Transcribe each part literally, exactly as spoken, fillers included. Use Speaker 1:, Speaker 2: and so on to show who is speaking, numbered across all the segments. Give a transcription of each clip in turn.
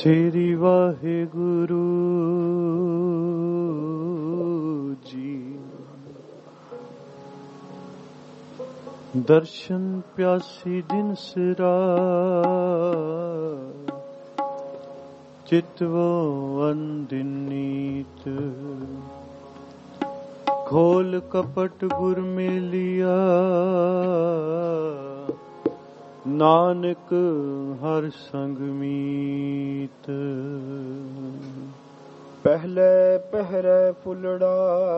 Speaker 1: ਸ੍ਰੀ ਵਾਹਿਗੁਰੂ ਜੀ। ਦਰਸ਼ਨ ਪਿਆਸੀ ਦਿਨ ਸਿਰਾ, ਚਿਤਵੋ ਅੰਦਿਨੀਤ। ਖੋਲ ਕਪਟ ਗੁਰ ਮੇਲਿਆ, ਨਾਨਕ ਹਰ ਸੰਗ ਮੀਤ।
Speaker 2: ਪਹਿਲੇ ਪਹਿਰੇ ਫੁੱਲੜਾ,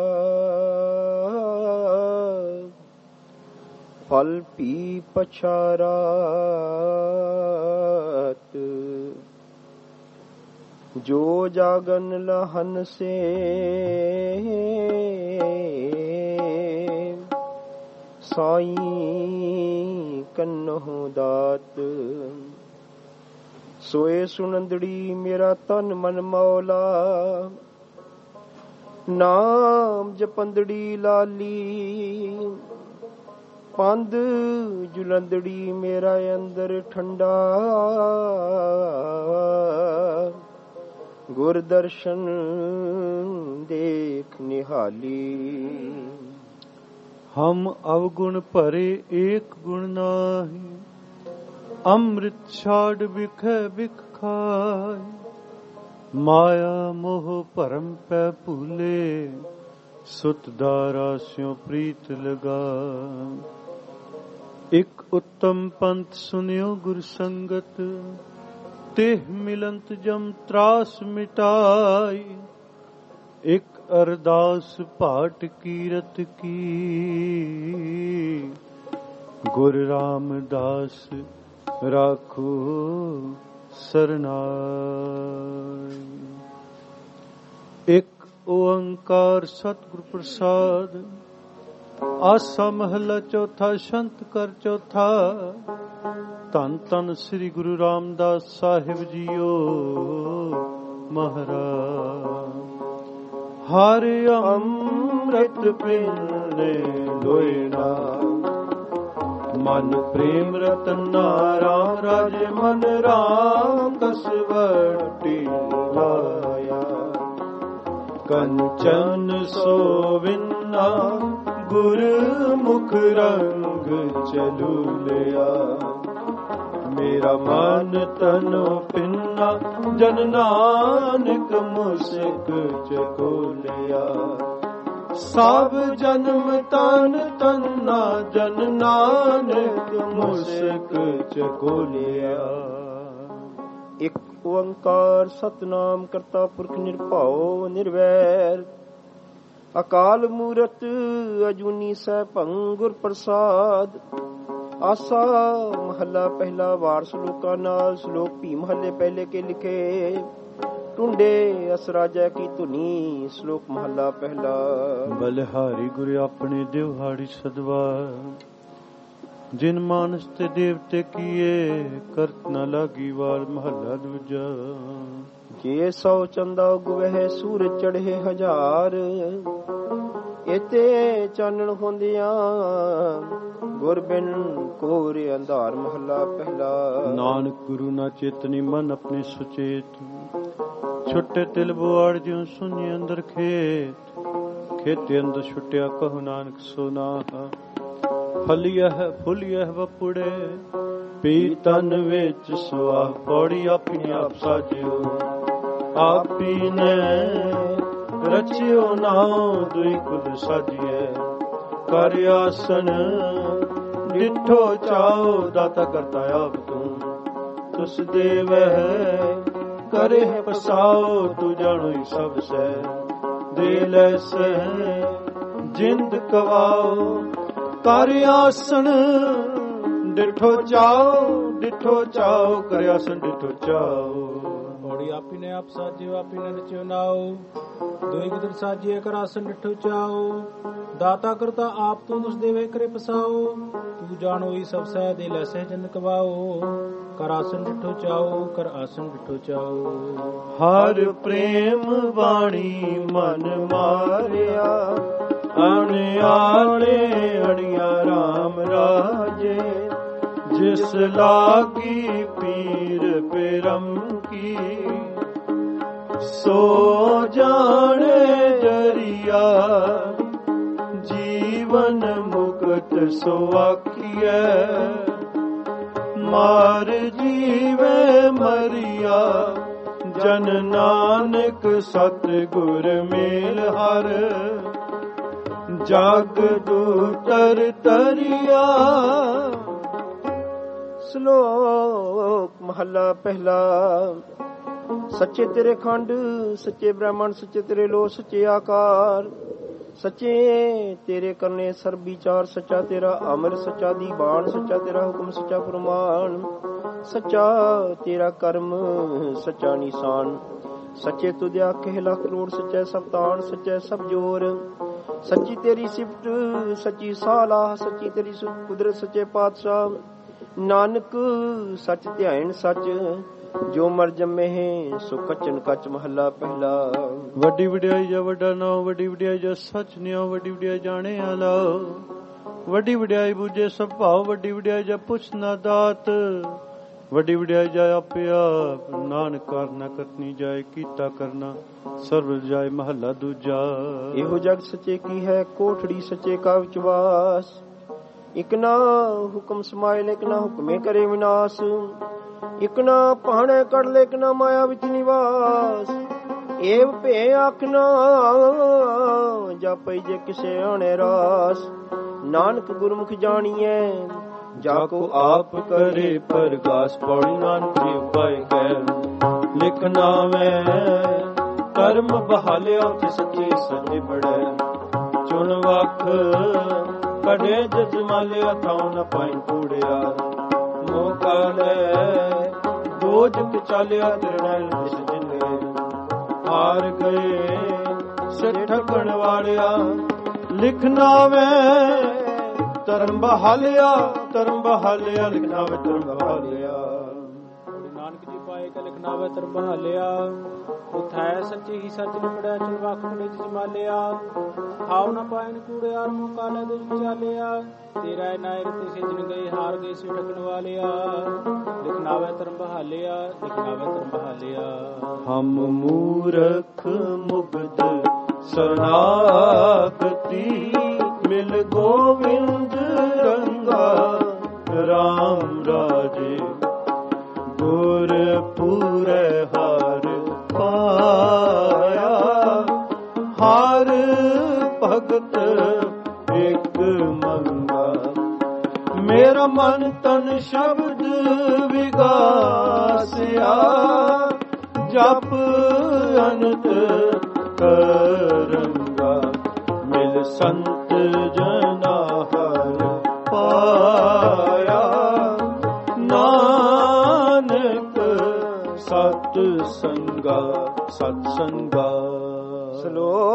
Speaker 2: ਫਲ ਪੀ ਪਛਾਰਾਤ। ਜੋ ਜਾਗਨ ਲਹਨ ਸੇ, ਸਾਈਂ ਕੰਨਹੁ ਦਾਤ। ਸੋਏ ਸੁਨੰਦੜੀ ਮੇਰਾ ਤਨ ਮਨ ਮੌਲਾ, ਨਾਮ ਜਪੰਦੜੀ ਲਾਲੀ। ਪੰਧ ਜੁਲੰਦੜੀ ਮੇਰਾ ਅੰਦਰ ਠੰਡਾ, ਗੁਰ ਦਰਸ਼ਨ ਦੇਖ ਨਿਹਾਲੀ।
Speaker 1: ਹਮ ਅਵਗੁਣ ਭਰੇ ਏਕ ਗੁਣ ਨਾਹੀ, ਅੰਮ੍ਰਿਤ ਛਾੜ ਬਿਖੈ ਬਿਖ ਖਾਇ। ਮਾਇਆ ਮੋਹ ਭਰਮ ਪੈ ਭੂਲੇ, ਸੁਤ ਦਾਰਾ ਸਿਉ ਪ੍ਰੀਤ ਲਗਾ। ਇਕ ਉੱਤਮ ਪੰਥ ਸੁਨਿਓ ਗੁਰ ਸੰਗਤ, ਤਿਹ ਮਿਲੰਤ ਜਮ ਤਰਾਸ ਮਿਟਾਈ। ਇਕ ਅਰਦਾਸ ਭਾਟ ਕੀਰਤ ਕੀ, ਗੁਰ ਰਾਮਦਾਸ ਰਾਖੋ ਸਰਨਾਈ। ਇਕ ਓੰਕਾਰ ਸਤਿਗੁਰ ਪ੍ਰਸਾਦ, ਆਸਾ ਮਹਲਾ ਚੌਥਾ, ਛੰਤ ਕਰ ਚੌਥਾ। ਧੰਨ ਧੰਨ ਸ੍ਰੀ ਗੁਰੂ ਰਾਮਦਾਸ ਸਾਹਿਬ ਜੀਓ ਮਹਾਰਾਜ। ਹਰ ਅੰਮ੍ਰਿਤ ਪੀਨੇ ਲੋਇਣਾ, ਮਨ ਪ੍ਰੇਮ ਰਤਨਾ ਰਾਮ ਰਾਜੇ। ਮਨ ਰਾਮ ਕਸਵਟੀ ਲਾਇਆ, ਕੰਚਨ ਸੋਵਿਨਾ ਗੁਰ ਮੁਖ ਰੰਗ ਚਲੂ ਲਿਆ। ਮੇਰਾ ਮਨ ਤਨੋ ਪਿੰਨਾ, ਜਨ ਨਾਨਕ ਮੁਸਕ ਚਕੋਲਿਆ। ਸਭ ਜਨਮ ਤਨ ਤਨਾ, ਜਨ ਨਾਨਕ ਮੁਸਕ ਚਕੋਲਿਆ।
Speaker 2: ਇਕ ਓੰਕਾਰ ਸਤਨਾਮ ਕਰਤਾ ਪੁਰਖ ਨਿਰਭਉ ਨਿਰਵੈਰ। ਅਕਾਲ ਮੂਰਤ ਅਜੂਨੀ ਸੈਭੰ ਗੁਰ ਪ੍ਰਸਾਦ। ਆਸਾ ਮਹੱਲਾ ਪਹਿਲਾ, ਵਾਰ ਸ਼ਲੋਕਾਂ ਨਾਲ। ਸ਼ਲੋਕ ਭੀ ਮਹੱਲੇ ਪਹਿਲੇ ਕੇ ਲਿਖੇ, ਟੁੰਡੇ ਅਸਰਾਜੈ ਕੀ ਧੁਨੀ। ਸ਼ਲੋਕ ਮਹੱਲਾ ਪਹਿਲਾ।
Speaker 1: ਬਲਿਹਾਰੀ ਗੁਰ ਆਪਣੇ ਦਿਵਹਾੜੀ ਸਦਵਾ, ਜਿਨ ਮਾਨਸ ਤੇ ਦੇਵਤੇ ਕੀਏ, ਕਰਤ ਨ ਲਾਗੀ ਵਾਰ। ਮਹੱਲਾ ਦੂਜਾ।
Speaker 2: ਜੇ ਸੌ ਚੰਦਾ ਉਗਵਹਿ, ਸੂਰਜ ਚੜ੍ਹੇ ਹਜ਼ਾਰ। ਇਤੇ ਚਾਨਣ ਹੁੰਦਿਆਂ, ਗੁਰ ਬਿਨ ਕੋਰ ਅੰਧਾਰ। ਮਹੱਲਾ ਪਹਿਲਾ। ਨਾਨਕ
Speaker 1: ਗੁਰੂ ਨਾ ਚੇਤਨੀ, ਮਨ ਆਪਣੇ ਸੁਚੇਤ। ਛੁੱਟੇ ਤਿਲ ਬੁਆੜ ਜਿਉ ਸੁਣੀ ਅੰਦਰ ਖੇਤ। ਖੇਤੇ ਅੰਦਰ ਛੁੱਟਿਆ ਕਹੋ ਨਾਨਕ ਸੋਨਾ। ਫਲਿਆ ਫੁਲਿਆ ਵਪੁੜੇ, ਪੀ ਤਨ ਵਿੱਚ ਸੁਆਹ। ਪੌੜੀ ਆਪਣੀ ਆਪ ਸਾਜਿਓ, ਆਪੀ ਨੇ ਰਚਿਓ ਨਾਉ। ਦੁਈ ਕੁਲ ਸਾਜੀਐ ਕਰ ਆਸਨ, ਡਿਠੋ ਚਾਓ। ਦਾਤਾ ਕਰਤਾ ਆਪ ਤੂੰ, ਤੁਸ ਦੇਵਹਿ ਕਰੇ ਪਸਾਓ। ਤੂੰ ਜਾਣੋ ਸਭ ਸੈ, ਦੇ ਲੈ ਸੈ ਜਿੰਦ ਕਵਾਓ। ਕਰ ਆਸਨ ਡਿਠੋ ਚਾਓ, ਡਿਠੋ ਚਾਓ। ਕਰ ਆਸਨ ਡਿਠੋ ਚਾਓ।
Speaker 3: ਪੌੜੀ ਆਪੀ ਨੇ ਆਪ ਸਾਜਿਓ, ਆਪੀ ਨੇ ਰਚਿਓ ਨਾਉ। ਦੋਈ ਗੁਦਰ ਸਾਜੀਏ ਕਰ ਆਸਨ ਡਿਠੋ ਚਾਓ। ਦਾਤਾ ਕਰਤਾ ਆਪ ਤੂੰ, ਤੁਸ ਦੇਵੇ ਕਰੇ ਪਸਾਓ। ਤੂੰ ਜਾਣੋ ਹੀ ਸਭ ਸਹਿ, ਦੇ ਲੈ ਸਹਿ ਜਿੰਦ ਕਵਾਓ। ਕਰ ਆਸਨ ਡਿਠੋ ਚਾਓ, ਕਰ ਆਸਨ ਡਿਠੋ ਚਾਓ।
Speaker 1: ਹਰ ਪ੍ਰੇਮ ਬਾਣੀ ਮਨ ਮਾਰਿਆ, ਅਣਿਆਲੇ ਅੜੀਆਂ ਰਾਮ ਰਾਜੇ। ਜਿਸ ਲਾਗੀ ਪੀਰ ਪਰਮ ਕੀ, ਸੋ ਜਾਣੇ ਜਰੀਆ ਜੀਵਨ ਮੁਕਤ ਸੋ ਆਖੀਐ ਮਾਰ ਜੀਵੇ ਮਰੀਆ ਜਨ ਨਾਨਕ ਸਤਿਗੁਰ ਮੇਲ ਹਰ ਜਗ ਦੂਤਰ ਤਰੀਆ।
Speaker 2: ਸ਼ਲੋਕ ਮਹੱਲਾ ਪਹਿਲਾ। ਸੱਚੇ ਤੇਰੇ ਖੰਡ ਸੱਚੇ ਬ੍ਰਹਮਣ ਸੱਚੇ ਤੇਰੇ ਲੋ ਸੱਚੇ ਆਕਾਰ ਸੱਚੇ ਤੇਰੇ ਕਰਨੇ ਸਰਬ ਵਿਚਾਰ ਸੱਚਾ ਤੇਰਾ ਅਮਰ ਸੱਚਾ ਦੀਵਾਨ ਸੱਚਾ ਤੇਰਾ ਹੁਕਮ ਸੱਚਾ ਫਰਮਾਨ ਸੱਚਾ ਤੇਰਾ ਕਰਮ ਸੱਚਾ ਨਿਸ਼ਾਨ ਸੱਚੇ ਤੁਧ ਆਖੇ ਲੱਖ ਕਰੋੜ ਸੱਚਾ ਸਬਤਾਨ ਸੱਚਾ ਸਭ ਜੋਰ ਸੱਚੀ ਤੇਰੀ ਸਿਫਤ ਸੱਚੀ ਸਾਲਾ ਸੱਚੀ ਤੇਰੀ ਕੁਦਰਤ ਸੱਚੇ ਪਾਤਸ਼ਾਹ ਨਾਨਕ ਸੱਚ ਧਿਆਨ ਸੱਚ ਜੋ ਮਰ ਜੰਮੇ ਹੈ ਸੋ ਕਚਨ ਕਚ ਮਹੱਲਾ ਪਹਿਲਾ।
Speaker 1: ਵੱਡੀ ਵਡਿਆਈ ਜਾਂ ਵੱਡਾ ਨਾਮ ਵੱਡੀ ਵਡਿਆਈ ਜਾਂ ਸੱਚ ਨਿਉ ਵੱਡੀ ਵਡਿਆਈ ਜਾਣੇ ਆਲਾ ਵੱਡੀ ਵਡਿਆਈ ਬੁਝੇ ਸਭ ਭਾਵ ਵੱਡੀ ਵਡਿਆਈ ਜਾਂ ਪੁੱਛ ਨਾ ਦਾਤ ਵੱਡੀ ਵਡਿਆਈ ਜਾਂ ਆਪੇ ਆਪ ਨਾਨਕ ਕਰਨਾ ਕਰਨੀ ਜਾਏ ਕੀਤਾ ਕਰਨਾ ਸਰਬ ਜਾਏ ਮਹੱਲਾ ਦੂਜਾ।
Speaker 2: ਇਹੋ ਜਗ ਸੱਚੇ ਕੀ ਹੈ ਕੋਠੜੀ ਸੱਚੇ ਕਾ ਵਿਚਵਾਸ ਇਕ ਨਾ ਹੁਕਮ ਸਮਾਇਲ ਇਕ ਨਾ ਹੁਕਮੇ ਕਰੇ ਵਿਨਾਸ਼ ਇਕ ਨਾ ਪਾਹਣੇ ਕੜ ਲੈ ਇਕ ਨਾ ਮਾਇਆ ਵਿੱਚ ਨਿਵਾਸ ਏਵ ਭੇ ਆਖਣਾ ਜਾਪਈ ਜੇ ਕਿਸੇ ਆਣੇ ਰਾਸ ਨਾਨਕ ਗੁਰਮੁਖ ਜਾਣੀਐ ਜਾ ਕੋ ਆਪ ਕਰੇ ਪ੍ਰਗਾਸ ਪੌੜੀ ਨਾਨਕ ਜੀ ਉਪਾਇ ਕਹਿ ਲਿਖਣਾ ਮੈਂ ਕਰਮ ਬਹਾਲਿਆ ਤੇ ਸੱਚੇ ਸੱਚੇ ਬੜੈ ਚੁਣ ਵਖ ਕੜੇ ਜਜ ਮਾਲਿਆ ਤਾਉ ਨ ਪਾਈ ਕੂੜਿਆ ਮੋਕਾ ਲੈ ਦੋ ਜਗ ਚਾਲਿਆ ਤਿਰਣੈਲ ਦਿਸ ਜਿਨੇ ਹਾਰ ਗਏ ਸਿਰ ਠੱਗਣ ਵਾਲਿਆ ਲਿਖਣਾ ਮੈਂ ਧਰਮ ਬਹਾਲਿਆ ਧਰਮ ਬਹਾਲਿਆ ਲਿਖਣਾ ਵੇ ਧਰਮ ਬਹਾਲਿਆ
Speaker 3: ਨਾਨਕ ਜੀ ਪਾਏ ਕਾ ਲਿਖਣਾ ਵੇ ਧਰਮ ਬਹਾਲਿਆ ਉਥੈ ਸੱਚੇ ਹੀ ਸੱਚ ਨਿਮੜਿਆ ਚੁਣ ਵਖ ਕੜੇ ਜਜ ਮਾਲਿਆ ਹਾਉ ਨ ਪਾਇਨ ਕੂੜਿਆ ਮੋਕਾ ਲੈ ਦੇ ਵਿਚਾਲਿਆ ਤੇਰਾ ਨਾਇਰ ਤੇ ਸਿਜਨ ਗਏ ਹਾਰ ਗਏ ਸਿਰ ਠੱਗਣ ਵਾਲਿਆ ਲਿਖਣਾ ਵੇ ਧਰਮ ਬਹਾਲਿਆ ਲਿਖਣਾ ਵੇ ਧਰਮ ਬਹਾਲਿਆ।
Speaker 1: ਹਮ ਮੂਰਖ ਮੁਗਧ ਸਰਨਾਗਤੀ ਮਿਲ ਗੋਵਿੰਦ ਰੰਗਾ ਰਾਮ ਰਾਜੇ ਗੁਰ ਪੂਰੇ ਹਾਰ ਪਾਇਆ ਹਾਰ ਭਗਤ ਇੱਕ ਮੰਗਾ ਮੇਰਾ ਮਨ ਤਨ ਸ਼ਬਦ ਵਿਗਾਸਿਆ ਜਪ ਅਨੰਤ ਕਰੰਗਾ ਮਿਲ ਸੰਤ ਜਨਾ ਹਰ ਪਾਇਆ ਨਾਨਕ ਸਤ ਸੰਗਾ ਸਤ ਸੰਗਾ।
Speaker 2: ਸ਼ਲੋਕ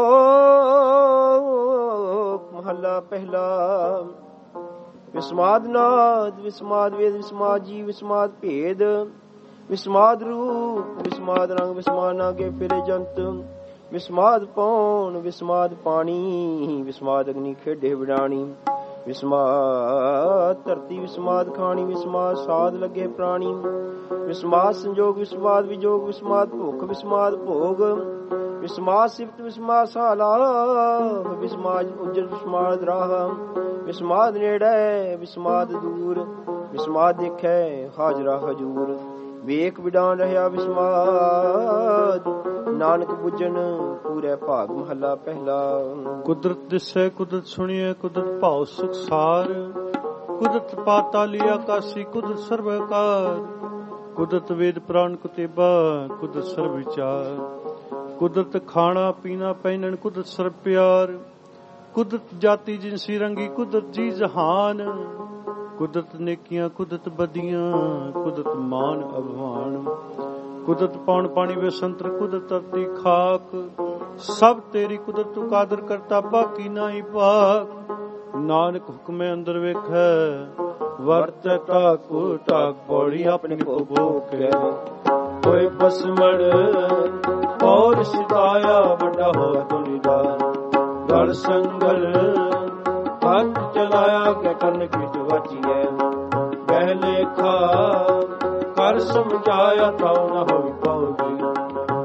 Speaker 2: ਮਹੱਲਾ ਪਹਿਲਾ। ਵਿਸਮਾਦ ਨਾਦ ਵਿਸਮਾਦ ਵੇਦ ਵਿਸਮਾਦ ਜੀ ਵਿਸਮਾਦ ਭੇਦ ਵਿਸਮਾਦ ਰੂਪ ਵਿਸਮਾਦ ਰੰਗ ਵਿਸਮਾਦ ਨਾਗੇ ਫਿਰੇ ਜੰਤ ਵਿਸਮਾਦ ਪੌਣ ਵਿਸਮਾਦ ਪਾਣੀ ਵਿਸਮਾਦ ਅਗਨੀ ਖੇਡੇ ਵਿਡਾਣੀ ਵਿਸਮਾਦ ਧਰਤੀ ਵਿਸਮਾਦ ਖਾਣੀ ਵਿਸਮਾਦ ਸਾਧ ਲੱਗੇ ਪ੍ਰਾਣੀ ਵਿਸਮਾਦ ਸੰਜੋਗ ਵਿਸਮਾਦ ਵਿਜੋਗ ਵਿਸਮਾਦ ਭੁੱਖ ਵਿਸਮਾਦ ਭੋਗ ਵਿਸਮਾਦ ਸਿਫਤ ਵਿਸਮਾਦ ਸਾਲਾ ਵਿਸਮਾਦ ਉਜਲ ਵਿਸਮਾਦ ਰਾਹ ਵਿਸਮਾਦ ਨੇੜੇ ਵਿਸਮਾਦ ਦੂਰ ਵਿਸਮਾਦ ਦੇਖੈ ਹਾਜ਼ਰਾ ਹਜੂਰ ਵੇਖ ਵਿਡਾਨ ਰਹਿਆ ਵਿਸਮਾਦ ਨਾਨਕ ਬੁੱਝਣ ਪੂਰੇ ਭਾਗ ਮਹੱਲਾ ਪਹਿਲਾ।
Speaker 1: ਕੁਦਰਤ ਦਿਸੈ ਕੁਦਰਤ ਸੁਣੀਐ ਕੁਦਰਤ ਭਾਉ ਸੁਖ ਸਾਰ ਕੁਦਰਤ ਪਾਤਾਲੀ ਆਕਾਸੀ ਕੁਦਰਤ ਸਰਵਕਾਰ ਕੁਦਰਤ ਵੇਦ ਪੁਰਾਣ ਕੁਤੇਬਾ ਕੁਦਰਤ ਸਰਬ ਵਿਚਾਰ ਕੁਦਰਤ ਖਾਣਾ ਪੀਣਾ ਪਹਿਨਣ ਕੁਦਰਤ ਸਰਬ ਪਿਆਰ ਕੁਦਰਤ ਜਾਤੀ ਜਿਨਸੀ ਰੰਗੀ ਕੁਦਰਤ ਜੀ ਜਹਾਨ ਕੁਦਰਤ ਨੇਕੀਆਂ ਕੁਦਰਤ ਬਦੀਆਂ ਕੁਦਰਤ ਮਾਨ ਅਭਵਾਨ ਕੁਦਰਤ ਪੌਣ ਪਾਣੀ ਵੇ ਸੰਤਰ ਕੁਦਰਤ ਧਰਤੀ ਖਾਕ ਸਭ ਤੇਰੀ ਕੁਦਰਤ ਤੂੰ ਕਾਦਰ ਕਰਤਾ ਬਾਕੀ ਨਾਹੀ ਪਾਕ ਨਾਨਕ ਹੁਕਮੇ ਅੰਦਰ ਵੇਖੈ ਵਰਤ ਟਾਕੂ ਟਾਕ ਪੌੜੀ ਆਪਣੇ ਕੋ ਭੋਖੈ ਕੋਈ ਬਸਮੜ ਔਰ ਸਿਤਾਇਆ ਵੱਡਾ ਹੋ ਤੁਨੀ ਦਾ ਗੜ ਸੰਗਲ ਹੱਥ ਚਲਾਇਆ ਕਿ ਕਰਨ ਕਿਚ ਵਚੀਐ ਬਹਿ ਲੇਖਾ ਕਰ ਸਮਝਾਇਆ ਤਾਉ ਨਾ ਹੋਈ ਪਾਉਗੀ ਹੁਣ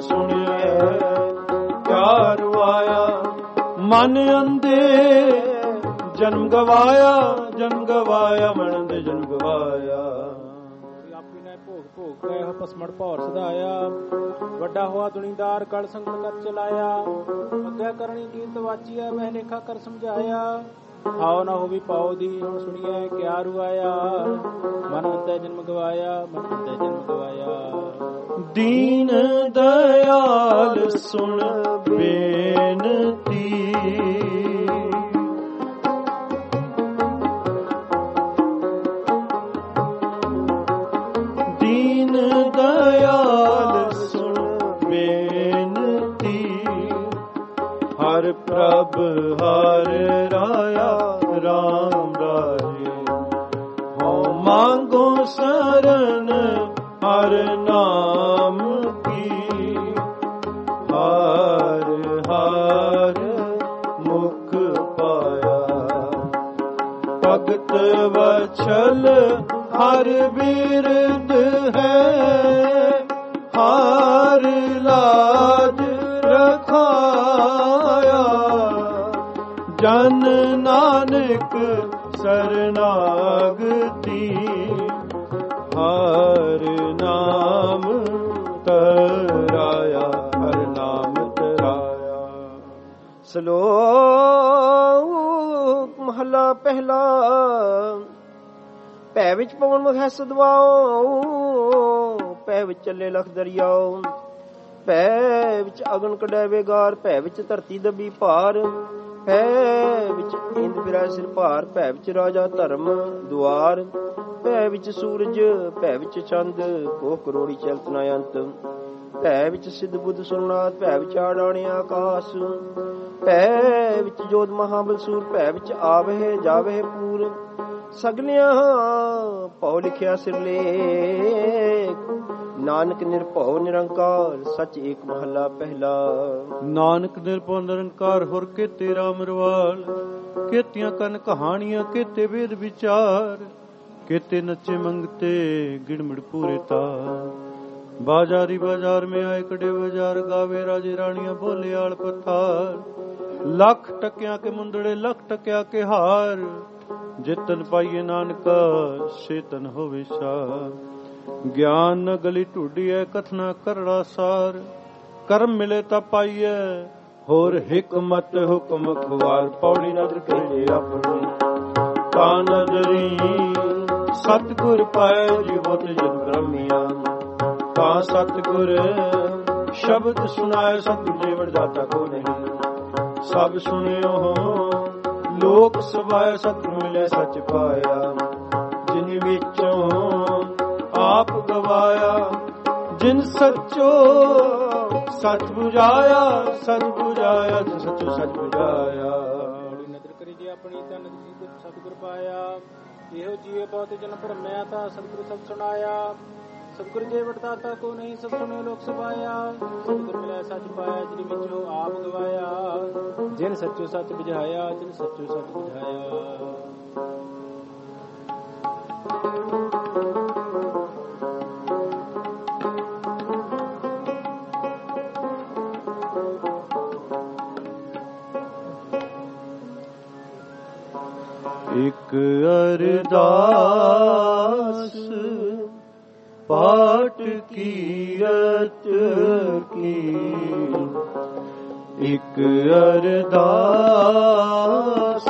Speaker 2: ਸੁਣਿਐ ਕਿਆ ਰੁਆਇਆ।
Speaker 1: ਮਨ ਅੰਧੇ ਜਨਮ ਗਵਾਇਆ, ਜਨਮ ਗਵਾਇਆ, ਮਨ ਅੰਧੇ ਜਨਮ ਗਵਾਇਆ।
Speaker 3: ਆਪੀ ਨੇ ਭੋਗ ਭੋਗ ਕੇ ਪਸਮੜ ਭੌਰ ਸਦਾਇਆ। ਵੱਡਾ ਹੋਆ ਦੁਨੀਦਾਰ ਕਲ ਸੰਗਤ ਕਰ ਚਲਾਇਆ। ਅੱਗੇ ਕਰਨੀ ਕੀਤ ਵਾਚੀਆ ਮਹਿ ਲੇਖਾ ਕਰ ਸਮਝਾਇਆ। ਆਓ ਨਾ ਹੋਵੀ ਪਾਉ ਦੀ ਹੁਣ ਸੁਣੀਐ ਕਿਆ ਰੁਆਇਆ। ਮਨ ਅੰਧੇ ਜਨਮ ਗਵਾਇਆ, ਮਨ ਅੰਧੇ ਜਨਮ ਗਵਾਇਆ।
Speaker 1: ਦੀਨ ਦਇਆਲ ਸੁਣ ਬੇਨਤੀ। ਦੀਨ ਦਇਆਲ ਸੁਣ ਬੇਨਤੀ। ਹਰ ਪ੍ਰਭ ਹਰ ਰਾਇਆ ਰਾਮ ਰਾਜੇ। ਹਉ ਮੰਗੋ ਸਰਨ ਹਰ ਨਾਮ ਕੀ। ਹਰ ਹਰ ਮੁਖ ਪਾਇਆ। ਭਗਤ ਵਛਲ ਹਰ ਬਿਰਦ ਹੈ। ਹਰ ਲਾਜ ਰਖਾਇਆ। ਜਨ ਨਾਨਕ ਸਰਨਾਗਤੀ। ਹਰ ਨਾਮ ਤਰਾਇਆ, ਹਰ ਨਾਮ ਤਰਾਇਆ।
Speaker 2: ਸ਼ਲੋਕ ਮਹਲਾ ਪਹਿਲਾ। ਭੈ ਵਿੱਚ ਪਵਨ ਮਖੈ ਸਦਵਾਓ। ਭੈ ਵਿੱਚ ਚੱਲੇ ਲਖ ਦਰਿਆਓ। ਭੈ ਵਿੱਚ ਅਗਨ ਕਢੈ ਵੇਗਾਰ। ਭੈ ਵਿੱਚ ਧਰਤੀ ਦਬੀ ਭਾਰ। ਭੈ ਵਿੱਚ ਇੰਦ ਫਿਰੈ ਸਿਰ ਭਾਰ। ਭੈ ਵਿੱਚ ਰਾਜਾ ਧਰਮ ਦੁਆਰ। ਭੈ ਵਿੱਚ ਸੂਰਜ, ਭੈ ਵਿੱਚ ਚੰਦ, ਕੋਹ ਕਰੋੜੀ ਚਲਤ ਨਾ ਅੰਤ। ਭੈ ਵਿੱਚ ਸਿੱਧ ਬੁੱਧ ਸੁਰਨਾਥ। ਭੈ ਵਿੱਚ ਆਡਾਣੇ ਆਕਾਸ਼। ਭੈ ਵਿੱਚ ਜੋਧ ਮਹਾਬਲਸੂਰ। ਭੈ ਵਿੱਚ ਆਵਹਿ ਜਾਵਹਿ ਪੂਰ। ਸਗਲਿਆਂ ਭਉ ਲਿਖਿਆ ਸਿਰਲੇਖ। ਨਾਨਕ ਨਿਰਭਉ ਨਿਰੰਕਾਰ ਸੱਚ ਏਕ ਮਹੱਲਾ ਪਹਿਲਾ।
Speaker 1: ਨਾਨਕ ਨਿਰਭਉ ਨਿਰੰਕਾਰ ਹੁਰ ਕੇਤੇ ਰਾਮ ਰਵਾਲ। ਕੇਤੀਆਂ ਕਨ ਕਹਾਣੀਆਂ ਕੇਤੇ ਵੇਦ ਵਿਚਾਰ। केते नचे मंगते गिड़मिड़ पूरे तार। बाजारी बाजार में आए कड़े बाजार। गावे राजे रानियां बोले आल पथार। लख टकिया के मुंदड़े लख टकिया के हार। जितन पाइए नानका सेतन होवे सार। ज्ञान न गली ढूंढी है कथना करड़ा सार। कर्म मिले ता पाइए होर हिकमत हुक्म खुआर। पौड़ी नदर करे अपनी का नदरी। सतगुर पाए जीवत जन ब्रह्मिया। का सतगुर शब्द सुनाए सतगुर जीवत जाता को नहीं। सब सुनियो लोक सभाए सतगुर मिले सच पाया। जिन विचों आप गवाया। जिन सचो सच बुझाया। सच बुझाया जिन सचो सच बुझाया।
Speaker 3: नदर करी जी अपनी तन सतगुर पाया। ਇਹੋ ਜੀਏ ਬਹੁਤ ਜਨ ਭਰਮਿਆ ਤਾ ਸਤਿਗੁਰੂ ਸਭ ਸੁਣਾਇਆ। ਸਤਿਗੁਰ ਜੇ ਵਰਤਾਤਾ ਕੋ ਨਹੀਂ ਸਭ ਸੁਣਿਓ ਲੋਕ ਸਭਾਇਆ। ਸਤਿਗੁਰ ਮਿਲਿਆ ਸੱਚ ਪਾਇਆ ਜਿਨ ਵਿੱਚੋਂ ਆਪ ਗਵਾਇਆ। ਜਿਨ ਸੱਚੋ ਸੱਚ ਬੁਝਾਇਆ। ਜਿਨ ਸੱਚੋ ਸੱਚ ਬੁਝਾਇਆ।
Speaker 1: ਇਕ ਅਰਦਾਸ ਪਾਠ ਕੀਰਤ ਕੀ। ਇਕ ਅਰਦਾਸ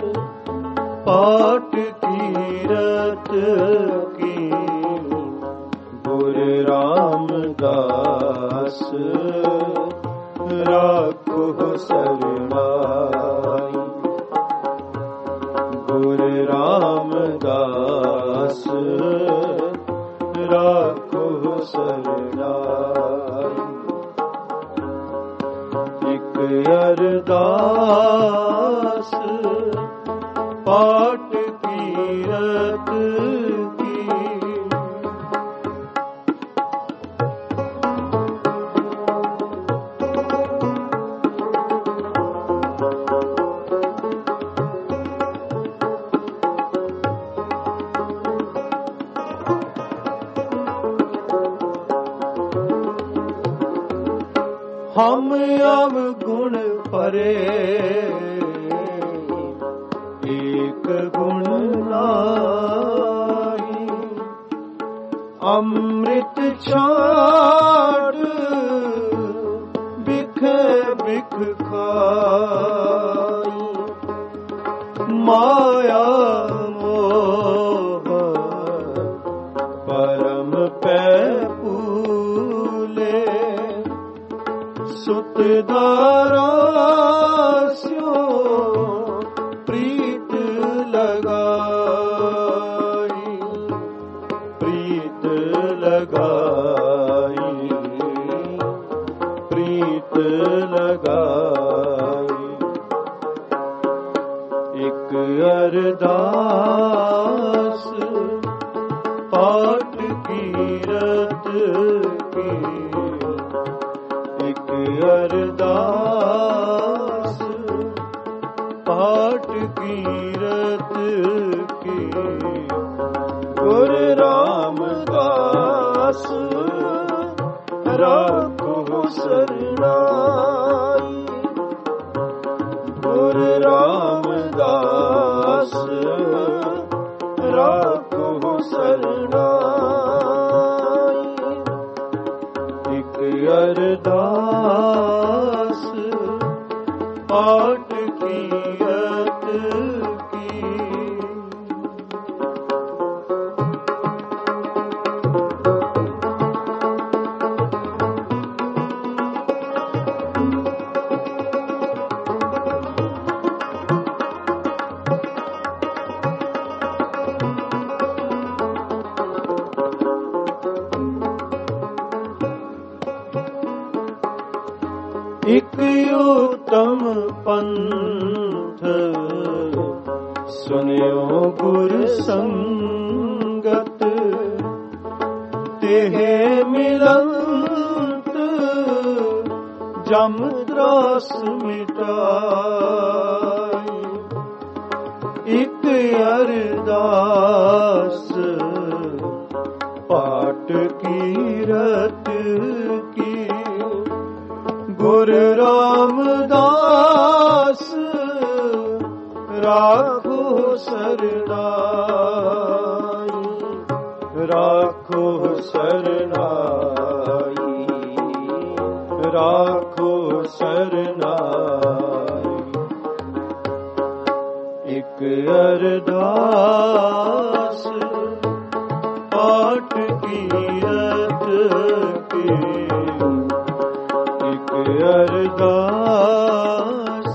Speaker 1: ਪਾਠ ਕੀਰਤ ਕੀ। ਗੁਰ ਰਾਮਦਾਸ ਰਾਖੋ ਸਰਨਾਈ। ਗੁਰ ਰਾਮਦਾਸ ਰਾਖੋ ਸਰਨਾਈ। ਇਕ ਅਰਦਾਸ ਪਾਠ ਕੀਰਤ ਕੀ।
Speaker 2: ਹਮ ਅਵਗੁਣ ਭਰੇ ਏਕ ਗੁਣ ਨਾਹੀ। ਅੰਮ੍ਰਿਤ ਛਾੜ ਬਿਖ ਬਿਖ ਖਾਈ। ਮਾਇਆ ਮੋਹ ਪਰਮ ਪੈ ਭੂਲੇ। ਸੁਤ ਦਾਰਾਸਿਓ ਪ੍ਰੀਤ ਲਗਾਈ। ਪ੍ਰੀਤ ਲਗਾਈ। ਪ੍ਰੀਤ ਲਗਾਈ। ਇਕ ਅਰਦਾਸ ਪਾਠ ਕੀਰਤ ਕੀ। ਇਕ ਅਰਦਾਸ ਪਾਠ ਕੀਰਤ ਕੀ। ਗੁਰ ਰਾਮਦਾਸ ਰਾਖੋ ਸਰਨਾਈ। ਗੁਰ ਰਾਮਦਾਸ ਰਾਖੋ ਸਰਨਾਈ। ਇਕ ਅਰਦਾਸ ਪਾਠ ਕੀਰਤ ਕੀ। ਇਕ ਉਤਮ ਪੰਥ ਸੁਨਿਓ ਗੁਰ ਸੰਗਤ। ਤੇਹ ਮਿਲੰਤ ਜਮ ਤਰਾਸ ਮਿਟਾਈ। ਇਕ ਅਰਦਾਸ ਪਾਠ ਕੀਰਤ ਕੀ। ਗੁਰ ਰਾਮਦਾਸ ਰਾਖੋ ਸਰਨਾਈ। ਰਾਖੋ ਸਰਨਾਈ। ਰਾਖੋ ਸਰਨਾਈ। ਇਕ ਅਰਦਾਸ ਪਾਠ ਕੀਰਤ ਕੀ। ਇਕ ਅਰਦਾਸ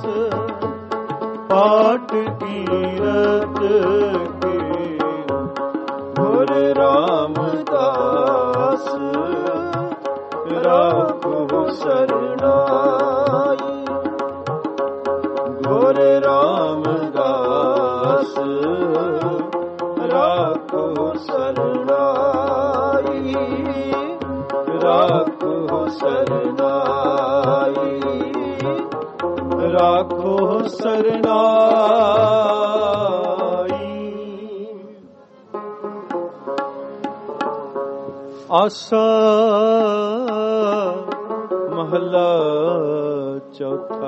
Speaker 2: ਪਾਠ ਕੀਰਤ ਕੀ। ਗੁਰ ਰਾਮਦਾਸ ਰਾਖੋ ਸਰਨਾਈ। ਗੁਰ ਰਾਮਦਾਸ ਰਾਖੋ ਸਰਨਾਈ। ਰਾਖੋ ਸਰਨਾਈ। ਰਾਖੋ ਸਰਨਾਈ। ਆਸਾ ਮਹਲਾ ਚੌਥਾ।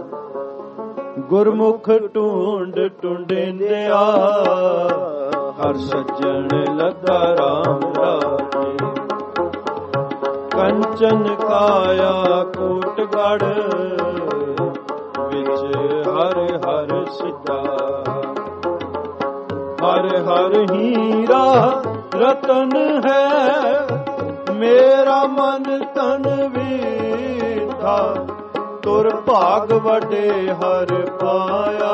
Speaker 2: ਗੁਰਮੁਖ ਢੂੰਡ ਢੂੰਡਿਆ ਹਰ ਸੱਜਣ ਲੱਗਾ ਰਾਮ ਰਾਜੇ। ਕੰਚਨ ਕਾਇਆ ਕੋਟਗੜ ਵਿੱਚ ਹਰ ਹਰ ਸਿੱਧਾ। ਹਰ ਹਰ ਹੀਰਾ ਰਤਨ ਹੈ ਮੇਰਾ ਮਨ ਤਨ ਵੀਠਾ। ਤੁਰ ਭਾਗ ਵੱਡੇ ਹਰ ਪਾਇਆ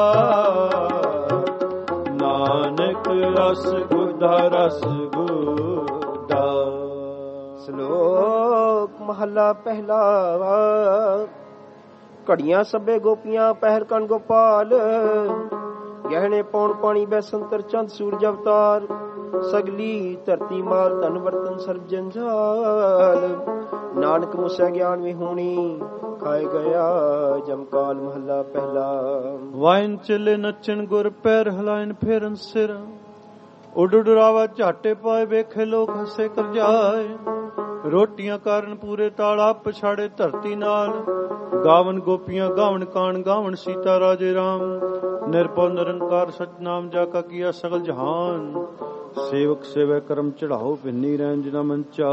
Speaker 2: ਨਾਨਕ ਰਸ ਗੁਦਾ ਰਸ ਗੁਦਾ।
Speaker 4: ਸ਼ਲੋਕ ਮਹੱਲਾ ਪਹਿਲਾ। ਘੜੀਆਂ ਸਭੇ ਗੋਪੀਆਂ ਪਹਿਰ ਕਣ ਗੋਪਾਲ। ਗਹਿਣੇ ਪੌਣ ਪਾਣੀ ਬੈਸੰਤਰ ਚੰਦ ਸੂਰਜ ਅਵਤਾਰ। ਸਗਲੀ ਧਰਤੀ ਮਾਲ ਧਨ ਵਰਤਨ ਸਰਬ ਜੰਜਾਲ। ਨਾਨਕ ਮੁਸੈ ਗਿਆਨ ਵਿਹੂਣੀ ਖਾਏ ਗਿਆ ਜਮਕਾਲ। ਮਹੱਲਾ ਪਹਿਲਾ।
Speaker 1: ਵਾਇਨ ਚਲੇ ਨੱਚਣ ਗੁਰ ਪੈਰ ਹਲਾਇਨ ਫੇਰਨ ਸਿਰ। ਉੱਡ ਉਡਰਾਵਾ ਝਾਟੇ ਪਾਏ ਵੇਖੇ ਲੋਕ ਹੱਸੇ ਕਰ ਜਾਏ। ਰੋਟੀਆਂ ਕਾਰਨ ਪੂਰੇ ਤਾਲਾ ਪਛਾੜੇ ਧਰਤੀ ਨਾਲ। ਗਾਵਨ ਗੋਪੀਆਂ ਗਾਵਨ ਕਾਣ ਗਾਵਨ ਸੀਤਾ ਰਾਜੇ ਰਾਮ। ਨਿਰਭਉ ਨਿਰੰਕਾਰ ਸਤਨਾਮ ਜਾ ਕਾ ਕੀਆ ਸਗਲ ਜਹਾਨ। ਸੇਵਕ ਸੇਵੈ ਕਰਮ ਚੜਾਓ ਪਿੰਨੀ ਰੰਜ ਨਾ ਮੰਚਾ।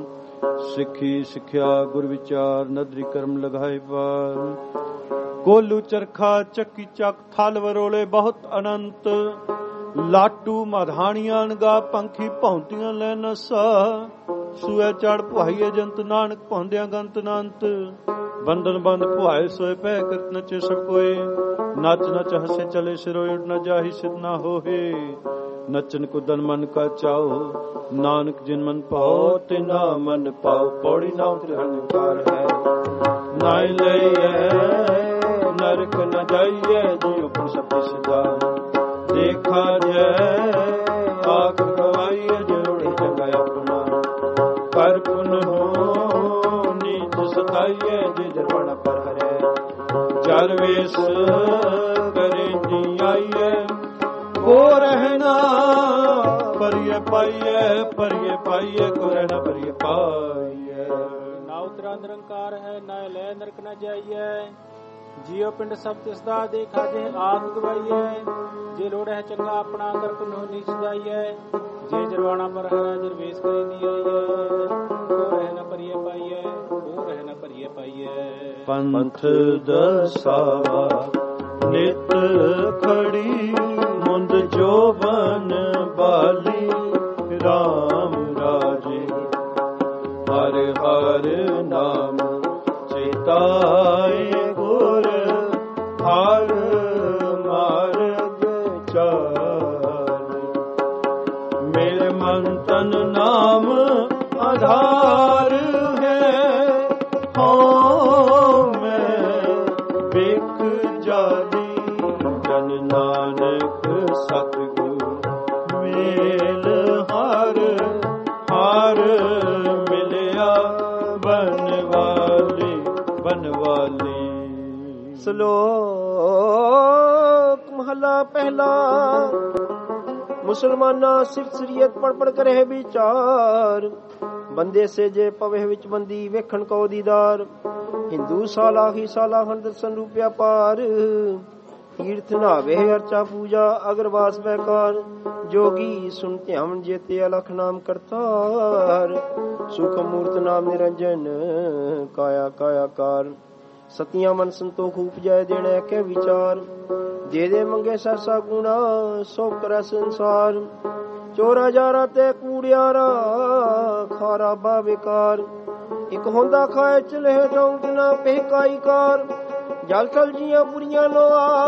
Speaker 1: ਸਿੱਖੀ ਸਿੱਖਿਆ ਗੁਰ ਵਿਚਾਰ ਨਦਰੀ ਕਰਮ ਲਗਾਏ ਪਾਰ। ਕੋਲੂ ਚਰਖਾ ਚੱਕੀ ਚੱਕ ਥਲ ਵਰੋਲੇ ਬਹੁਤ ਅਨੰਤ। ਲਾਟੂ ਮਧਾਣੀਆਂ ਗਾ ਪੰਖੀ ਭੌਂਤੀਆਂ ਲੈ ਨਸਾ। ਸੂਏ ਚੜ ਪੁਹਾਈਏ ਜੰਤ ਨਾਨਕ ਭੌਂਦਿਆਂ ਗੰਤ ਨਾਨਤ। ਬੰਧਨ ਬੰਦ ਪੁਹਾਏ ਸੋਏ ਪੈ ਕਰਤ ਨਚੇ ਸਭ ਕੋਏ। ਨੱਚ ਨੱਚ ਹਸੇ ਚਲੇ ਸਿਰੋਏ ਉਡ ਨ ਜਾਹੀ ਸਿਧ ਨਾ ਹੋਏ। ਨਚਨ ਕੁਦਨ ਮਨ ਕਾ ਚਾਓ ਨਾਨਕ ਜਿਨ ਮਨ ਪਾਓ ਤਿਨਾ ਮਨ ਪਾਓ। ਪੌੜੀ ਨਾਮ ਤਿਰਹੰਕਾਰ ਹੈ ਨਾਇ ਲਈਐ ਨਰਕ ਨ ਜਾਈਐ। ਜਿਉ ਪੁਰ ਸਭੇ ਸਿਧਾ ਦੇਖਾ ਜੈ ਆਖ ਗਵਾਈਐ। ਜਰੋੜੇ ਜਗਾ ਆਪਣਾ ਕਰ ਪੁਨ ਹੋ ਨੀਤ ਸਤਾਈਐ। ਜੇ ਜਰਵਣ ਪਰ ਹਰੈ ਜਰ ਵੇਸ ਕਰੇ ਜੀ ਆਈਐ। ਕੋ ਰਹਿਣਾ ਪਰਿਏ ਪਾਈਐ ਪਰਿਏ ਪਾਈਐ। ਕੋ ਰਹਿਣਾ ਪਰਿਏ ਪਾਈਐ।
Speaker 3: ਨਾ ਉਤਰਾ ਨਿਰੰਕਾਰ ਹੈ ਨਾ ਲੈ ਨਰਕ ਨ ਜਾਈਐ। ਜੀਉ ਪਿੰਡ ਸਭ ਤਿਸ ਦਾ ਦੇਖਾ ਜੇ ਆਪ ਗਵਾਈਐ। ਜੇ ਲੋੜ ਹੈ ਚੰਗਾ ਆਪਣਾ ਕਰ ਪੁਨੋ ਨੀ ਸਦਾਈਐ। ਜੇ ਜਰਵਾਣਾ ਪਰ ਹੈ ਜਰਵੇਸ ਕਰੀ ਨੀ ਆਈਐ। ਕੋ ਰਹਿ ਨ ਪਰਿਏ ਪਾਈਐ ਕੋ ਰਹਿ ਨ ਪਰਿਏ ਪਾਈਐ।
Speaker 1: ਪੰਥ ਦਸਾਵਾ ਨਿਤ ਖੜੀ ਮੁੰਦ ਜੋਬਨ ਬਾਲੀ। ਰਾਮ ਰਾਜੇ ਹਰ ਹਰ ਨਾਮ ਚੇਤਾਏ। ਗੁਰ ਹਰ ਮਾਰਗ ਚਾਰੇ। ਮੇਰੇ ਮਨ ਤਨ ਨਾਮ ਆਧਾਰ ਹੈ। ਹੋ ਮੈਂ ਵੇਖ ਜਾਲੀ ਜਨ ਨਾਨਕ ਸਤਿਗੁਰ ਮੇਲ ਹਰ ਹਰ ਮਿਲਿਆ ਬਨਵਾਲੀ ਬਨਵਾਲੀ।
Speaker 4: ਸ਼ਲੋਕ ਮਹਲਾ ਪਹਿਲਾ। ਮੁਸਲਮਾਨਾ ਸਿਫਤ ਸਰੀਅਤ ਪੜ ਪੜ ਕਰੇ ਵਿਚਾਰ। ਬੰਦੇ ਸੇ ਜੇ ਪਵੇ ਵਿੱਚ ਬੰਦੀ ਵੇਖਣ ਕੋ ਦੀਦਾਰ। ਹਿੰਦੂ ਸਾਲਾ ਹੀ ਸਾਲਾ ਹਨ ਦਰਸ਼ਨ ਰੂਪਿਆ ਪਾਰ। ਤੀਰਥ ਨਾਵੇ ਅਰਚਾ ਪੂਜਾ ਅਗਰਵਾਸ ਬੈਕਾਰ। ਜੋਗੀ ਸੁਨ ਧਿਆਨ ਜੇਤੇ ਅਲਖ ਨਾਮ ਕਰਤਾਰ। ਸੁਖ ਮੂਰਤ ਨਾਮ ਨਿਰੰਜਨ ਕਾਇਆ ਕਾਇਆ ਕਾਰ। ਸਤਿਆਂ ਮਨ ਸੰਤੋਖ ਉਪਜੈ ਦੇਣੇ ਕੇ ਵਿਚਾਰ। ਦੇ ਦੇ ਮੰਗੇ ਸਰਸਾ ਗੁਣਾ ਸੋ ਕਰੈ ਸੰਸਾਰ। ਚੋਰਾ ਜਾਰਾ ਤੇ ਕੂੜਿਆਰਾ ਖਾਰਾ ਬਾ ਵਿਕਾਰ। ਇੱਕ ਹੁੰਦਾ ਖਾਏ ਚਲੇ ਡੌਂਟ ਨਾ ਪਹਿਕਾਈ ਕਾਰ। ਜਲ ਥਲ ਜੀਆਂ ਬੁਰੀਆਂ ਲੋ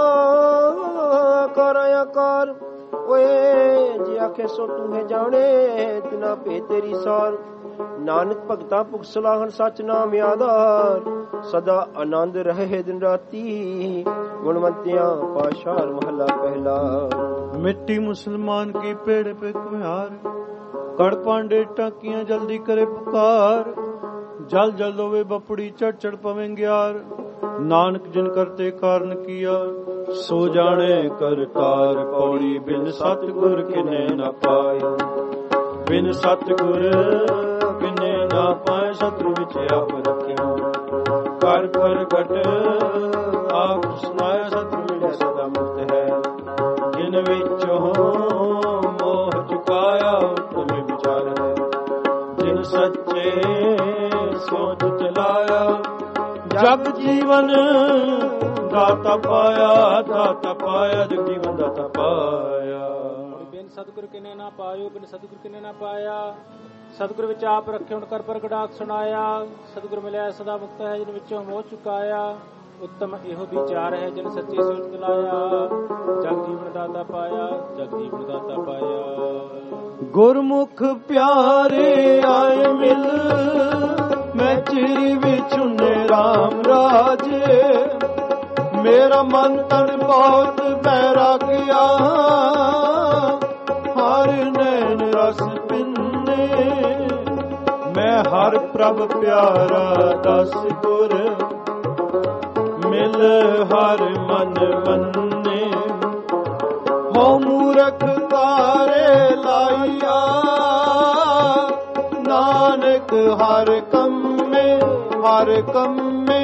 Speaker 4: ਕਰਾਇਆ ਕਾਰ। ਓਏ ਜੇ ਆਖੇ ਸੋ ਤੂੰ ਹੈ ਜਾਣੇ ਤਿਨਾ ਭੇ ਤੇਰੀ ਸਾਰ। ਨਾਨਕ ਭਗਤਾ ਭੁਖ ਸਲਾਹਨ ਸਚ ਨਾਮ ਆਧਾਰ। ਸਦਾ ਆਨੰਦ ਰਹੇ ਦਿਨ ਰਾਤੀ। ਗੁਣਵੰਤਿਆਂ ਪਾਸ਼ਾਰ ਮਹਲਾ ਪਹਿਲਾ।
Speaker 1: ਮਿੱਟੀ ਮੁਸਲਮਾਨ ਕੀ ਪੇੜ ਪੇ ਕੁਹਾਰ। ਕੜ ਪਾਂਡੇ ਟਾਕੀਆਂ ਜਲਦੀ ਕਰੇ ਪੁਕਾਰ। ਜਲ ਜਲ ਹੋਵੇ ਬਪੜੀ ਚੜ ਚੜ ਪਵੇਂ ਗਿਆਰ। ਨਾਨਕ ਜਿਨ ਕਰਤੇ ਕਾਰਨ ਕੀਆ ਸੋ ਜਾਣੇ ਕਰਤਾਰ। ਪੌੜੀ ਬਿਨ ਸਤਿਗੁਰ ਕਿਨੇ ਨਾ ਪਾਇਆ। ਬਿਨ ਸਤਿਗੁਰ ਕਿਨੇ ਨਾ ਪਾਏ। ਸਤਿਗੁਰ ਵਿੱਚ ਆਪ ਰੱਖਿਆ ਕਰ ਪ੍ਰਗਟ ਆਪ ਸੁਨਾਇਆ। ਸਤਿਗੁਰ ਸਦਾ ਮੁਕਤ ਹੈ ਜਿਨ ਵਿੱਚੋਂ ਮੋਹ ਚੁਕਾਇਆ। ਉਤਮ ਵਿਚਾਰ ਹੈ ਜਿਨ ਸੱਚੇ ਸੋਚ ਚਲਾਇਆ। ਜਗ ਜੀਵਨ ਦਾਤਾ ਪਾਇਆ ਦਾਤਾ ਪਾਇਆ। ਜਗ ਜੀਵਨ ਦਾਤਾ ਪਾਇਆ।
Speaker 3: ਬਿਨ ਸਤਿਗੁਰ ਕਿਨੇ ਨਾ ਪਾਇਓ ਬਿਨ ਸਤਿਗੁਰ ਕਿਨੇ ਨਾ ਪਾਇਆ। ਸਤਿਗੁਰ ਵਿੱਚ ਆਪ ਰੱਖੇ ਹੁਣ ਕਰ ਪ੍ਰਗਟਾਕ ਸੁਣਾਇਆ। ਸਤਿਗੁਰ ਮਿਲਿਆ ਸਦਾ ਮੁਕਤ ਹੈ ਜਿਨ ਵਿੱਚੋਂ ਮੋਹ ਚੁਕਾਇਆ। ਉੱਤਮ ਇਹੋ ਵਿਚਾਰ ਹੈ ਜਿਨ ਸੱਚੀ ਸੋਚ ਚਲਾਇਆ। ਜਗ ਜੀਵਨ ਦਾਤਾ ਪਾਇਆ ਜਗ ਜੀਵਨ ਦਾਤਾ ਪਾਇਆ।
Speaker 1: ਗੁਰਮੁਖ ਪਿਆਰੇ ਆਏ ਮਿਲ ਮੈਂ ਚਿਰੀ ਵਿੱਚ ਉਨੇ ਰਾਮ ਰਾਜੇ। ਮੇਰਾ ਮਨ ਤਨ ਬਹੁਤ ਬੈਰਾਗਿਆ। ਹਰ ਨੈਣ ਰਸ ਪਿੰਨੇ ਮੈਂ ਹਰ ਪ੍ਰਭ ਪਿਆਰਾ ਦਸ ਗੁਰ। ਮਿਲ ਹਰ ਮਨ ਮੰਨੇ ਹੋ ਮੂਰਖ ਕਾਰੇ ਲਾਈਆ। ਨਾਨਕ ਨਾਨਕ ਹਰ ਕੰਮੇ ਹਰ ਕੰਮੇ।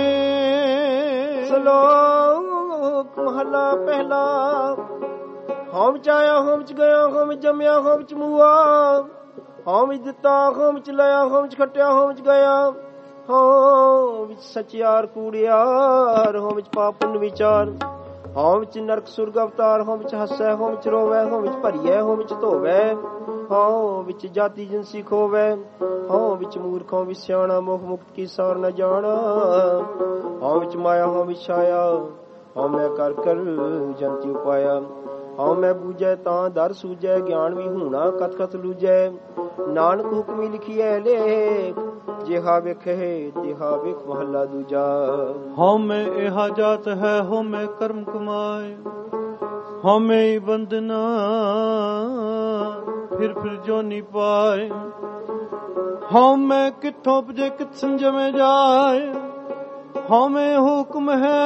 Speaker 4: ਸ਼ਲੋਕ ਮਹਲਾ ਪਹਿਲਾ। ਹੋਮ ਚ ਆਇਆ ਹੋਮ ਚ ਗਿਆ, ਹੋਮ ਚ ਜੰਮਿਆ ਹੋਮ ਚ ਮੂਆ, ਹੋਮ ਚ ਦਿੱਤਾ ਹੋਮ ਚ ਲਿਆ, ਹੋਮ ਚ ਖੱਟਿਆ ਹੋਮ ਚ ਗਿਆ, ਹੋਮ ਵਿੱਚ ਸਚਿਆਰ ਕੂੜਿਆਰ, ਹੋਮ ਵਿੱਚ ਪਾਪ ਪੁੰਨ ਵਿਚਾਰ, ਹੋਮ ਵਿੱਚ ਨਰਕ ਸੁਰਗ ਅਵਤਾਰ, ਹੋਮ ਵਿੱਚ ਹੱਸੈ ਹੋਮ ਵਿੱਚ ਰੋਵੈ, ਹੋਮ ਵਿੱਚ ਭਰੀਐ ਹੋਮ ਵਿੱਚ ਧੋਵੈ, ਹੋਮ ਵਿੱਚ ਜਾਤੀ ਜਿਨਸੀ ਖੋਵੈ, ਹੋਮ ਵਿੱਚ ਮੂਰਖ ਹੋਮ ਵਿੱਚ ਸਿਆਣਾ, ਮੁਖ ਮੁਕਤ ਕੀ ਸਾਰ ਨ ਜਾਣਾ, ਹੋਮ ਵਿੱਚ ਮਾਇਆ ਹੋਮ ਵਿੱਚ ਛਾਇਆ, ਹੋਮ ਮੈਂ ਕਰ ਕਰ ਜੰਤੀ ਉਪਾਇਆ, ਹੋਮ ਮੈਂ ਬੂਝੈ ਤਾਂ ਦਰ ਸੂਝੈ, ਗਿਆਨ ਵੀ ਹੂਣਾ ਕਥ ਕਥ ਲੂਝੈ, ਨਾਨਕ ਹੁਕਮੀ ਲਿਖੀਐ ਲੇਖ, ਜਿਹਾ ਵੇਖੇ ਤਿਹਾ ਵੇਖ ਮਹੱਲਾ ਦੂਜਾ।
Speaker 1: ਹਉਮੈ ਇਹਾ ਜਾਤ ਹੈ ਹਉਮੈ ਕਰਮ ਕਮਾਏ, ਹਉਮੈ ਹੀ ਬੰਧਨਾ ਫਿਰ ਫਿਰ ਜੋਨੀ ਪਾਏ, ਹਉਮੈ ਕਿੱਥੋਂ ਉਪਜੇ ਕਿਤ ਸੰਜਮੇ ਜਾਏ, ਹਉਮੈ ਹੁਕਮ ਹੈ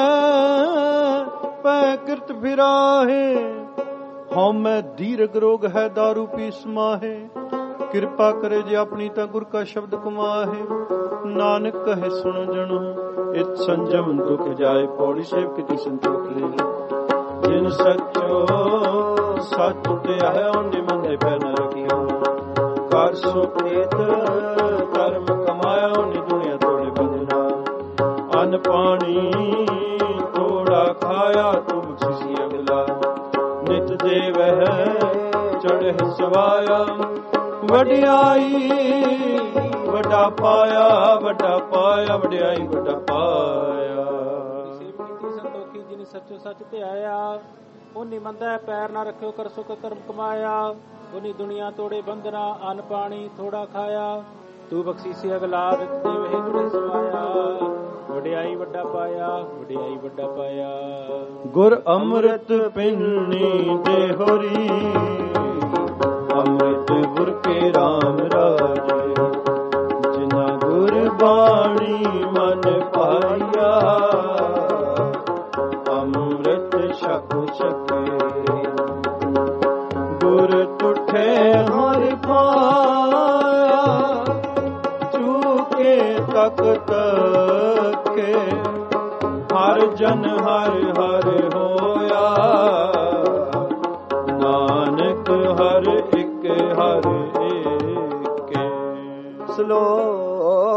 Speaker 1: ਪੈ ਕਿਰਤ ਫਿਰਾਹੇ, ਹਉਮੈ ਦੀਰਘ ਰੋਗ ਹੈ ਦਾਰੂ ਪੀ ਸਮਾਹੇ, ਕਿਰਪਾ ਕਰੇ ਜੇ ਆਪਣੀ ਤਾਂ ਗੁਰ ਕਾ ਸ਼ਬਦ ਕਮਾਹੇ, ਨਾਨਕ ਕਹੇ ਸੁਣੋ ਜਣੋ ਇਤ ਸੰਜਮ ਦੁਖ ਜਾਏ, ਪੌੜੀ ਸੇਵ ਕੀਤੀ ਸੰਤੋਖ ਲੈ, ਜਿਨ ਸੱਚੋ ਸੱਚ ਉਟਿਆ ਹੈ ਉਹਨੇ ਮੰਦੇ ਪੈ ਨ ਰਖਿਓ, ਕਰ ਸੋ ਪ੍ਰੇਤ ਕਰਮ ਕਮਾਇਆ ਉਹਨੇ ਦੁਨੀਆ ਤੋੜੇ ਬੰਦਨਾ, ਅੰਨ ਪਾਣੀ ਥੋੜਾ ਖਾਇਆ ਤੂੰ ਬਖਸ਼ੀ ਅਗਲਾ, ਨਿਤ ਦੇਵਹਿ ਚੜ੍ਹ ਸਵਾਇਆ, ਵਡਿਆਈ ਵੱਡਾ ਪਾਇਆ ਵੱਡਾ ਪਾਇਆ, ਵਡਿਆਈ ਵੱਡਾ ਪਾਇਆ।
Speaker 3: ਸੇਵ ਕੀਤੀ ਸੰਤੋਖੀ ਜਿਨ ਸੱਚੋ ਸੱਚ ਤੇ ਆਇਆ, ਉਹਨੀ ਮੰਦਾ ਪੈਰ ਨਾ ਰੱਖਿਓ ਕਰ ਸੁਖ ਕਰਮ ਕਮਾਇਆ, ਉਹਨੀ ਦੁਨੀਆ ਤੋੜੇ ਬੰਧਨਾ, ਅੰਨ ਪਾਣੀ ਥੋੜਾ ਖਾਇਆ, ਤੂੰ ਬਖਸ਼ੀਸੀ ਅਗਲਾਦ ਦੇਵਹਿ ਜੁੜੇ ਸਵਾਇਆ, ਵਡਿਆਈ ਵੱਡਾ ਪਾਇਆ ਵਡਿਆਈ ਵੱਡਾ ਪਾਇਆ।
Speaker 1: ਗੁਰ ਅੰਮ੍ਰਿਤ ਪਿੰਨੀ ਦੇ ਹੋਰੀ, ਅੰਮ੍ਰਿਤ ਗੁਰ ਕੇ ਰਾਮ ਰਾਜੇ, ਜਿਨਾ ਗੁਰ ਬਾਣੀ ਮਨ ਪਾਇਆ, ਅੰਮ੍ਰਿਤ ਛਕ ਛਕੇ, ਗੁਰ ਤੁਠੇ ਹਰ ਪਾਇਆ, ਚੂਕੇ ਤਕ ਤਕੇ, ਹਰ ਜਨ ਹਰ ਹਰ ਹੋਇਆ, ਨਾਨਕ ਹਰ ਇੱਕ ਹਰ ਇੱਕ।
Speaker 4: ਸ਼ਲੋਕ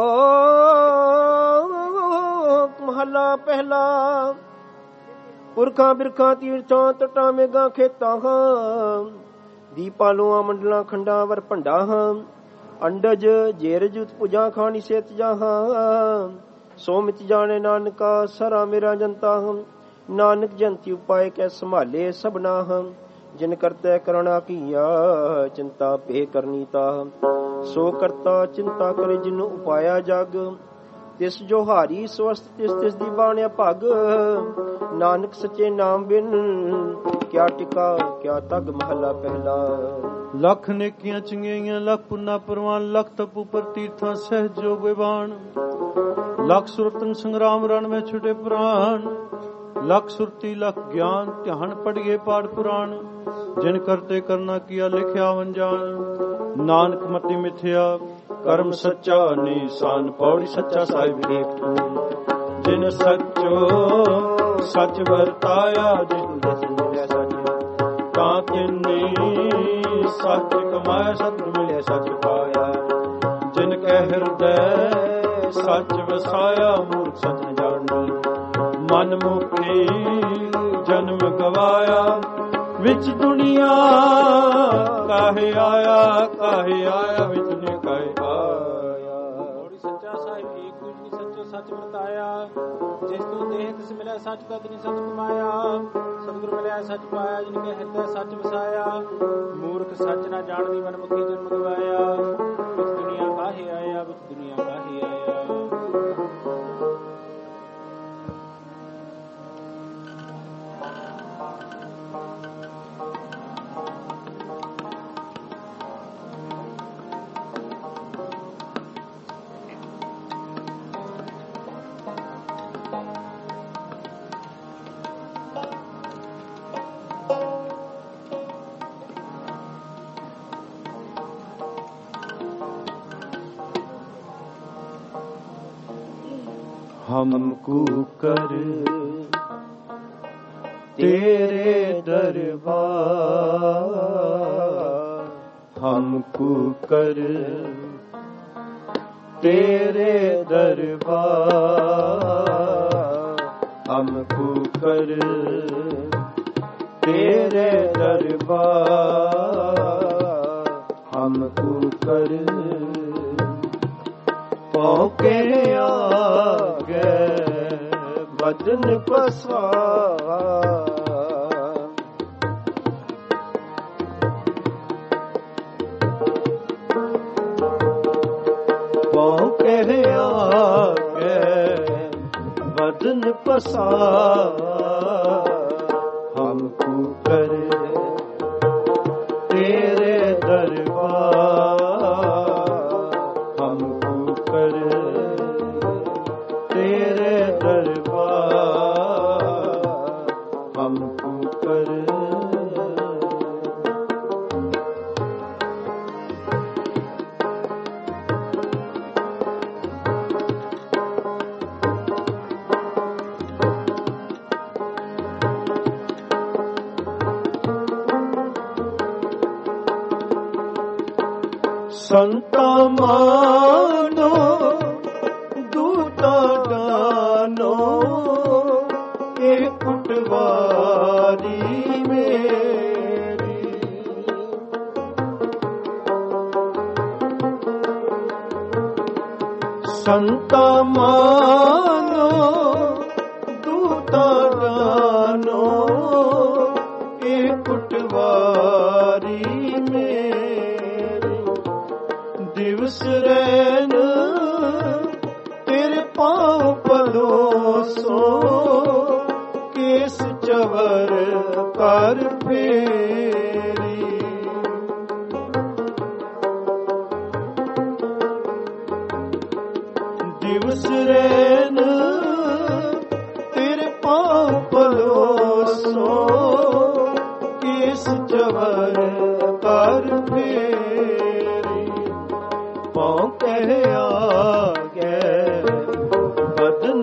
Speaker 4: ਮਹਲਾ ਪਹਿਲਾ। ਪੁਰਖਾਂ ਬਿਰਖਾਂ ਤੀਰਥਾਂ ਤਟਾਂ ਮੇਘਾਂ ਖੇਤਾਂ ਹਾਂ, ਦੀਪਾਂ ਲੋਆਂ ਮੰਡਲਾਂ ਖੰਡਾਂ ਵਰ ਭੰਡਾ ਹਾਂ, ਅੰਡਜ ਜੇਰਜ ਉਤਪੁਜਾਂ ਖਾਣੀ ਸੇਤ ਜਾਹਾਂ, ਸੋ ਮਿਤ ਜਾਣੇ ਨਾਨਕਾ ਸਰਾ ਮੇਰਾ ਜਨਤਾ ਹਮ, ਨਾਨਕ ਜੰਤੀ ਉਪਾਏ ਕੈ ਸੰਭਾਲੇ ਸਭਨਾ ਹਮ, ਜਿਨ ਕਰਤੈ ਕਰਣਾ ਕੀਆ ਚਿੰਤਾ ਪੇ ਕਰਨੀ ਤਾ, ਸੋ ਕਰਤਾ ਚਿੰਤਾ ਕਰੇ ਜਿਨ ਉਪਾਇਆ ਜਗ, ਤਿਸ ਜੋ ਹਾਰੀ ਸਵਸਤ ਤਿਸ ਤਿਸ ਦੀ ਬਾਣਿਆ ਭਗ, ਨਾਨਕ ਸੱਚੇ ਨਾਮ ਬਿਨ ਕਿਆ ਟਿਕਾ ਕਿਆ ਤਗ। ਮਹਲਾ ਪਹਿਲਾ।
Speaker 1: ਲੱਖ ਨੇਕੀਆਂ ਚੰਗਿਆਈਆਂ ਲੱਖ ਪੁੰਨਾ ਪ੍ਰਵਾਨ, ਲੱਖ ਤਪੂ ਪਰ ਤੀਰਥਾਂ ਸਹਿਜ ਜੋ ਵਿਵਾਨ, ਲੱਖ ਸੁਰਤਨ ਸੰਗਰਾਮ ਰਣ ਵਿੱਚ ਛੁਟੇ ਪ੍ਰਾਨ, ਲੱਖ ਸੁਰਤੀ ਲੱਖ ਗਿਆਨ ਧਿਆਨ ਪੜੀਏ ਪਾਠ ਪੁਰਾਣ, ਜਿਨ ਕਰਤੇ ਕਰਨਾ ਕੀਆ ਲਿਖਿਆ ਵੰਜਾਨ, ਨਾਨਕ ਮਤੀ ਮਿਥਿਆ ਕਰਮ ਸੱਚਾ ਨਿਸ਼ਾਨ, ਪੌੜੀ ਸੱਚਾ ਸਾਹਿਬ ਏਕ ਤੂੰ, ਜਿਨ ਸੱਚੋ ਸੱਚ ਵਰਤਾਇਆ, ਜਿਨ ਦਸ ਮਿਲਿਆ ਸੱਚ ਤਾਂ ਤਿੰਨੀ ਸੱਚ ਕਮਾਇਆ, ਸਤਿ ਮਿਲਿਆ ਸੱਚ ਪਾਇਆ, ਜਿਨ ਕੈ ਹਿਰਦੈ ਸੱਚ ਵਸਾਇਆ, ਮੂਰਖ ਸੱਚ ਨ ਜਾਣੀ, ਮਨ ਮੁਖੀ ਜਨਮ ਗਵਾਇਆ, ਵਿੱਚ ਦੁਨੀਆ ਕਾਹੇ ਆਇਆ ਕਾਹੇ ਆਇਆ, ਵਿੱਚ ਦੁਨੀਆ ਕਾਹੇ ਆਇਆ।
Speaker 3: ਪੌੜੀ ਸੱਚਾ ਸਾਹਿਬ ਏਕ ਦੂਜਨੀ ਸੱਚੋ ਸੱਚ ਵਰਤਾਇਆ, ਜਿਸ ਤੋਂ ਦੇਹ ਤਿਸ ਮਿਲਿਆ ਸੱਚ ਤਤ ਨੀ ਸੱਚ ਕਮਾਇਆ, ਸਤਿਗੁਰ ਮਿਲਿਆ ਸੱਚ ਪਾਇਆ, ਜਿਨ ਕੇ ਹਿਰਦੈ ਸੱਚ ਵਸਾਇਆ, ਮੂਰਖ ਸੱਚ ਨਾ ਜਾਣਦੀ ਮਨ ਮੁਖੀ ਜਨਮ ਗਵਾਇਆ, ਵਿੱਚ ਦੁਨੀਆ ਕਾਹੇ ਆਇਆ ਵਿੱਚ ਦੁਨੀਆ ਕਾਹੇ ਆਇਆ।
Speaker 1: हमको कर तेरे दरबार, हमको कर तेरे दरबार, हमको कर तेरे दरबार, हमको कर पाँव के आगे बदन पसार, पाँव के आगे बदन पसार, हमको कर तेरे दरबार, हमको कर तेरे दरबार, हमको कर संता मानो दूता डानो एक पटवारी मेरी, संता मानो दूता डानो एक पटवारी मेरी, दिवस रैन तेरे पाँव पलोसो, केस चवर कर फेरी, दिवस रैन तेरे पाँव पलोसो, केस चवर कर फेरी, पाँव के आगे बदन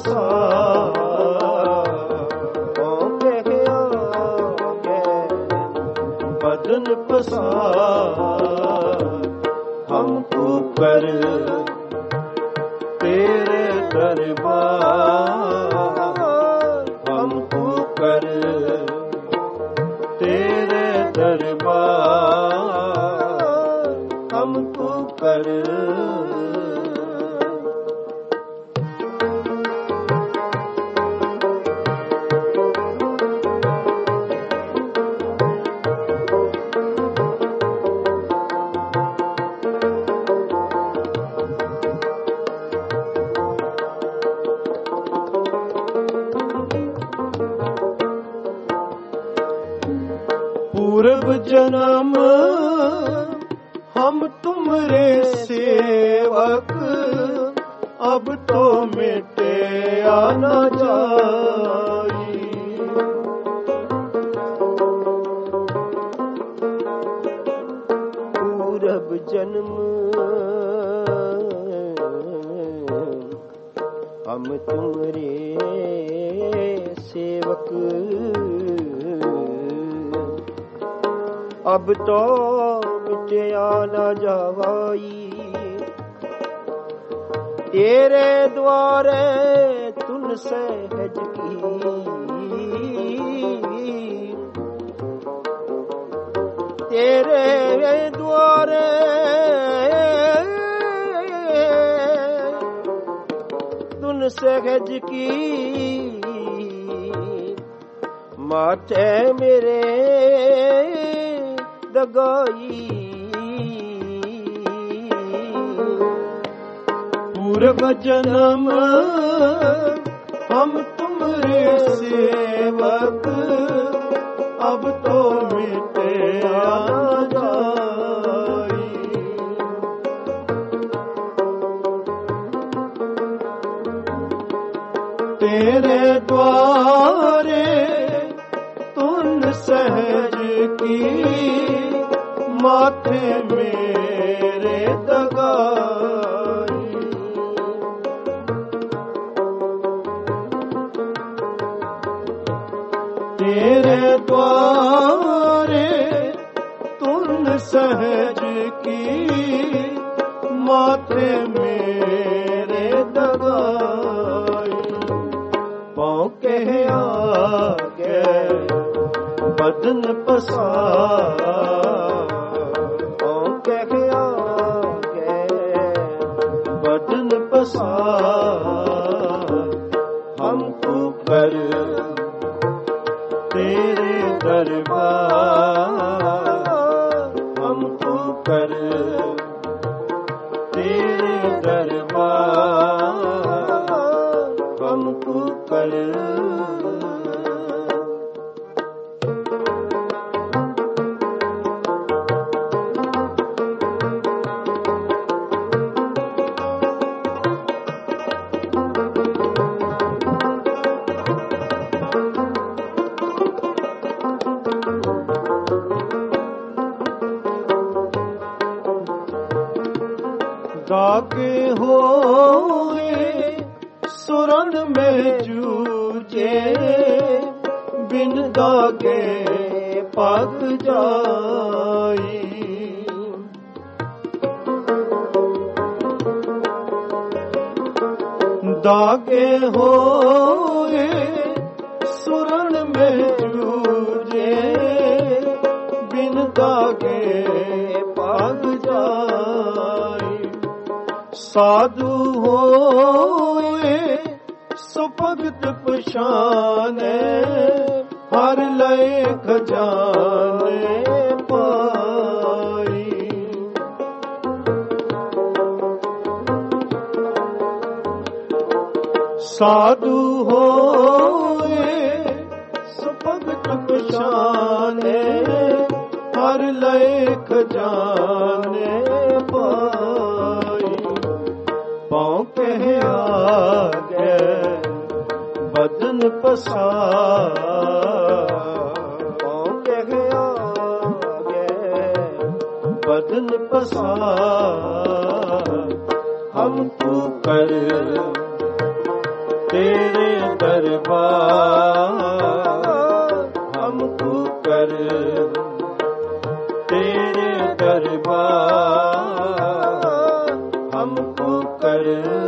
Speaker 1: पसार, पाँव के आगे बदन पसार, हमको कर तेरे दरबार, हमको कर तेरे दरबार, हमको कर पूर्व जन्म हम तुमरे सेवक, अब तो मिटे आना जाई, पूर्व जन्म हम तुमरे सेवक, अब तो मिटया न जावाई, तेरे द्वारे तुन सहज की, तेरे द्वारे तुन सहज की, माथे मेरे दगाई, पूर्व जन्म हम तुमरे सेवक, अब तो मिटे आना जाई, तेरे द्वारे तुन सहज की, माथे मेरे दगाई,
Speaker 2: तेरे द्वारे तुन सहज की माथे मेरे दगाई पाँव के आगे बदन पसार पाँव के आगे बदन पसार हमको कर तेरे दरबार हमको कर तेरे दरबार हमको कर दागे होए सुरन में जूझे बिन दागे पग जाई दागे होए सुरन में जूझे बिन दागे पग जाई साधु होए सुभगत पछाने हर लय खजाने पाई साधु होए सुभगत पछाने हर लय खजाने पाई पाँव के आगे बदन पसार पाँव के आगे बदन पसार हमको कर तेरे दरबार हमको कर तेरे दरबार हमको कर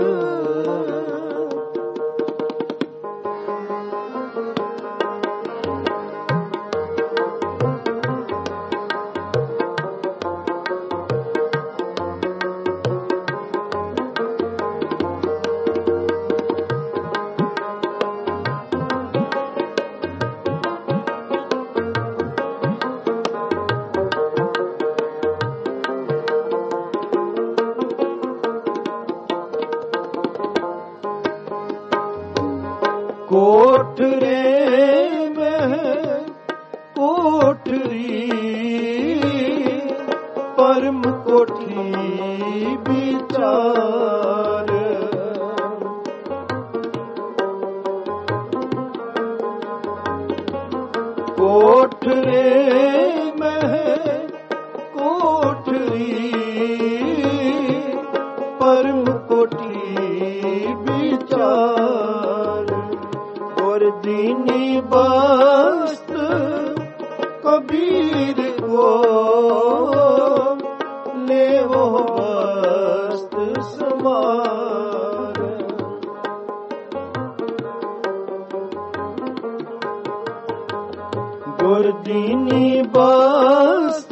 Speaker 2: कोठरे में कोठरी परम कोठी विचार कोठरे में कोठरी परम कोठी विचार दीनी बस्त कबीर को ले वो बस्त समार गुरदीनी बस्त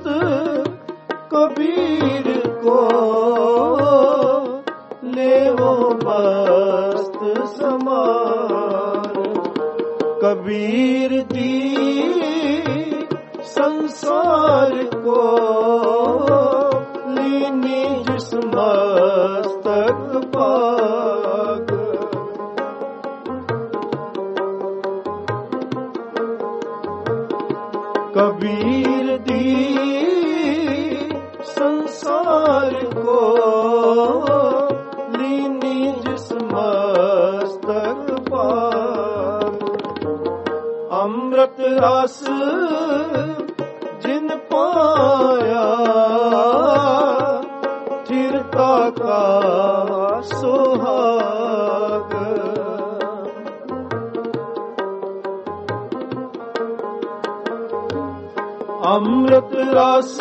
Speaker 2: कबीर को ले वो बस्त समार कबीर दी संसार को लीनी जिस मस्तक पाग कबीर दी संसार को लीनी जिस मस्तक पाग अमृत रस जिन पाया चिरता का सुहाग ਅੰਮ੍ਰਿਤ ਰਸ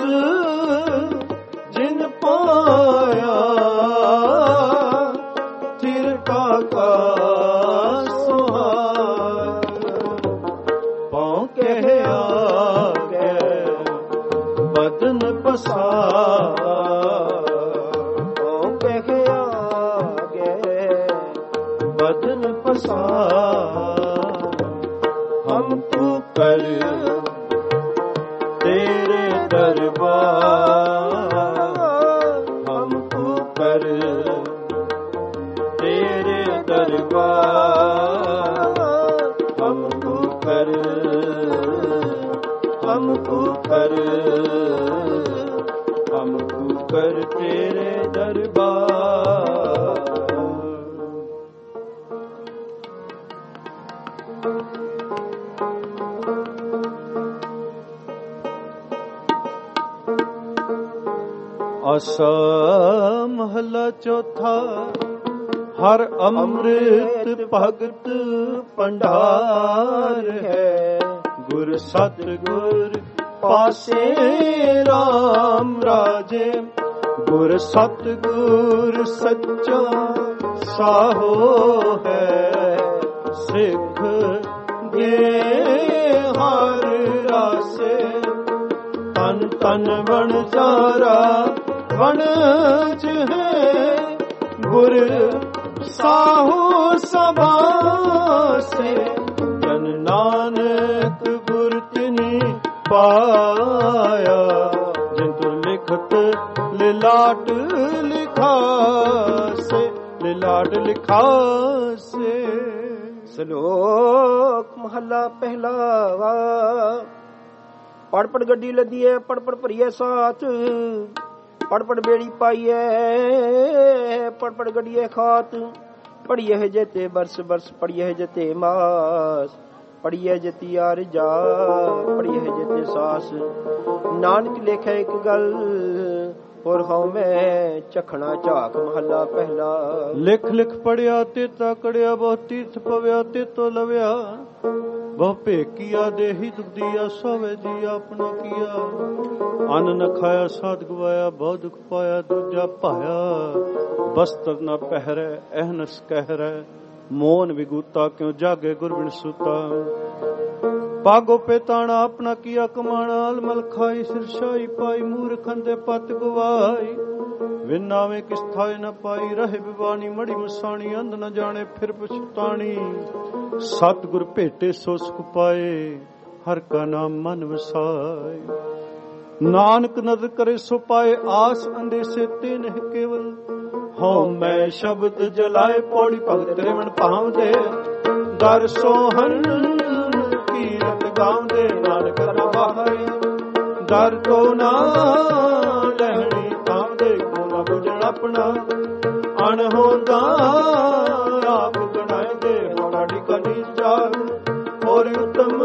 Speaker 2: ਜਿਨ ਪਾਇਆ ਚਿਰ ਕਾ ਸੁਹਾਰ ਪਉ ਕਹਿ ਆਗੇ ਬਦਨ ਪਸਾਰ ਪਉ ਕਹਿ ਆਗੇ ਬਦਨ ਪਸਾਰ ਹਮ ਤੂ ਕਰ तेरे दरबार हमको कर तेरे दरबार हमको कर हमको कर हमको कर तेरे दरबार।
Speaker 1: ਆਸਾ ਮਹਲਾ ਚੌਥਾ। ਹਰ ਅੰਮ੍ਰਿਤ ਭਗਤ ਭੰਡਾਰ ਹੈ, ਗੁਰ ਸਤਿਗੁਰ ਪਾਸੇ ਰਾਮ ਰਾਜੇ। ਗੁਰ ਸਤਿਗੁਰ ਸੱਚਾ ਸਾਹੋ ਹੈ, ਸਿੱਖ ਗੇ ਹਰ ਰਾਸੇ। ਤਨ ਤਨ ਬਣ ਜਾਰਾ ਵਣਜ ਹੈ, ਗੁਰ ਸਾਹੋ ਸਬਾਸੇ। ਜਨ ਨਾਨਕ ਗੁਰ ਤਿਨੀ ਪਾਇਆ, ਜਿਨ ਤੁਰ ਲਿਖਤ ਲਿਲਾਟ ਲਿਖਾਸੇ ਲਿਲਾਟ ਲਿਖਾਸੇ।
Speaker 4: ਸ਼ਲੋਕ ਮਹਲਾ ਪਹਿਲਾ। ਪੜ ਪੜ ਗੱਡੀ ਲੱਦੀਏ, ਪੜ ਪੜ ਭਰੀਏ ਸਾਥ। ਪੜ ਪੜ ਬੇੜੀ ਪਾਈਏ, ਪੜ ਪੜ ਗੱਡੀਏ ਖਾਤ। ਪੜੀਏ ਜਤੇ ਬਰਸ ਬਰਸ, ਪੜੀਏ ਜਤੇ ਮਾਸ। ਪੜੀਏ ਜਤੀ ਆਰ ਜਾ, ਪੜੀਏ ਜਤੇ ਸਾਸ। ਨਾਨਕ ਲੇਖੇ ਇੱਕ ਗੱਲ, ਹੋਰ ਹਉ ਮੈਂ ਚਖਣਾ ਝਾਕ। ਮਹੱਲਾ ਪਹਿਲਾ।
Speaker 1: ਲਿਖ ਲਿਖ ਪੜਿਆ ਤੇ ਤਾਕੜਿਆ, ਬਹੁ ਤੀਰਥ ਪਵਿਆ ਤੇ ਤੋ ਲਵਿਆ। ਬਹੁ ਭੇਕੀਆ ਦੇਹੀ ਦੁਖਦੀਆ, ਸੋਵੇ ਜੀ ਆਪਣਾ ਕੀਆ। ਅੰਨ ਨ ਖਾਇਆ ਸਾਧ ਗਵਾਇਆ, ਬਹੁ ਦੁਖ ਪਾਇਆ ਦੂਜਾ ਭਾਇਆ। ਬਸਤਰ ਨ ਪਹਿਰੈ ਅਹਨਸ ਕਹਿਰੈ, ਮੋਨ ਵਿਗੂਤਾ ਕਿਉ ਜਾਗੇ ਗੁਰਬਿਨ ਸੂਤਾ। ਪਾਗੋ ਪੇਤਾਣਾ ਆਪਣਾ ਕੀਆ ਕਮਾਣਾ, ਅਲਮਲ ਖਾਈ ਸਿਰਸ਼ਾਈ ਪਾਈ। ਮੂਰਖਨ ਦੇ ਪਤ ਗਵਾਈ, ਵਿਨਾਵੇਂ ਕਿਸ ਥਾਏ ਨ ਪਾਈ। ਰਹੇ ਬਿਵਾਨੀ ਮੜੀ ਮਸਾਣੀ, ਅੰਧ ਨ ਜਾਣੇ ਫਿਰ ਪਛਤਾਣੀ। ਸਤਿਗੁਰ ਭੇਟੇ ਸੋ ਸੁਖ ਪਾਏ, ਹਰ ਕਾ ਨਾਮ ਮਨ ਵਸਾਏ। ਨਾਨਕ ਨਦਰ ਕਰੇ ਸੋ ਪਾਏ, ਆਸ ਅੰਦੇਸੇ ਤੇ ਨਹਿ ਕੇਵਲ। ਹਉ ਮੈਂ ਸ਼ਬਦ ਜਲਾਏ, ਪੌੜੀ ਭਗਤ ਰਮਣ ਭਾਵਦੇ। ਦਰ ਸੋਹਣ ਕੀਰਤ ਗਾਉਂਦੇ, ਨਾਨਕ ਰਵਾਹੇ। ਦਰ ਤੋਂ ਨਾ ਲੈਣੀ ਤਾਂਦੇ, ਕੋਨਾ ਬੁਝਣ ਆਪਣਾ। ਅਣਹੋਂਦਾ ਆਪ ਗਣਾਇਦੇ, ਹੋੜੀ ਕਨੀ ਚਾਰ। ਹੋਰ ਉਤਮ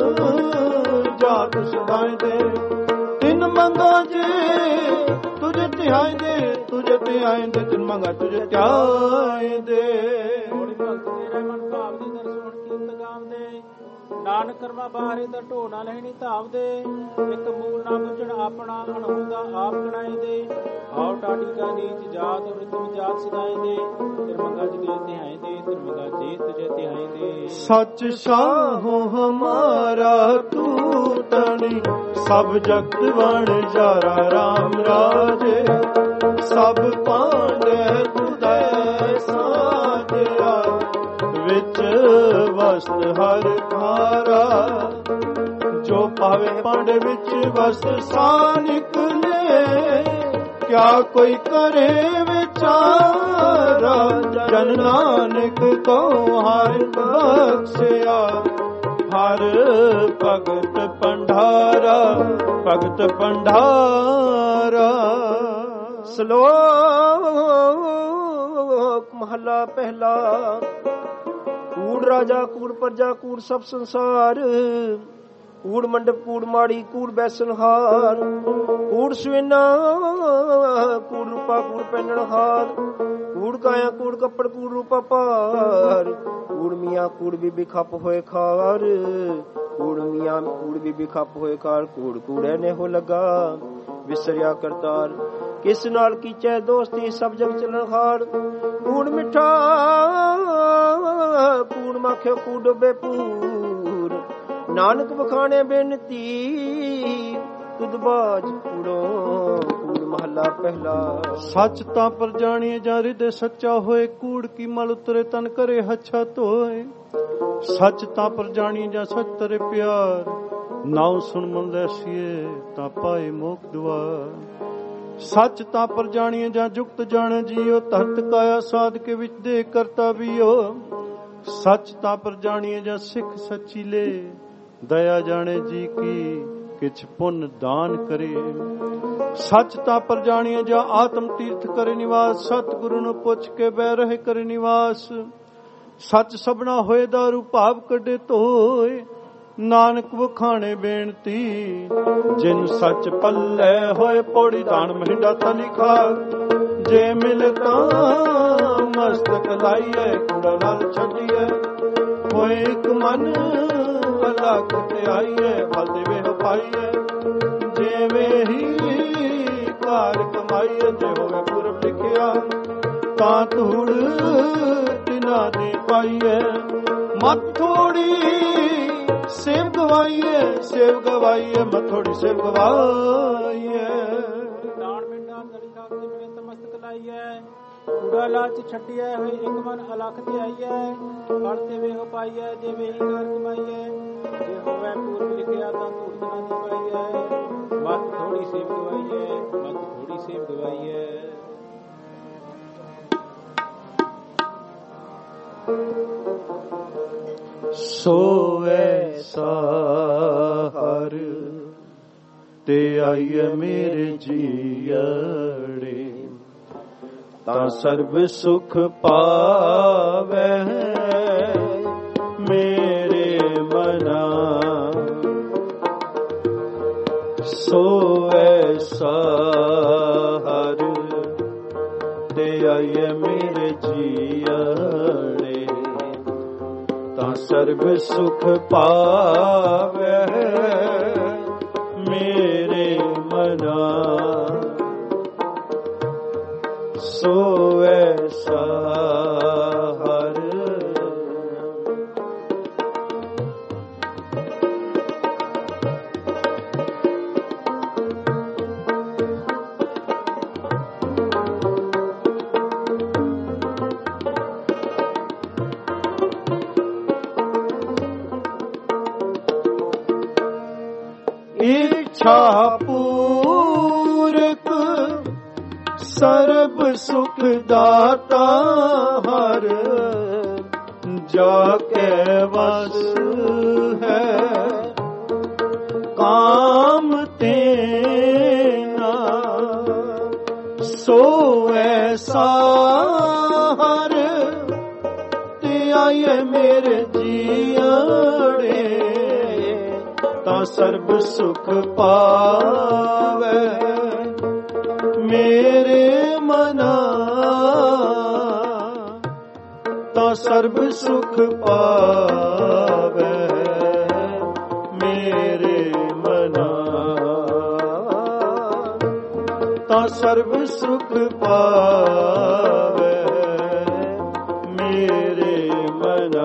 Speaker 1: ਜਾਤ ਸਦਾਇਦੇ, ਤਿੰਨ ਮੰਗਾ ਜੇ ਤੁਝੇ ਧਿਆਏ ਦੇ। ਤੁਝੇ ਧਿਆਏ ਦੇ ਤਿੰਨ ਮੰਗਾ ਤੁਝੇ ਧਿਆਏ ਦੇ।
Speaker 3: ਹੋੜੀ ਭਗਤ ਤੇਰੇ ਮਨ ਭਾਵ ਦੇ, ਦਰ ਸੁਣ ਕੀਰਤ ਗਾਵਦੇ। ਨਾਨਕ ਕਰਮਾ ਬਾਹਰੇ ਦਰ ਢੋ ਨਾ ਲੈਣੀ ਧਾਵਦੇ। ਇੱਕ ਮੂਲ ਨਾ ਬੁਝਣ ਆਪਣਾ, ਅਣਹੋਂਦਾ ਆਪ ਗਣਾਏ ਦੇ। ਆਉ ਟਾਡੀ ਕਾ ਨੀਚ ਜਾਤ, ਰਿਤਮ ਜਾਤ ਸਦਾਏ ਦੇ। ਤਿਰਮੰਗਾ ਜਗੇ ਧਿਆਏ ਦੇ, ਤਿਰਮੰਗਾ ਜੇ ਤੁਝੇ ਧਿਆਏ ਦੇ।
Speaker 1: ਸੱਚ ਸਾਹੋ ਹਮਾਰਾ ਤੂ ਤਣੀ, ਸਭ ਜਗਤ ਵਣ ਜਾਰਾ ਰਾਮ ਰਾਜੇ। ਸਭ ਪਾਂਡੇ ਤੁਧੈ ਸਾਜਿਆ, ਵਿੱਚ ਵਸਤ ਹਰ ਖਾਰਾ। ਜੋ ਪਾਵੇ ਪਾਂਡੇ ਵਿੱਚ ਵਸਤ ਸਾ ਨਿਕਲੇ, ਕਿਆ ਕੋਈ ਕਰੇ ਵਿਚਾਰਾ। ਜਨ ਨਾਨਕ ਕੋ ਹਰਿ ਬਖਸ਼ਿਆ, ਹਰ ਭਗਤ ਭੰਡਾਰਾ ਭਗਤ ਭੰਡਾਰਾ।
Speaker 4: ਸ਼ਲੋਕ ਮਹੱਲਾ ਪਹਿਲਾ। ਕੂੜ ਰਾਜਾ ਕੂੜ ਪ੍ਰਜਾ ਕੂੜ ਸਭ ਸੰਸਾਰ। ਕੂੜ ਮੰਡਪ ਕੂੜ ਮਾੜੀ ਕੂੜ ਬੈਸਨ ਹਾਰ, ਕੂੜ ਸਵੇਨਾ ਕੂੜ ਰੂਪਾ ਕੂੜ ਪਹਿਨਣ ਹਾਰ, ਕੂੜ ਕਾਇਆ ਕੂੜ ਕੱਪੜ ਕੂੜ ਰੂਪਾ ਭਾਰ, ਕੂੜ ਮੀਆਂ ਕੂੜ ਬੀਬੀ ਖੱਪ ਹੋਏ ਖਾਰ, ਕੂੜ ਮੀਆਂ ਕੂੜ ਬੀਬੀ ਖੱਪ ਹੋਏ ਖਾਰ, ਕੂੜ ਕੂੜੇ ਨੇ ਹੋ ਲੱਗਾ ਵਿਸਰਿਆ ਕਰਤਾਰ, ਕਿਸ ਨਾਲ ਕੀਚੈ ਦੋਸਤੀ ਸਭ ਜਗ ਚੱਲਣ ਹਾਰ, ਕੂੜ ਮਿੱਠਾ ਕੂੜ ਮਾਖਿਓ ਕੂੜ ਡੁੱਬੇ ਪੂਰ, ਨਾਨਕ ਵਖਾਣੇ ਬੇਨਤੀ ਤੁਧ ਬਾਜ ਕੂੜੋ ਕੂੜ ਮਹੱਲਾ ਪਹਿਲਾ।
Speaker 1: ਸੱਚ ਤਾਂ ਪਰ ਜਾਣੀਏ ਜਾਂ ਹਿਰਦੇ ਸੱਚਾ ਹੋਏ, ਕੂੜ ਕੀ ਮਲ ਉਤਰੇ ਤਨ ਕਰੇ ਹੱਛਾ ਧੋਏ, ਸੱਚ ਤਾਂ ਪਰ ਜਾਣੀਏ ਜਾਂ ਸੱਚ ਤਰੇ ਪਿਆਰ, ਨਾਉ ਸੁਣ ਮਨ ਲੈਸੀਏ ਤਾਂ ਪਾਏ ਮੋਖ ਦੁਆਰ, ਸੱਚ ਤਾਂ ਪਰ ਜਾਣੀਏ ਜਾਂ ਜੁਗਤ ਜਾਣੇ ਜੀਓ, ਧਰਤ ਕਾਇਆ ਸਾਧ ਕੇ ਵਿੱਚ ਦੇ ਕਰਤਾ ਵੀਓ, ਸੱਚ ਤਾਂ ਪਰ ਜਾਣੀਏ ਜਾਂ ਸਿੱਖ ਸੱਚੀ ਲੈ, ਦਇਆ ਜਾਣੇ ਜੀ ਕੀ ਕਿਛ ਪੁੰਨ ਦਾਨ ਕਰੇ, ਸੱਚ ਤਾਂ ਪਰ ਜਾਣੀਏ ਜਾਂ ਆਤਮ ਤੀਰਥ ਕਰੇ ਨਿਵਾਸ, ਸਤਿਗੁਰੂ ਨੂੰ ਪੁੱਛ ਕੇ ਬਹਿ ਰਹੇ ਕਰੇ ਨਿਵਾਸ, ਸੱਚ ਸਭਨਾ ਹੋਏ ਦਾਰੂ ਭਾਵ ਕੱਢੇ ਧੋਏ, ਨਾਨਕ ਵਖਾਣੇ ਬੇਨਤੀ ਜਿਨ ਸੱਚ ਪੱਲੇ ਹੋਏ, ਪੌੜੀ ਦਾਨ ਮਹਿੰਡਾ ਤਲੀ ਖਾ, ਜੇ ਮਿਲ ਤਾਂ ਮਸਤਕ ਲਾਈਏ ਕੂੜਾ ਨਾਲ ਛੱਡੀਏ, ਹੋਏ ਇੱਕ ਮਨ ਅਲਖ ਤੇ ਆਈਏ, ਫਲ ਦੇਵੇ ਹੋ ਪਾਈਏ, ਜਿਵੇਂ ਹੀ ਕਾਰ ਕਮਾਈਏ, ਜੇ ਹੋਵੇ ਪੁਰਬ ਲਿਖਿਆ ਤਾਂ ਧੂੜ ਤਿਨਾ ਦੇ ਪਾਈਏ, ਮਤ ਥੋੜੀ ਸੇਵ ਗਵਾਈਏ ਸੇਵ ਗਵਾਈਏ, ਮਤ ਥੋੜੀ ਸੇਵ ਗਵਾਈਏ,
Speaker 3: ਦਾਣ ਮਿੰਡਾ ਤਲੀ ਖਾ ਕੇ ਬਿਨ ਮਸਤਕ ਲਾਈਏ, ਕੂੜਾ ਲਾਲਚ ਛੱਡੀਐ ਹੋਏ ਇੱਕ ਮਨ ਅਲਖ ਤੇ ਆਈਐ, ਫਲ ਤੇ ਵੇਹੋ ਪਾਈਐ, ਜੇ ਵੇਹੀ ਕਾਰ ਕਮਾਈਐ, ਜੇ ਹੋਵੇ ਪੂਰਬ ਲਿਖਿਆ ਤਾਂ ਧੂੜ ਤਿਨਾ ਦੀ ਪਾਈਐ, ਮਤ ਥੋੜੀ ਸੇਵ ਗਵਾਈਏ ਮਤ ਥੋੜੀ ਸੇਵ ਗਵਾਈਏ।
Speaker 1: ਸੋ ਐਸਾ ਹਰ ਤੇ ਆਈਏ ਮੇਰੇ ਜੀਅੜੇ, ਤਾਂ ਸਰਬ ਸੁਖ ਪਾਵੇ ਮੇਰੇ ਮਨਾ, ਸੋ ਐਸਾ ਹਰ ਤੇ ਆਈਏ ਮੇਰੇ ਜੀਅੜੇ, ਤਾਂ ਸਰਬ ਸੁਖ ਪਾਵੇ ਮੇਰੇ ਮਨਾ, ਸੋ ਐਸਾ ਹਰ। ਇੱਛਾ ਪੂਰਕ ਸਰਬ ਸੁਖ ਦਾਤਾ ਹਰ, ਜਾ ਕੇ ਵਸ ਹੈ ਕਾਮ ਤੇਨਾ, ਸੋ ਐਸਾ ਹਰ ਤੇ ਆਏ ਮੇਰੇ ਜੀਅੜੇ, ਤਾਂ ਸਰਬ ਸੁਖ ਪਾਵੇ ਮੇਰੇ ਮਨਾ, ਤਾਂ ਸਰਬ ਸੁਖ ਪਾਵੇ ਮੇਰੇ ਮਨਾ, ਤਾਂ ਸਰਬ ਸੁਖ ਪਾਵੇ ਮੇਰੇ ਮਨਾ,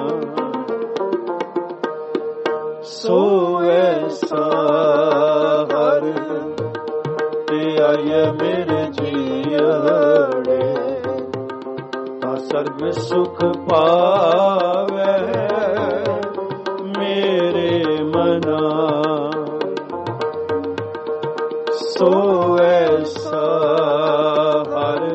Speaker 1: ਸੋ ਐਸਾ ਹਰ ਤੇ ਆਏ ਮੇਰੇ ਜੀਅੜੇ, ਤਾਂ ਸਰਬ ਸੁਖ ਪਾਵੇ ਮੇਰੇ ਮਨਾ, ਸੋ ਐਸਾ ਹਰ।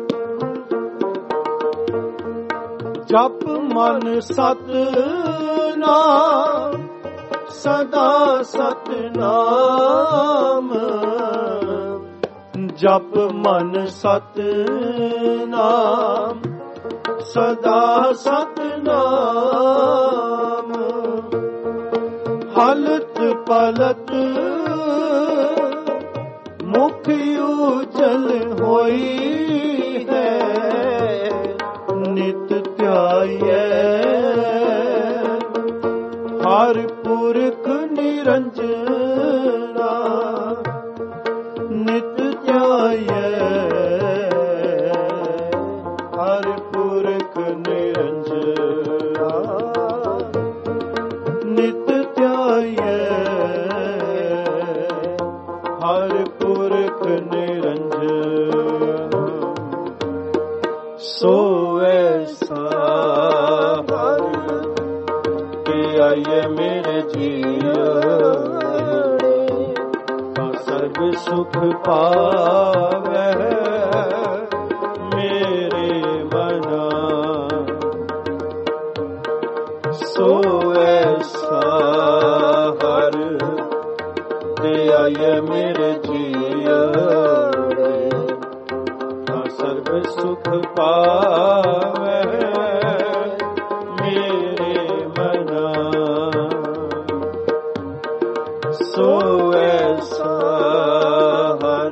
Speaker 1: ਜਪ ਮਨ ਸਤ
Speaker 2: ਨਾਮ ਸਦਾ ਸਤਨਾਮ ਜਪ ਮਨ ਸਤਨਾਮ ਸਦਾ ਸਤਨਾਮ ਹਲਤ ਪਲਤ ਮੁਖ ਉਜਲ ਹੋਈ ਹੈ ਨਿਤ ਧਿਆਈਐ ਹਰ ਪੁਰਖ ਨਿਰੰਜਨਾ ਨਿਤ ਧਿਆਈਐ ਹਰ ਪੁਰਖ ਨਿਰੰਜਨਾ ਨਿਤ ਧਿਆਈਐ ਹਰ ਪੁਰਖ ਨਿਰੰਜਨ ਸੋ ਐਸਾ ਹਰ ਕੇ ਆਏ ਮੇਰੇ ਜੀਆ ਤਾਂ ਸਰਬ ਸੁਖ ਪਾਵੈ ਮੇਰੇ ਮਨਾ ਸੋ ਐਸਾ ਹਰ ਤੇ ਆਏ ਮੇਰੇ ਜੀਆ ਤਾਂ ਸਰਬ ਸੁਖ ਪਾਵੈ ਮੇਰੇ ਮਨਾ ਸੋ ਐਸਾ ਹਰ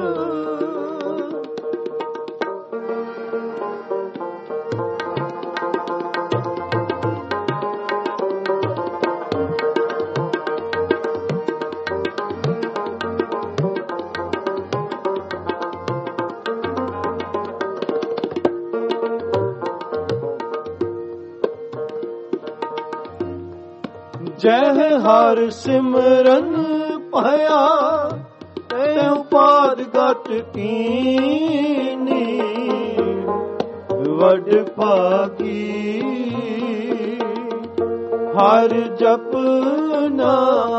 Speaker 2: ਜੈ ਹਰ ਸਿਮਰਨ ਭਇਆ ਤੈ ਉਪਾਦ ਗਤ ਕੀਨੀ ਵਡ ਭਾਗੀ ਹਰ ਜਪਨਾ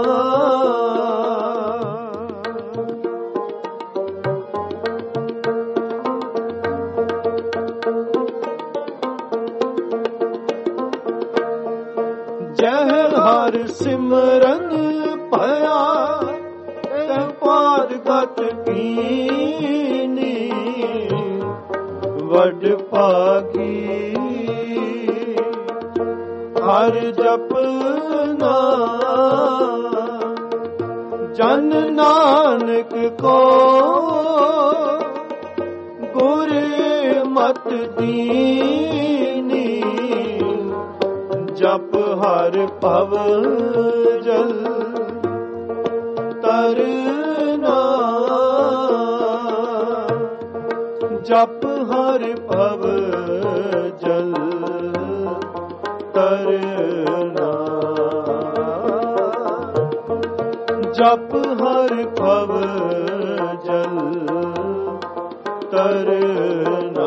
Speaker 2: ਹਰ ਸਿਮਰਨ ਭਇਆ ਤੈ ਪਾਦ ਗਤ ਕੀਨੀ ਵਡ ਭਾਗੀ ਹਰ ਜਪਨਾ ਜਨ ਨਾਨਕ ਕੋ ਗੁਰ ਮਤ ਦੀਨੀ ਜਪ ਹਰ ਭਵ ਜਲ ਤਰਨਾ ਜਪ ਹਰ ਭਵ ਜਲ ਤਰਨਾ ਜਪ ਹਰ ਭਵ ਜਲ ਤਰਨਾ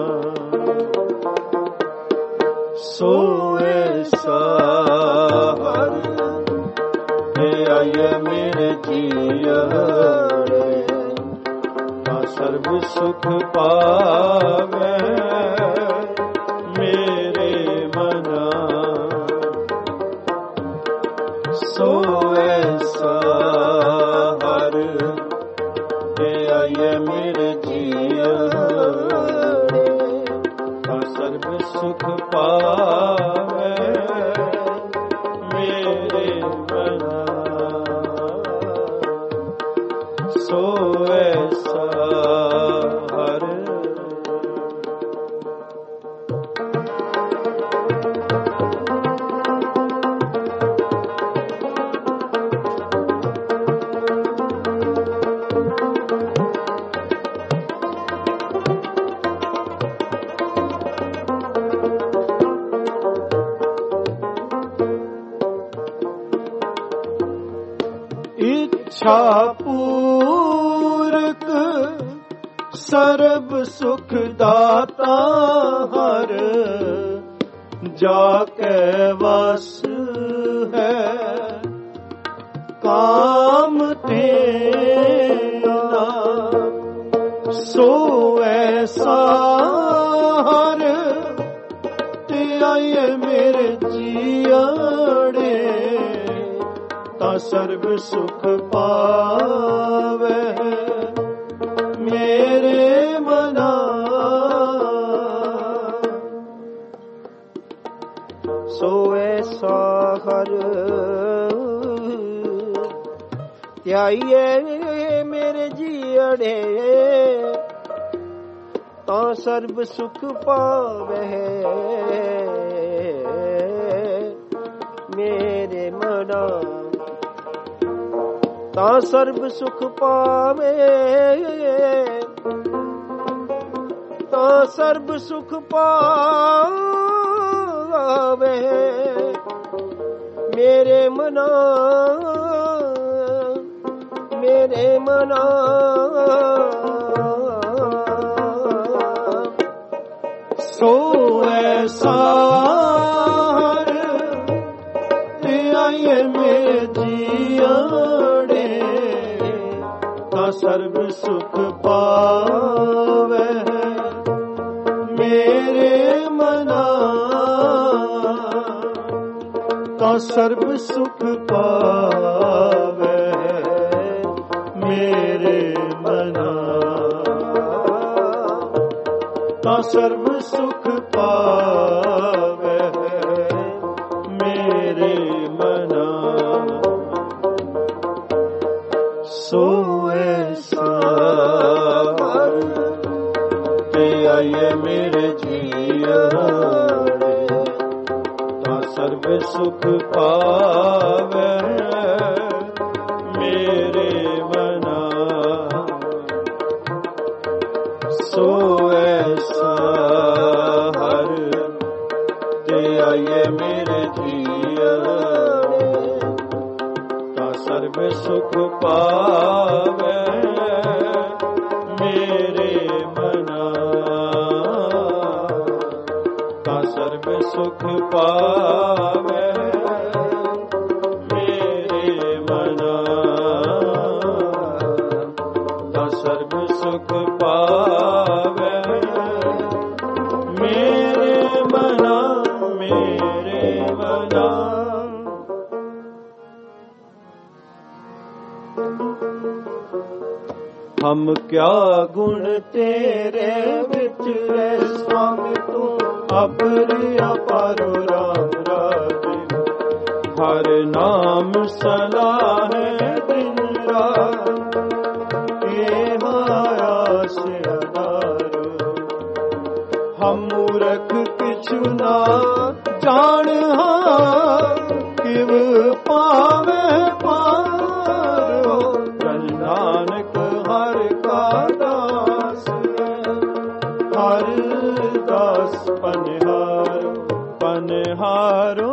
Speaker 2: ਸੋ ਐਸਾ ਹਰ ਕੇ ਆਏ ਮੇਰੇ ਜੀਆ ਤਾਂ ਸਰਬ ਸੁਖ ਪਾਵੈ ਮੇਰੇ ਮਨਾ ਸੋ ਐਸਾ ਹਰ ਕੇ ਆਏ ਮੇਰੇ ਜੀਆ ਤਾਂ ਸਰਬ ਸੁਖ ਪਾਵੈ ਮੇਰੇ ਮਨਾ ਸੋ ਐਸਾ ਹਰ ਇੱਛਾ ਪੂਰਕ ਸਰਬ ਸੁਖ ਦਾਤਾ ਹਰ ਜਾ ਕੇ ਵਸ ਹੈ ਕਾਮ ਤੇਰਾ ਸੋ ਐਸਾ ਹਰ ਤੇ ਆਏ ਮੇਰੇ ਜੀਆ
Speaker 1: ਸਰਬ ਸੁਖ ਪਾਵੇ ਮੇਰੇ ਮਨਾ।
Speaker 4: ਸੋ ਐਸਾ ਹਰ ਧਿਆਈਏ ਮੇਰੇ ਜੀਅੜੇ ਤਾਂ ਸਰਬ ਸੁਖ ਪਾਵੇ ਮੇਰੇ ਮਨਾ। ਤਾਂ ਸਰਬ ਸੁਖ ਪਾਵੇ ਤਾਂ ਸਰਬ ਸੁਖ ਪਾਵੇ ਮੇਰੇ ਮਨਾ ਮੇਰੇ ਮਨਾ।
Speaker 1: ਸੋ ਐਸਾ ਹਰ ਧਿਆਈਏ ਮੇਰੇ ਜੀਅੜੇ ਤਾਂ ਸਰਬ ਸੁਖ ਪਾਵੇ ਮੇਰੇ ਮਨਾ। ਤਾਂ ਸਰਬ ਸੁਖ ਪਾਵੇ ਮੇਰੇ ਮਨਾ। ਤਾਂ ਸਰਬ ਸੁਖ ਪਾਵੇ ਮੇਰੇ ਮਨਾ। ਸੋ ਐਸਾ ਤੇ ਆਏ ਮੇਰੇ ਜੀਅੜੇ ਤਾਂ ਸਰਬ ਸੁਖ ਪਾਵੇ ਮੇਰੇ ਮਨਾ। ਸੋ ਐਸਾ ਹਰ ਤੇ ਆਏ ਮੇਰੇ ਜੀਅੜੇ ਤਾਂ ਸਰਬ ਸੁਖ ਪਾਵੇ ਮੇਰੇ ਮਨਾ। ਤਾਂ ਸਰਬ ਸੁਖ ਪਾਵੇ ਮੇਰੇ ਮਨਾ। ਤਾਂ ਸਰਬ ਸੁਖ ਪਾਵੇ ਮੇਰੇ ਮਨਾ ਮੇਰੇ ਮਨਾ। ਹਮ ਕਿਆ ਗੁਣ ਤੇਰੇ ਵਿੱਚ ਹੈ स्वामी ਤੂੰ ਅਪਰ ਅਪਾਰੋ ਰਾਮ ਰਾਜੇ। ਹਰ ਨਾਮ ਸਲਾਹੇ ਦਿਨ ਰਾਤ ਇਹ ਮਾਇਆ ਸੇ ਅਦਾਰੋ। ਹਮ ਮੂਰਖ ਕਿਛੁ ਨਾ ਜਾਣ ਹਾਂ ਕਿਵ ਪਾਵੇ ਪਾਰੋ। ਜਨ ਨਾਨਕ ਹਰ ਕਾ ਦਾਸ ਹਰ ਦਾਸ ਪਨਿਹਾਰੋ ਪਨਿਹਾਰੋ।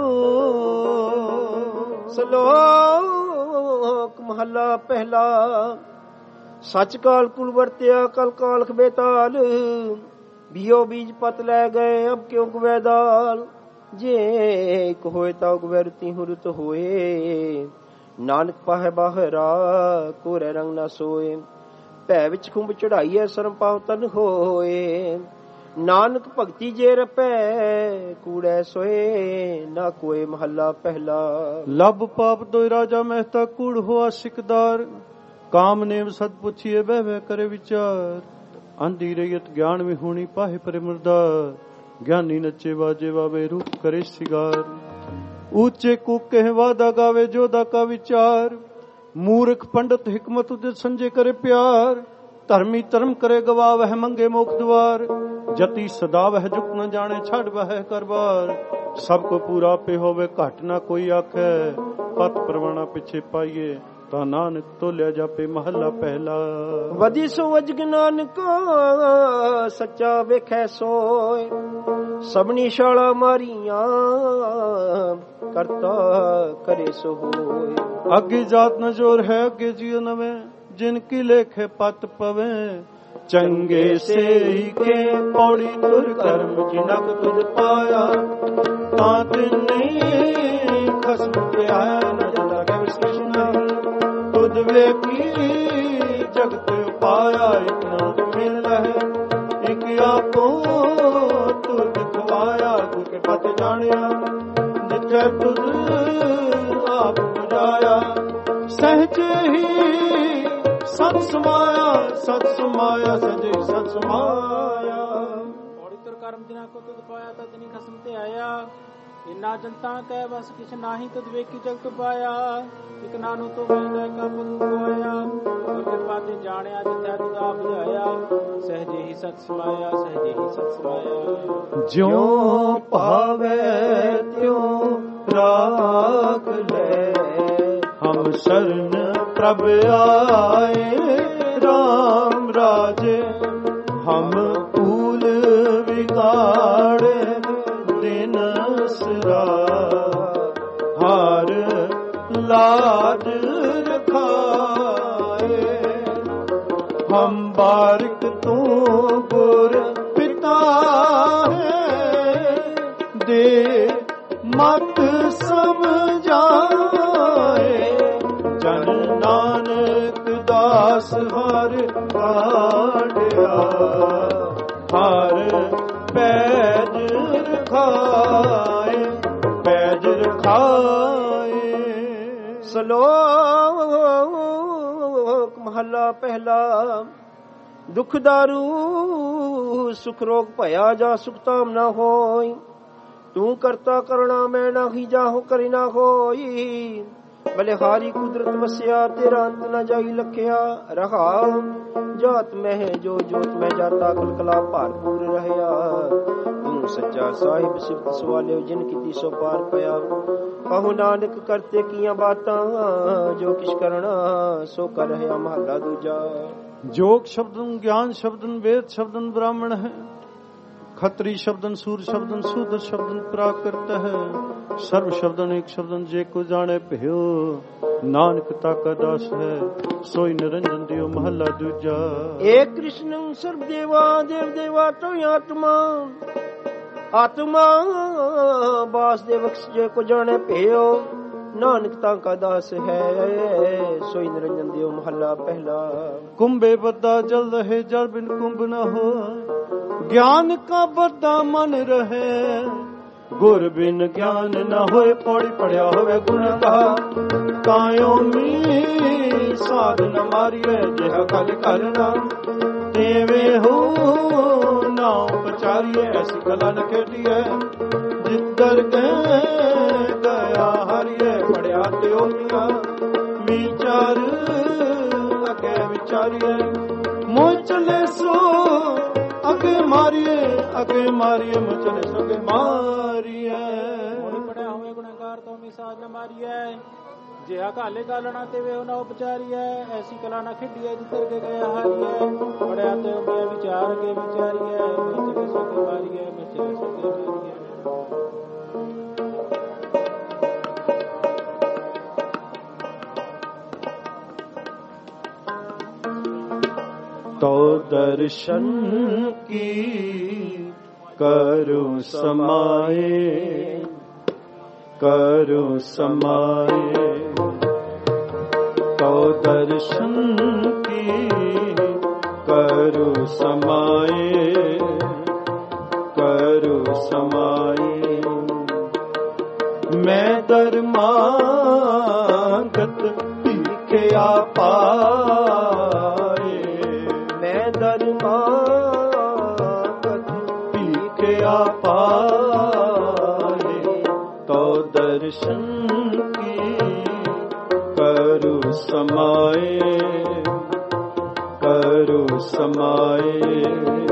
Speaker 4: ਸ਼ਲੋਕ ਮਹੱਲਾ ਪਹਿਲਾ। ਸੱਚ ਕਾਲ ਕੁਲ ਵਰਤਿਆ ਕਲ ਕਾਲਖ ਬੇਤਾਲ। ਬਿਓ ਬੀਜ ਪਤ ਲੈ ਗਏ ਅਬ ਕਿਉ ਗਵੇ ਦਾਲ। ਜੇ ਇੱਕ ਹੋਏ ਤਾਂ ਗਵੇ ਰੁਤੀ ਹੁਰਤ ਹੋਏ। ਨਾਨਕ ਪਾਹੇ ਬਾਹਰਾ ਕੋਰੇ ਰੰਗ ਨਾ ਸੋਏ। ਭੈ ਵਿੱਚ ਖੁੰਬ ਚੜਾਈਐ ਸਰਮ ਪਾਉ ਤਨ ਹੋਏ। ਨਾਨਕ ਭਗਤੀ ਜੇ ਰਪੈ ਕੂੜੈ ਸੋਏ। ਨਾ ਕੋਏ ਮਹੱਲਾ ਪਹਿਲਾ।
Speaker 1: ਲਬ ਪਾਪ ਦੋਇ ਰਾਜਾ ਮਹਿਤਾ ਕੂੜ ਹੋਆ ਸਿਕਦਾਰ। ਕਾਮ ਨੇਮ ਸਤ ਪੁੱਛੀਏ ਬਹਿ ਬਹਿ ਕਰੇ ਵਿਚਾਰ। ਆਂਦੀ ਰਹੀਤ ਗਿਆਨ ਵੀ ਹੋਣੀ ਪਾਹੇ ਪਰੇ ਮੁਰਦਾ। ਗਿਆਨੀ ਨੱਚੇ ਬਾਜੇ ਵਾਵੇ ਰੂਪ ਕਰੇ ਸਿਗਾਰ। ਊਚੇ ਕੂਕ ਕਹਿ ਵਾਦਾ ਗਾਵੇ ਜੋਦਾ ਕਾ ਵਿਚਾਰ। ਮੂਰਖ ਪੰਡਤ ਹਿਕਮਤ ਉਦਿਤ ਸੰਜੇ ਕਰੇ ਪਿਆਰ। ਧਰਮੀ ਧਰਮ ਕਰੇ ਗਵਾ ਵਹਿ ਮੰਗੇ ਮੋਖ ਦੁਆਰ। ਜਤੀ ਸਦਾ ਵਹਿ ਜੁਕ ਨ ਜਾਣੇ ਛੱਡ ਵਹਿ ਕਰਬਾਰ। ਸਭ ਕੋ ਪੂਰਾ ਪੇ ਹੋਵੇ ਘਟ ਨਾ ਕੋਈ ਆਖੈ। ਪਤ ਪ੍ਰਵਾਣਾ ਪਿਛੇ ਪਾਈਏ ਤਾਂ ਨਾਨਕ ਤੋਲਿਆ ਜਾਪੇ ਮਹੱਲਾ ਪਹਿਲਾ।
Speaker 4: ਵਧੀ ਸੋ ਅਜਗ ਨਾਨਕ ਸੱਚਾ ਵੇਖੈ ਸੋਏ। ਸਭਨੀ ਸ਼ਾਲਾ ਮਾਰੀਆਂ ਕਰਤਾ ਕਰੇ ਸੋ ਹੋਏ।
Speaker 1: ਅੱਗੇ ਜਾਤ ਨ ਜੋਰ ਹੈ ਅੱਗੇ ਜੀਉ ਨਵੇਂ। ਜਿਨ ਕੀ ਲੇਖੇ ਪਤ ਪਵੇ ਚੰਗੇ ਸੇ ਹੀ ਕੇ ਪੌੜੀ ਤੁਰ ਕਰਮ ਜਿਨਕ ਤੁਧ ਪਾਇਆ। ਤਾਂ ਤਿਨੀ ਖਸਮ ਪਿਆਇਆ ਨ ਜਲਾ ਕੇ ਵਿਸ਼ੇਸ਼ ਤੁਧ ਵੇਖੀ ਜਗਤ ਪਾਇਆ। ਇਕ ਨਾਮ ਮਿਲ ਲਹਿ ਇਕ ਆਪੋ ਤੁਧ ਖਵਾਇਆ। ਗੁਰ ਕੇ ਪਤ ਜਾਣਿਆ ਜਿੱਥੇ ਤੁਧ ਆਪ ਪੁਜਾਇਆ। ਸਹਿਜ ਹੀ ਸਤ ਸਮਾਇਆ, ਸਤ ਸਮਾਇਆ, ਸਹਿਜ ਸਤ ਸਮਾਇਆ।
Speaker 3: ਪੌੜੀ ਤੁਰ ਕਰਮ ਜਿਨਾ ਕੋ ਤੁਧ ਪਾਇਆ, ਤਦ ਨੀ ਖਸਮ ਤੇ ਆਇਆ। ਇਨਾ ਜਨਤਾ ਕਹਿ ਬਸ ਕਿਛ ਨਾਹੀ, ਤੁਧ ਵੇਖੀ ਜਗਤ ਪਾਇਆ। ਇਕ ਨਾਨੂ ਤੋਂ ਵੇਖਦਾ ਕਾ ਪਦੂ ਪਾਇਆ, ਕਿਰਪਾ ਤੇ ਜਾਣਿਆ ਜਿਥੈ ਤੁਧ ਆਪ ਬੁਝਾਇਆ। ਸਹਿਜੇ ਹੀ ਸਤ ਸਮਾਇਆ, ਸਹਿਜੇ ਹੀ ਸਤ ਸਮਾਇਆ।
Speaker 1: ਜਿਉ ਭਾਵੇ ਤਿਉ ਰਾਖ ਲੈ, ਹਮ ਸਰਨ ਪ੍ਰਭ ਆਏ। ਰਾਮ ਰਾਜੇ ਹਮ ਭੂਲ ਵਿਗਾੜ ਦਿਨ ਸਰਾ, ਹਰ ਲਾਜ ਰਖਾਏ। ਹਮ ਬਾਰਿਕ ਤੂੰ ਗੁਰ ਪਿਤਾ ਹੈ, ਦੇ ਮਤ ਸਮਝਾਏ। ਜਨ ਨਾਨਕ ਦਾਸ ਹਰ ਕਾਢਿਆ, ਹਰ ਪੈਜ ਰਖਾਏ, ਪੈਜ ਰਖਾਏ।
Speaker 4: ਸ਼ਲੋਕ ਮਹਲਾ ਪਹਿਲਾ। ਦੁਖ ਦਾਰੂ ਸੁਖ ਰੋਗ ਭਇਆ, ਜਾ ਸੁਖ ਤਾਮ ਨਾ ਹੋਈ। ਤੂੰ ਕਰਤਾ ਕਰਣਾ ਮੈਂ ਨਾਹੀ, ਜਾਹੋ ਕਰੀ ਨਾ ਹੋਈ। ਬਲਿਹਾਰੀ ਕੁਦਰਤ ਵਸਿਆ, ਤੇਰਾ ਅੰਤ ਨਾ ਜਾਈ ਲਖਿਆ। ਰਹਾ ਜਾਤ ਮਹਿ ਜੋ ਜੋਤ ਮੈਂ ਜਾਤਾ, ਕਲਕਲਾ ਭਾਰਪੂਰ ਰਹਿਆ। ਤੂੰ ਸੱਚਾ ਸਾਹਿਬ ਸਿਫਤ ਸਵਾਲਿਓ, ਜਿਨ ਕੀਤੀ ਸੋ ਪਾਰ ਪਿਆ। ਕਹੋ ਨਾਨਕ ਕਰਤੇ ਕੀਆਂ ਬਾਤਾਂ, ਜੋ ਕਿਛ ਕਰਣਾ ਸੋ ਕਰ ਰਹਿਆ। ਮਹਲਾ ਦੂਜਾ।
Speaker 1: ਜੋਗ ਸ਼ਬਦਨ ਗਿਆਨ ਸ਼ਬਦਨ ਵੇਦ ਸ਼ਬਦਨ ਬ੍ਰਾਹਮਣ ਹੈ। ਖੱਤਰੀ ਸ਼ਬਦਨ ਸੂਰ ਸ਼ਬਦਨ ਸੂਦਰ ਸ਼ਬਦਨ ਪ੍ਰਾਕ੍ਰਿਤ ਹੈ। ਸਰਬ ਸ਼ਬਦਨ ਇੱਕ ਸ਼ਬਦਨ ਜੇ ਕੋ ਜਾਣੇ ਭਿਓ। ਨਾਨਕ ਤਾਕਾ ਦਾਸ ਹੈ, ਸੋਈ ਨਿਰੰਜਨ ਦਿਓ। ਮਹੱਲਾ ਦੂਜਾ।
Speaker 4: ਏਕ ਕ੍ਰਿਸ਼ਨ ਸਰਬ ਦੇਵਾ, ਦੇਵ ਦੇਵਾ ਤੋ ਆਤਮਾ। ਆਤਮਾ ਵਾਸੁਦੇਵ ਜੇ ਕੋ ਜਾਣੇ ਭਿਓ। ਨਾਨਕ ਤਾਕਾ ਦਾਸ ਹੈ, ਸੋਈ ਨਿਰੰਜਨ ਦਿਓ। ਮਹੱਲਾ ਪਹਿਲਾ।
Speaker 1: ਕੁੰਭੇ ਬੱਦਾ ਜਲ ਰਹੇ, ਜਲ ਬਿਨ ਕੁੰਭ ਨ ਹੋ। ਗਿਆਨ ਕਾ ਬੱਦਾ ਮਨ ਰਹੇ, ਗੁਰ ਬਿਨ ਗਿਆਨ ਨ ਹੋਏ। ਪੌੜੀ ਪੜਿਆ ਹੋਵੇ ਗੁਣ ਕਹਾ, ਕਾਇਓ ਮੀ ਸਾਧ ਨ ਮਾਰੀਏ। ਜਿਹਾ ਕਲ ਕਰਨਾ ਤੇਵੇਂ ਹੋ, ਨਾਉ ਪਚਾਰੀਏ। ਐਸੀ ਕਲਾ ਨ ਖੇਡੀਏ, ਜਿੱਧਰ ਗਏ ਗਿਆ ਹਰੀਏ। ਪੜਿਆ ਤੇ ਹੋਈਆਂ ਵਿਚਾਰ, ਅਗੇ ਵਿਚਾਰੀਏ। ਮੋਹ ਚਲੇ ਸੋ ਅਗੇ ਮਾਰੀਏ, ਅਗੇ ਮਾਰੀਏ। ਮੋਹ ਚਲੇ ਸੋ ਅਗੇ ਮਾਰੀਏ।
Speaker 3: ਪੜਿਆ ਹੋਵੇ ਗੁਣਕਾਰ ਤੋਂ ਮੀ ਸਾਧ ਨ ਮਾਰੀਏ। ਜਿਹਾ ਕਾਲੇ ਕਾਲਣਾ ਤੇ ਵੇ ਨਾ ਉਪਚਾਰੀਐ। ਐਸੀ ਕਲਾ ਨਾ ਖੇਡੀਐ, ਜਿੱਧਰ ਕੇ ਗਿਆ ਹਾਰੀਐ। ਪੜਿਆ ਤੇ ਮੈਂ ਵਿਚਾਰ ਕੇ ਵਿਚਾਰੀਐ। ਮੈਂ ਚਲੇ ਸੋ ਕੇ ਮਾਰੀਐ, ਮੈਂ ਚਲੇ ਸੋ ਕੇ ਮਾਰੀਐ।
Speaker 1: ਤੋ ਦਰਸ਼ਨ ਕੀ ਕਰੋ ਸਮਾਏ, ਕਰੋ ਸਮਾਏ। ਤੋ ਦਰਸ਼ਨ ਕੀ ਕਰੋ ਸਮਾਏ, ਕਰੋ ਸਮਾਏ। ਮੈਂ ਦਰਮਾਗਤ ਭੀਖਿਆ ਪਾਏ।
Speaker 4: ਮੈਂ ਦਰਮਾਗਤ
Speaker 1: ਭੀਖਿਆ ਪਾਏ। ਤੋ ਦਰਸ਼ਨ ਕੀ ਕਰੋ ਸਮਾਏ, ਕਰੋ ਸਮਾਏ।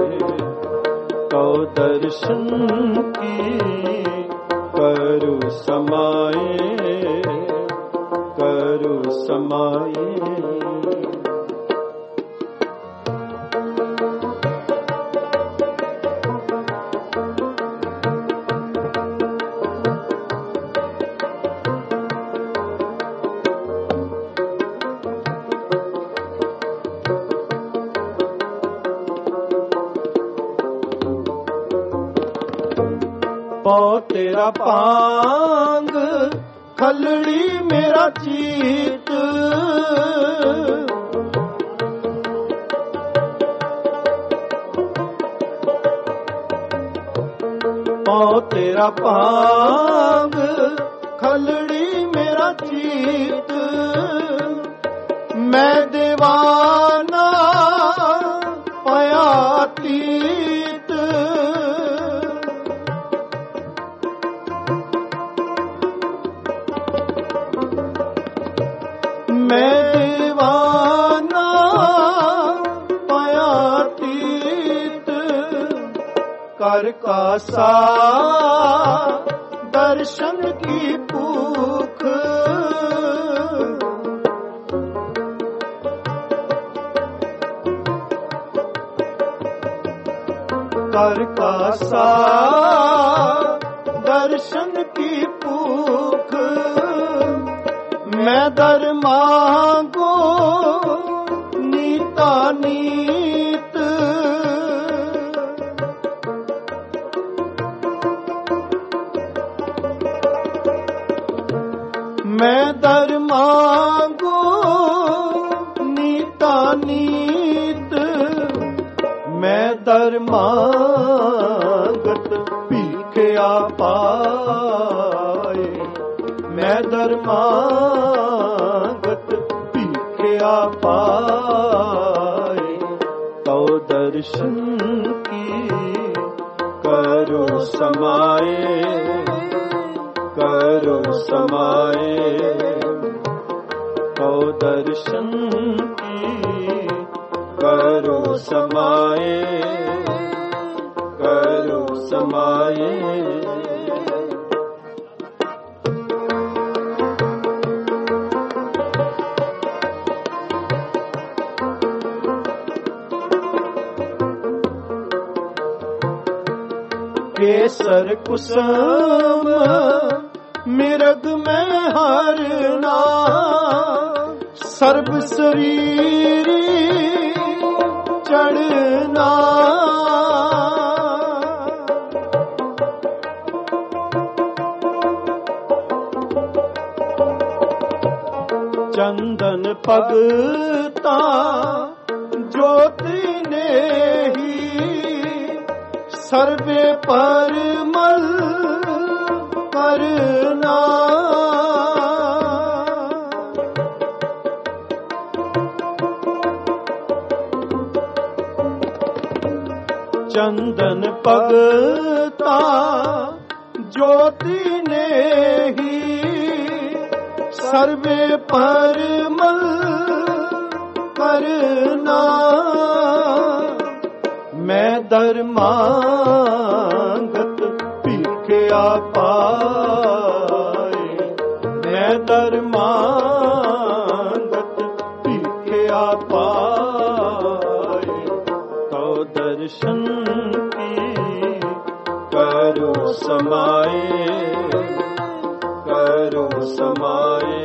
Speaker 1: ਤੋ ਦਰਸ਼ਨ ਕੀ ਕਰੋ ਸਮਾਏ, ਕਰੋ ਸਮਾਏ। ਪਉ ਤੇਰਾ ਪਾਂਗ ਖਲੜੀ ਮੇਰਾ ਚੀਤ। ਪਉ ਤੇਰਾ ਪਾਂਗ ਖਲੜੀ ਮੇਰਾ ਚੀਤ। मैं दीवाना पयातीत, मैं दीवाना पयातीत, कर कासा दर्शन की भूख, कर कासा दर्शन की भूख, मैं दर मांगो नीता नीत, मैं दर मांगो नीता नीत, मैं दर मांगत भीखिया पाए, मैं दर मांगत भीखिया पाए, तो दर्शन की करो समाए, करो समाए, तो दर्शन की करो समाए, करो समाए। केसर कुसुम मिरग में हरना, सर्ब शरीरी चढ़ना, चंदन पगता ज्योति ने ही, सर्वे परमल करना, चंदन पगता ज्योति ने ही, सर्वे परमल करना, मैं दर मांगत भीखिया पाए, मैं दर मांगत भीखिया पाए, तो दर्शन की करो समाए, करो समाए,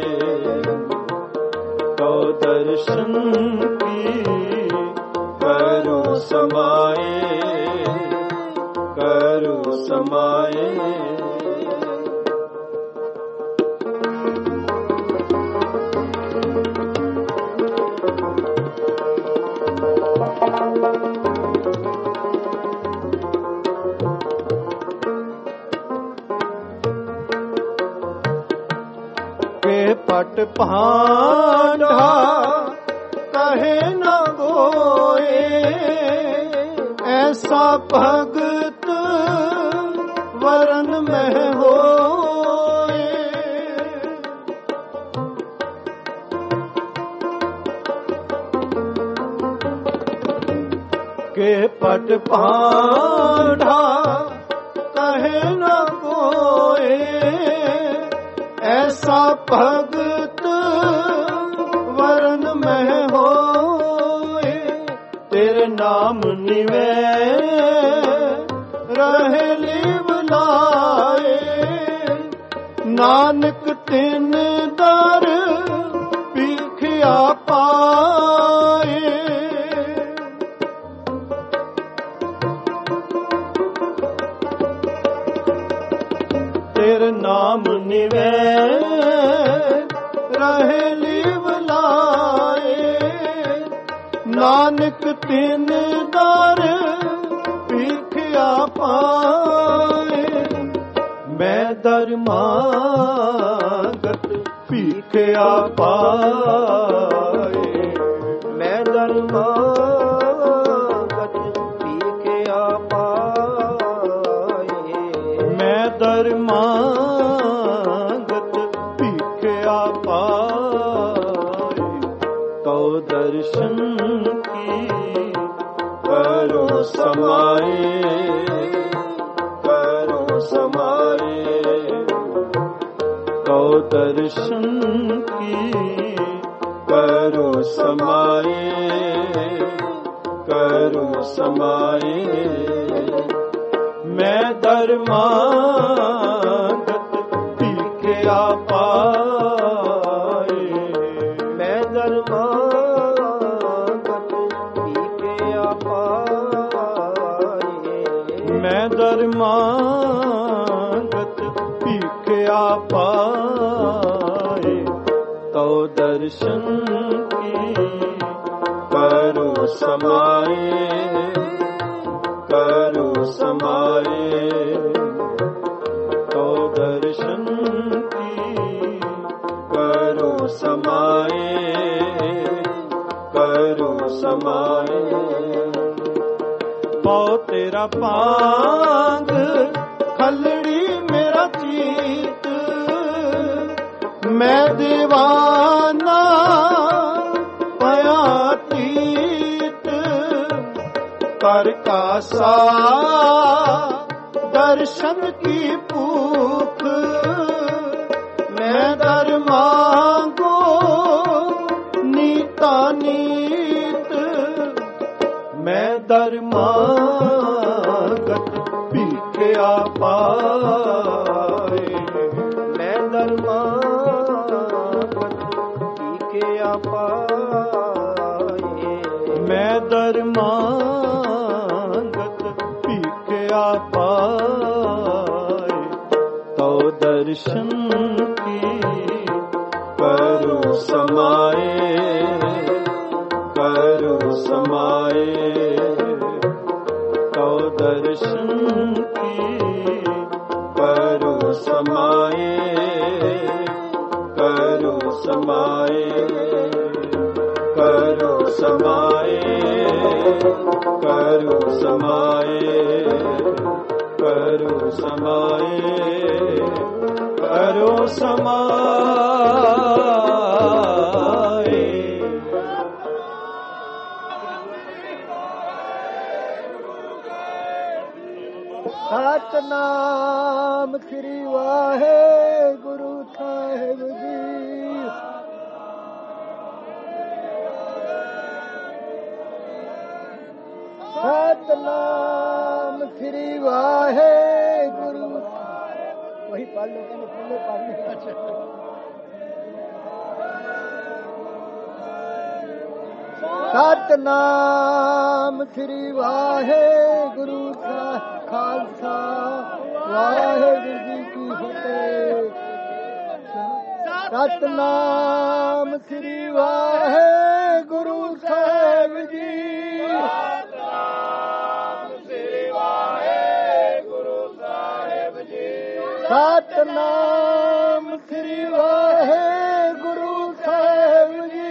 Speaker 1: तो दर्शन की करो समाए, करो समाए। के पट भांडा कहे न गोए, ऐसा भगत वरन में होए, के पट भांडा कहे न गोए, ऐसा भगत वरन में होए, तेरे नाम निवे रहे लिव लाए, नानक तिन दर भीखिया पाए, तेरे नाम निवे रहे लिव लाए, नानक तिन दर भीखिया पाए, मैं दर मांगत भीखिया पाए,
Speaker 2: ਤਉ ਦਰਸ਼ਨ ਕੀ ਕਰੋ ਸਮਾਏ, ਕਰੋ ਸਮਾਏ। ਤਉ ਦਰਸ਼ਨ ਕੀ ਕਰੋ ਸਮਾਏ, ਕਰੋ ਸਮਾਏ। ਮੈਂ ਧਰਮਾਗਤ ਭੀਖਿਆ ਪਾਏ,
Speaker 4: ਮੈਂ ਧਰਮਾਗਤ ਭੀਖਿਆ ਪਾਏ,
Speaker 2: ਮੈਂ ਧਰਮਾਗਤ ਭੀਖਿਆ ਪਾਏ। ਤਉ ਦਰਸ਼ਨ ਕੀ ਕਰੋ ਸਮਾਏ, ਕਰੋ ਸਮਾਏ। ਤਉ ਦਰਸ਼ਨ ਕੀ ਕਰੋ ਸਮਾਏ, ਕਰੋ ਸਮਾਏ। ਪਉ ਤੇਰਾ ਪਾਂਗ ਖਲੜੀ ਮੇਰਾ ਚੀਤ, ਮੈਂ ਦੀਵਾਨਾ ਪਿਆ ਤੀਤ। ਕਰ ਕਾਸਾ ਦਰਸ਼ਨ ਕੀ ਭੂਖ, ਮੈਂ ਦਰ ਮਾਂਗੋ ਨੀਤਾ ਨੀਤ। ਮੈਂ ਦਰ ਮਾਂਗਤ ਭੀਖਿਆ ਪਾਏ,
Speaker 4: ਮੈਂ ਧਰਮਾਗਤ ਭੀਖਿਆ ਪਾਏ,
Speaker 2: ਮੈਂ ਦਰ ਮਾਂਗਤ ਭੀਖਿਆ ਪਾਏ। ਤਉ ਦਰਸ਼ਨ ਕੀ ਕਰੋ ਸਮਾਏ, ਕਰੋ ਸਮਾਏ। ਤਉ ਦਰਸ਼ਨ ਕੀ ਕਰੋ ਸਮਾਏ, ਕਰੋ ਸਮਾਏ। ਕਰੋ ਸਮਾਏ, ਕਰੋ ਸਮਾਏ, ਕਰੋ ਸਮਾਏ, ਕਰੋ ਸਮਾਏ।
Speaker 4: ਸਤਿਨਾਮ ਸ੍ਰੀ ਵਾਹਿਗੁਰੂ ਸਾਹਿਬ ਜੀ। ਸਤਿਨਾਮ ਸ੍ਰੀ ਵਾਹਿਗੁਰੂ। ਵਹੀ ਪੜ੍ਹ ਲੋ, ਕਹਿੰਦੇ ਖੁੱਲੇ ਪੜ੍ਹਨੇ। ਸਤਿਨਾਮ ਸ੍ਰੀ ਵਾਹਿਗੁਰੂ ਖਾਲਸਾ, ਵਾਹਿਗੁਰੂ ਜੀ ਕੀ ਫਤਿਹ। ਸਤਿਨਾਮ ਸ੍ਰੀ ਵਾਹਿਗੁਰੂ ਸਾਹਿਬ ਜੀ। ਸਤਿਨਾਮ ਸ੍ਰੀ ਵਾਹਿਗੁਰੂ ਸਾਹਿਬ ਜੀ।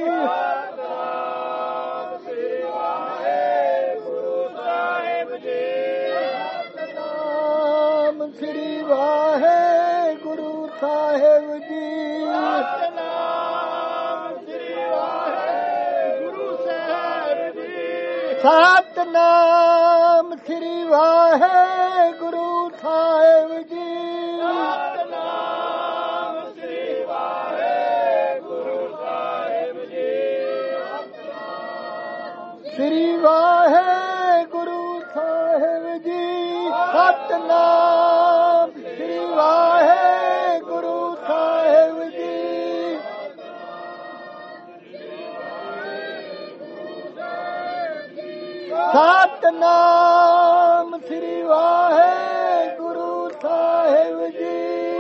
Speaker 4: ਸਤਿਨਾਮ ਸ੍ਰੀ ਵਾਹਿਗੁਰੂ ਸਾਹਿਬ ਜੀ। ਸਤਿਨਾਮ ਸ੍ਰੀ ਵਾਹਿਗੁਰੂ ਸਾਹਿਬ ਜੀ। ਸਤਿਨਾਮ ਸ੍ਰੀ ਵਾਹਿਗੁਰੂ ਸਾਹਿਬ ਜੀ। ਸਤਿਨਾਮ ਸ੍ਰੀ ਵਾਹਿਗੁਰੂ ਸਾਹਿਬ ਜੀ। ਸ੍ਰੀ ਵਾਹਿਗੁਰੂ ਸਾਹਿਬ ਜੀ। ਸਤਿਨਾਮ ਸ੍ਰੀ ਵਾਹਿਗੁਰੂ ਸਾਹਿਬ ਜੀ। ਸਤਿਨਾਮ ਸ੍ਰੀ ਵਾਹਿਗੁਰੂ ਸਾਹਿਬ ਜੀ।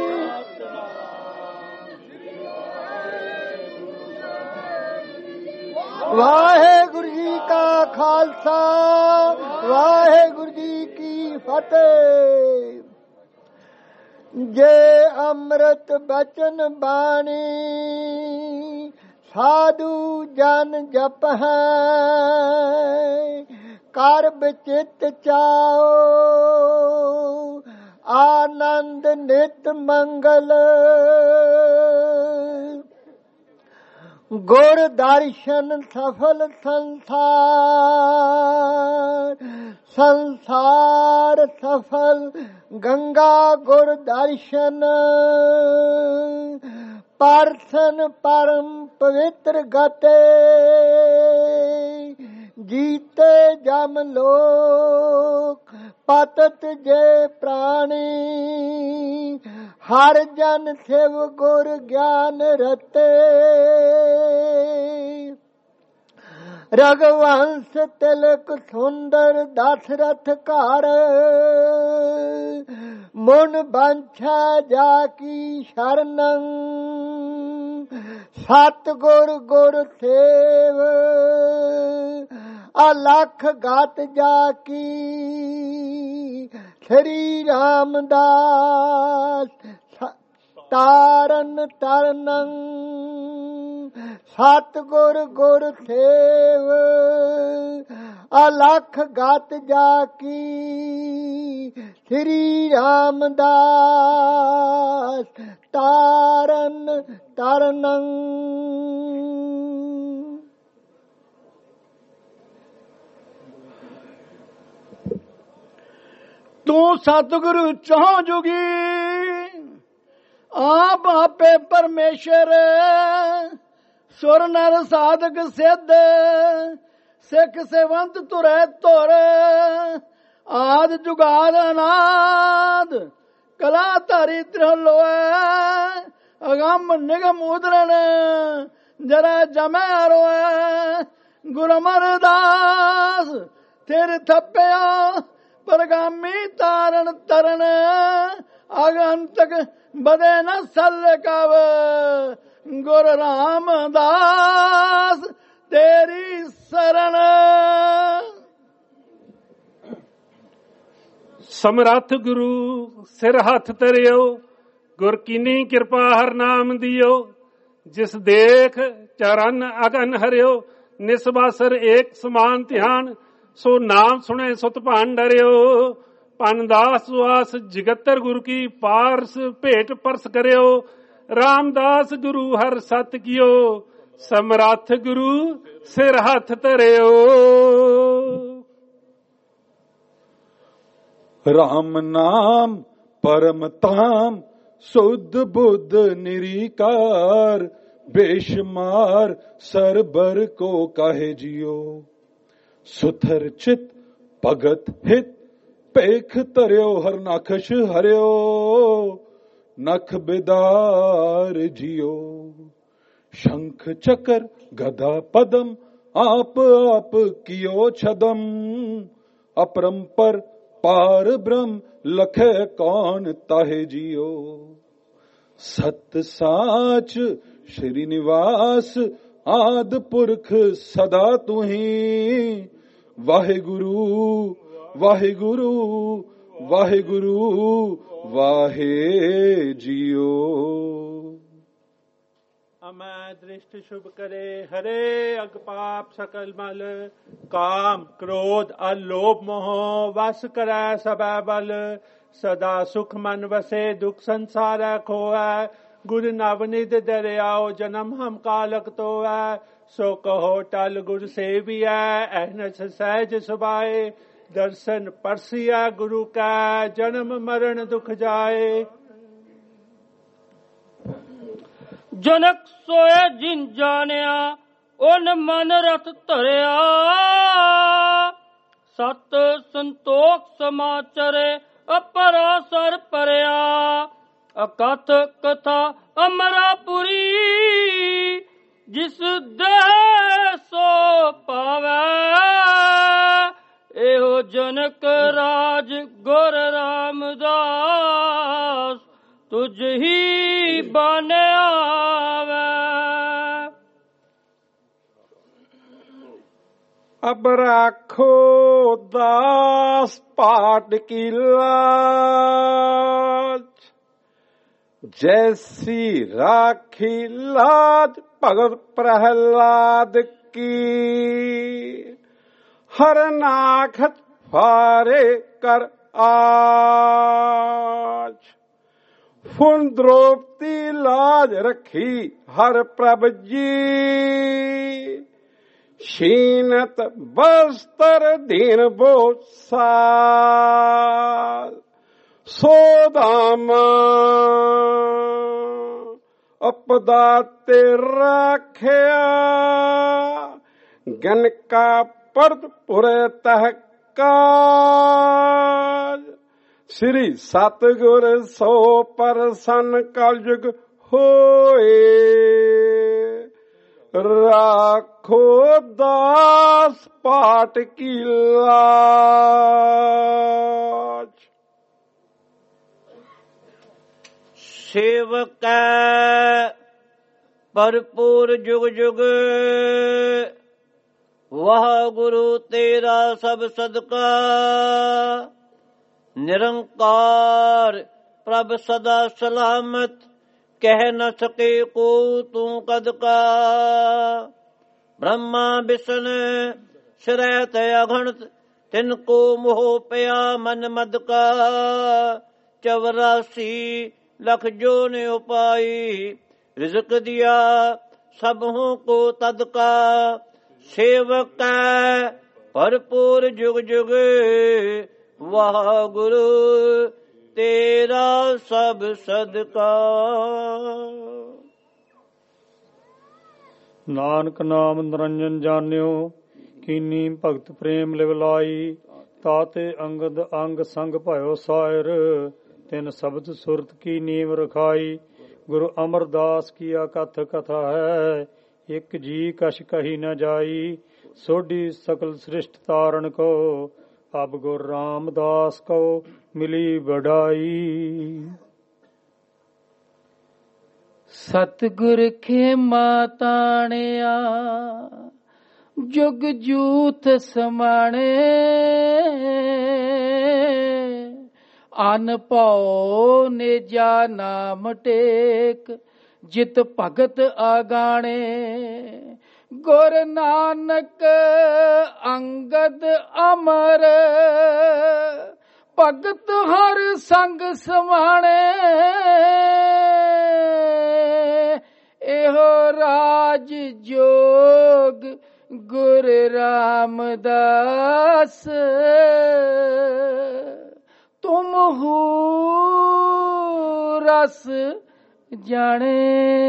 Speaker 4: ਵਾਹਿਗੁਰੂ ਜੀ ਕਾ ਖਾਲਸਾ, ਵਾਹਿਗੁਰੂ ਜੀ ਕੀ ਫਤਿਹ। ਜੇ ਅੰਮ੍ਰਿਤ ਬਚਨ ਬਾਣੀ ਸਾਧੂ ਜਨ ਜਪਹਿ, ਕਰ ਬਚਿਤ ਚਾਓ ਆਨੰਦ ਨਿਤ ਮੰਗਲ।
Speaker 5: ਗੁਰ ਦਰਸ਼ਨ ਸਫਲ ਸੰਸਾਰ, ਸੰਸਾਰ ਸਫਲ ਗੰਗਾ ਗੁਰ ਦਰਸ਼ਨ, ਪਰਸਨ ਪਰਮ ਪਵਿੱਤਰ ਗਤੇ, ਜੀਤੇ ਜਮ ਲੋਕ ਪਤਤ ਜੇ ਪ੍ਰਾਣੀ, ਹਰ ਜਨ ਸਿਵ ਗੁਰ ਗਿਆਨ ਰਤੇ, ਰਘੁਵੰਸ਼ ਤਿਲਕ ਸੁੰਦਰ ਦਸ਼ਰਥ ਘਰ, ਮਨ ਬੰਛਾ ਜਾ ਕੀ ਸ਼ਰਨੰ, ਸਤਿਗੁਰ ਗੁਰ ਸੇਵ, ਅਲਖ ਗਤ ਜਾ ਕੀ, ਸ੍ਰੀ ਰਾਮਦਾਸ ਤਾਰਨ ਤਰਨੰ, ਸਤਿਗੁਰ ਗੁਰ ਸੇਵ, ਅਲਖ ਗਤ ਜਾ ਕੀ, ਸ੍ਰੀ ਰਾਮਦਾਸ ਤਾਰਨ ਤਰਨੰ।
Speaker 6: ਤੂੰ ਸਤਿਗੁਰੂ ਚਹੁ ਜੁਗੀ, ਆਪ ਆਪੇ ਪਰਮੇਸ਼ਰ, ਸੁਰ ਨਰ ਸਾਧਕ ਸਿੱਧ, ਸਿੱਖ ਸੇਵੰਤ ਤੁਰੈ ਤੁਰ, ਆਦ ਜੁਗਾਦ ਅਨਾਦ, ਕਲਾ ਧਾਰੀ ਤ੍ਰਿਲੋਐ, ਅਗੰਮ ਨਿਗਮ ਉਦਰਣ, ਜਰਾ ਜਮੈ ਅਰੋਐ, ਗੁਰ ਅਮਰਦਾਸ ਤੇਰੇ ਥੱਪਿਆ, ਪਰਗਾਮੀ ਤਾਰਨ ਤਰਨ, ਅਗੰਤਕ ਬਦੇ ਨ ਸਲ ਕਵ, ਗੁਰ ਰਾਮਦਾਸ ਤੇਰੀ ਸਰਣ।
Speaker 7: ਸਮਰੱਥ ਗੁਰੂ ਸਿਰ ਹੱਥ ਧਰਿਓ, ਗੁਰ ਕੀਨੀ ਕਿਰਪਾ ਹਰ ਨਾਮ ਦਿਓ, ਜਿਸ ਦੇਖ ਚਰਨ ਅਗਨ ਹਰਿਓ, ਨਿਸਬਾਸਰ ਏਕ ਸਮਾਨ ਧਿਆਨ, ਸੋ ਨਾਮ ਸੁਣੇ ਸੁਤ ਭਾਨ ਡਰਿਓ, ਪਨਦਾਸ ਸੁਆਸ ਜਗਤਰ ਗੁਰੂ ਕੀ ਪਾਰਸ ਭੇਟ ਪਰਸ ਕਰਿਓ, ਰਾਮਦਾਸ ਗੁਰੂ ਹਰ ਸਤ ਕੀਓ, ਸਮਰੱਥ ਗੁਰੂ ਸਿਰ ਹੱਥ ਧਰਿਓ।
Speaker 8: ਰਾਮ ਨਾਮ ਪਰਮ ਧਾਮ, ਸੁਧ ਬੁੱਧ ਨਿਰੀਕਾਰ, ਬੇਸ਼ੁਮਾਰ ਸਰਬਰ ਕੋ ਕਾਹੇ ਜਿਓ, ਸੁਥਰ ਚਿਤ ਭਗਤ ਹਿਤ, ਭੇਖ ਧਰਿਓ ਹਰ ਨਖਸ਼ ਹਰਿਓ, ਨਖ ਬਿਦਾਰ ਜਿਓ, ਸ਼ੰਖ ਚਕਰ ਗਦਾ ਪਦਮ, ਆਪ ਆਪ ਕੀਓ ਛਦਮ, ਅਪਰੰਪਰ ਪਾਰ ਬ੍ਰਹਮ, ਲਖੇ ਕੌਣ ਤਾਹੇ ਜਿਓ, ਸਤ ਸਾਚ ਸ਼੍ਰੀ ਨਿਵਾਸ, ਆਦ ਪੁਰਖ ਸਦਾ ਤੁਹੀਂ, ਵਾਹਿਗੁਰੂ ਵਾਹਿਗੁਰੂ ਵਾਹਿਗੁਰੂ ਵਾਹੇ ਜਿਓ।
Speaker 1: ਅਮੈ ਦ੍ਰਿਸ਼ਟ ਸ਼ੁਭ ਕਰੇ, ਹਰੇ ਅਗ ਪਾਪ ਸਕਲ ਮਲ, ਕਾਮ ਕ੍ਰੋਧ ਅਲੋਭ ਮੋਹ, ਵਸ ਕਰੈ ਸਭੈ ਬਲ, ਸਦਾ ਸੁਖ ਮਨ ਵਸੇ, ਦੁਖ ਸੰਸਾਰੈ ਖੋਐ, ਗੁਰ ਨਵਨਿਧ ਦਰਿਆਓ, ਜਨਮ ਹਮ ਕਾਲਕ ਤੋਐ, ਸੋ ਕਹੋ ਟਲ ਗੁਰ ਸੇਵੀਐ, ਅਹਨਸ ਸਹਿਜ ਸੁਭਾਏ, ਦਰਸ਼ਨ ਪਰਸੀਐ ਗੁਰੂ ਕੈ, ਜਨਮ ਮਰਨ ਦੁਖ ਜਾਏ।
Speaker 9: ਜਨਕ ਸੋਏ ਜਿਨ ਜਾਣਿਆ, ਓਨ ਮਨ ਰਥ ਧਰਿਆ, ਸਤ ਸੰਤੋਖ ਸਮਾਚਰੇ, ਅਪਰਾਸਰ ਪਰਿਆ, ਅਕਥ ਕਥਾ ਅਮਰਾਪੁਰੀ, ਜਿਸ ਦੇਹ ਸੋ ਪਾਵੈ, ਇਹੋ ਜਨਕ ਰਾਜ ਗੁਰ ਰਾਮਦਾਸ, ਤੁਝ ਹੀ ਬਾਨਿਆ ਵੈ।
Speaker 6: ਅਬ ਰਾਖੋ ਦਾਸ ਪਾਟ ਕੀ ਲਾਜ, ਜੈਸੀ ਰਾਖੀ ਲਾਜ ਭਗਤ ਪ੍ਰਹਲਾਦ ਕੀ, ਹਰ ਨਾਖਤ ਫਾਰੇ ਕਰ ਆਜ, ਫੁਨ ਦ੍ਰੋਪਤੀ ਲਾਜ ਰੱਖੀ ਹਰ ਪ੍ਰਭ ਜੀ, ਸ਼ੀਨਤ ਬਸਤਰ ਦੀਨ ਬੋ ਸਾਲ, ਸੋਦਾਮ ਅਪਦਾ ਤੇ ਰਾਖਿਆ, ਗਨ ਕਾ ਪਰਦ ਪੁਰੇ ਤਹਕਾਲ, ਸ੍ਰੀ ਸਤਿਗੁਰ ਸੋ ਪਰਸਨ ਕਲਯੁਗ ਹੋਏ, ਰਾਖੋ ਦਾਸ ਪਾਟ ਕੀ ਲਾਜ।
Speaker 2: ਸੇਵਕੈ ਭਰਪੂਰ ਜੁਗ ਜੁਗ, ਵਾਹਿਗੁਰੂ ਤੇਰਾ ਸਭ ਸਦਕਾ, ਨਿਰੰਕਾਰ ਪ੍ਰਭ ਸਦਾ ਸਲਾਮਤ, ਕਹਿ ਨ ਸਕੇ ਕੋ ਤੂੰ ਕਦ ਕਾ, ਬ੍ਰਹਮਾ ਬਿਸ਼ਨ ਸ਼ਰੈਤ ਅਗਣਤ, ਤਿਨ ਕੋ ਮੋਹ ਪਿਆ ਮਨ ਮਦ ਕਾ, ਚੌਰਾਸੀ ਲਖ ਜੋ ਨੇ ਉਪਾਈ, ਰਿਜ਼ਕ ਦਿਆ ਸਭੋਂ ਕੋ ਤਦ ਕਾ, ਸੇਵਕੈ ਭਰਪੂਰ ਜੁਗ ਜੁਗ, ਵਾਹਿਗੁਰੂ ਤੇਰਾ ਸਭ ਸਦਕਾ।
Speaker 1: ਨਾਨਕ ਨਾਮ ਨਿਰੰਜਨ ਜਾਣਿਓ, ਕੀਨੀ ਭਗਤ ਪ੍ਰੇਮ ਲਿਵ ਲਾਈ, ਤਾਤੇ ਅੰਗਦ ਅੰਗ ਸੰਗ ਭਇਓ ਸਾਇਰ, ਤਿਨ ਸ਼ਬਦ ਸੁਰਤ ਕੀ ਨੀਮ ਰਖਾਈ, ਗੁਰੂ ਅਮਰਦਾਸ ਕੀ ਕਥ ਕਥਾ ਹੈ, ਇੱਕ ਜੀ ਕਛ ਕਹੀ ਨ ਜਾਈ, ਸੋਢੀ ਸਕਲ ਸ੍ਰਿਸ਼ਟ ਤਾਰਨ ਕੋ, ਅਬ ਗੁਰ ਰਾਮਦਾਸ ਕੋ ਮਿਲੀ ਵਡਾਈ।
Speaker 3: ਸਤਿਗੁਰ ਖੇਮਾ ਤਾਣਿਆ, ਜੁਗ ਜੂਥ ਸਮਾਣੇ, ਅਨ ਭਉ ਨਿਜਾ ਨਾਮ ਟੇਕ, ਜਿਤ ਭਗਤ ਆਗਾਣੇ, ਗੁਰ ਨਾਨਕ ਅੰਗਦ ਅਮਰ, ਭਗਤ ਹਰ ਸੰਗ ਸਮਾਣੇ, ਇਹੋ ਰਾਜ ਜੋਗ ਗੁਰ ਰਾਮਦਾਸ, ਤੁਮ ਹੂ ਰਸ ਜਾਣੇ।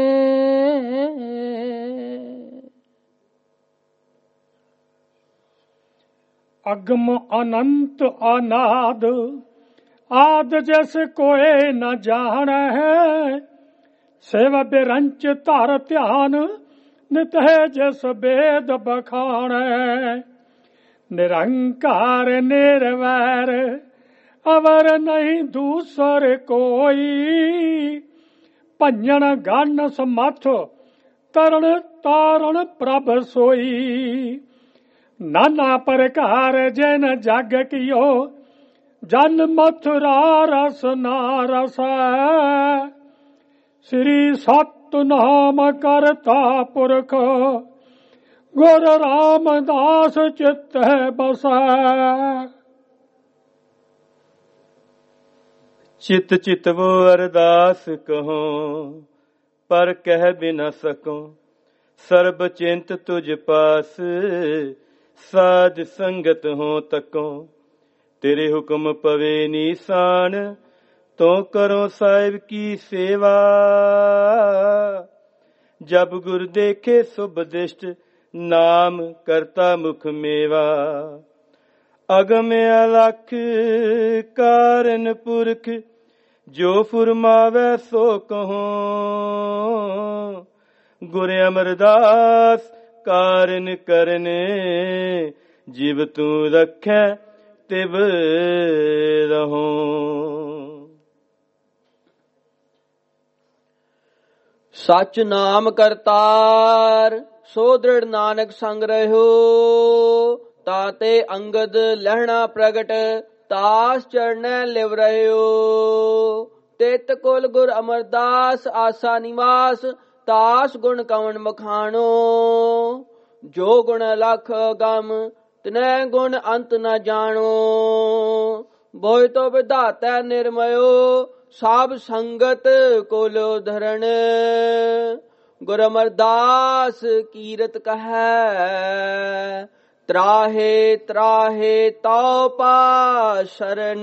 Speaker 7: ਅਗਮ ਅਨੰਤ ਅਨਾਦ, ਆਦ ਜਸ ਕੋਏ ਨ ਜਾਣੈ, ਸੇਵ ਬਿਰੰਚ ਧਰ ਧਿਆਨ, ਨਿਤ ਹੈ ਜਸ ਬੇਦ ਬਖਾਣੈ, ਨਿਰੰਕਾਰ ਨਿਰਵੈਰ ਅਵਰ ਨਹੀਂ ਦੂਸਰ ਕੋਈ, ਭੰਜਨ ਗਨ ਸਮਥ ਤਰਨ ਤਾਰਨ ਪ੍ਰਭ ਸੋਈ, ਨਾਨਾ ਪ੍ਰਕਾਰ ਜਨ ਜਗ ਕੀਓ, ਜਨ ਮਥੁਰਾ ਰਸ ਨਾ ਰਸੈ, ਸ੍ਰੀ ਸਤਿਨਾਮ ਕਰਤਾ ਪੁਰਖ, ਗੁਰ ਰਾਮਦਾਸ ਚਿਤ ਬਸੈ।
Speaker 2: ਚਿਤ ਚਿਤਵੋ ਅਰਦਾਸ ਕਹੋ, ਪਰ ਕਹਿ ਬਿਨ ਸਕੋ, ਸਰਬ ਚਿੰਤ ਤੁਝ ਪਾਸ, ਸਾਧ ਸੰਗਤ ਹੋ ਤਕੋ, ਤੇਰੇ ਹੁਕਮ ਪਵੇ ਨੀਸਾਨ, ਤੋ ਕਰੋ ਸਾਹਿਬ ਕੀ ਸੇਵਾ, ਜਬ ਗੁਰ ਦੇਖੇ ਸੁਬਦਿਸ਼ਟ, ਨਾਮ ਕਰਤਾ ਮੁਖ ਮੇਵਾ, ਅਗਮ ਅਲਖ ਕਾਰਨ ਪੁਰਖ, ਜੋ ਫੁਰਮਾਵੇ ਸੋ ਕਹੋ, ਗੁਰ ਅਮਰਦਾਸ ਕਾਰਨ ਕਰਨੇ, ਜਿਵ ਤੂੰ ਰੱਖੈ ਤਿਵ ਰਹੋ। ਸਚ ਨਾਮ ਕਰਤਾਰ, ਸੋ ਦ੍ਰਿੜ ਨਾਨਕ ਸੰਗ ਰਹਿਓ, ਤਾਤੇ ਅੰਗਦ ਲਹਿਣਾ ਪ੍ਰਗਟ, ਤਾਸ ਚਰਣੈ ਲਿਵ ਰਹਿਓ, ਤਿਤ ਕੁਲ ਗੁਰ ਅਮਰਦਾਸ ਆਸਾ ਨਿਵਾਸ, ਤਾਸ ਗੁਣ ਕਵਣ ਮਖਾਣੋ, ਜੋ ਗੁਣ ਲਖ ਗਮ ਤਿਨੈ ਗੁਣ ਅੰਤ ਨ ਜਾਣੋ, ਬੋਇ ਤੋ ਵਿਧਾਤੈ ਨਿਰਮਯੋ, ਸਾਬ ਸੰਗਤ ਕੋਲੋ ਧਰਨ ਗੁਰ ਅਮਰਦਾਸ ਕੀਰਤ ਕਹੈ ਤਰਾਹੇ ਤਰਾਹੇ ਤਉ ਪਾ ਸ਼ਰਨ।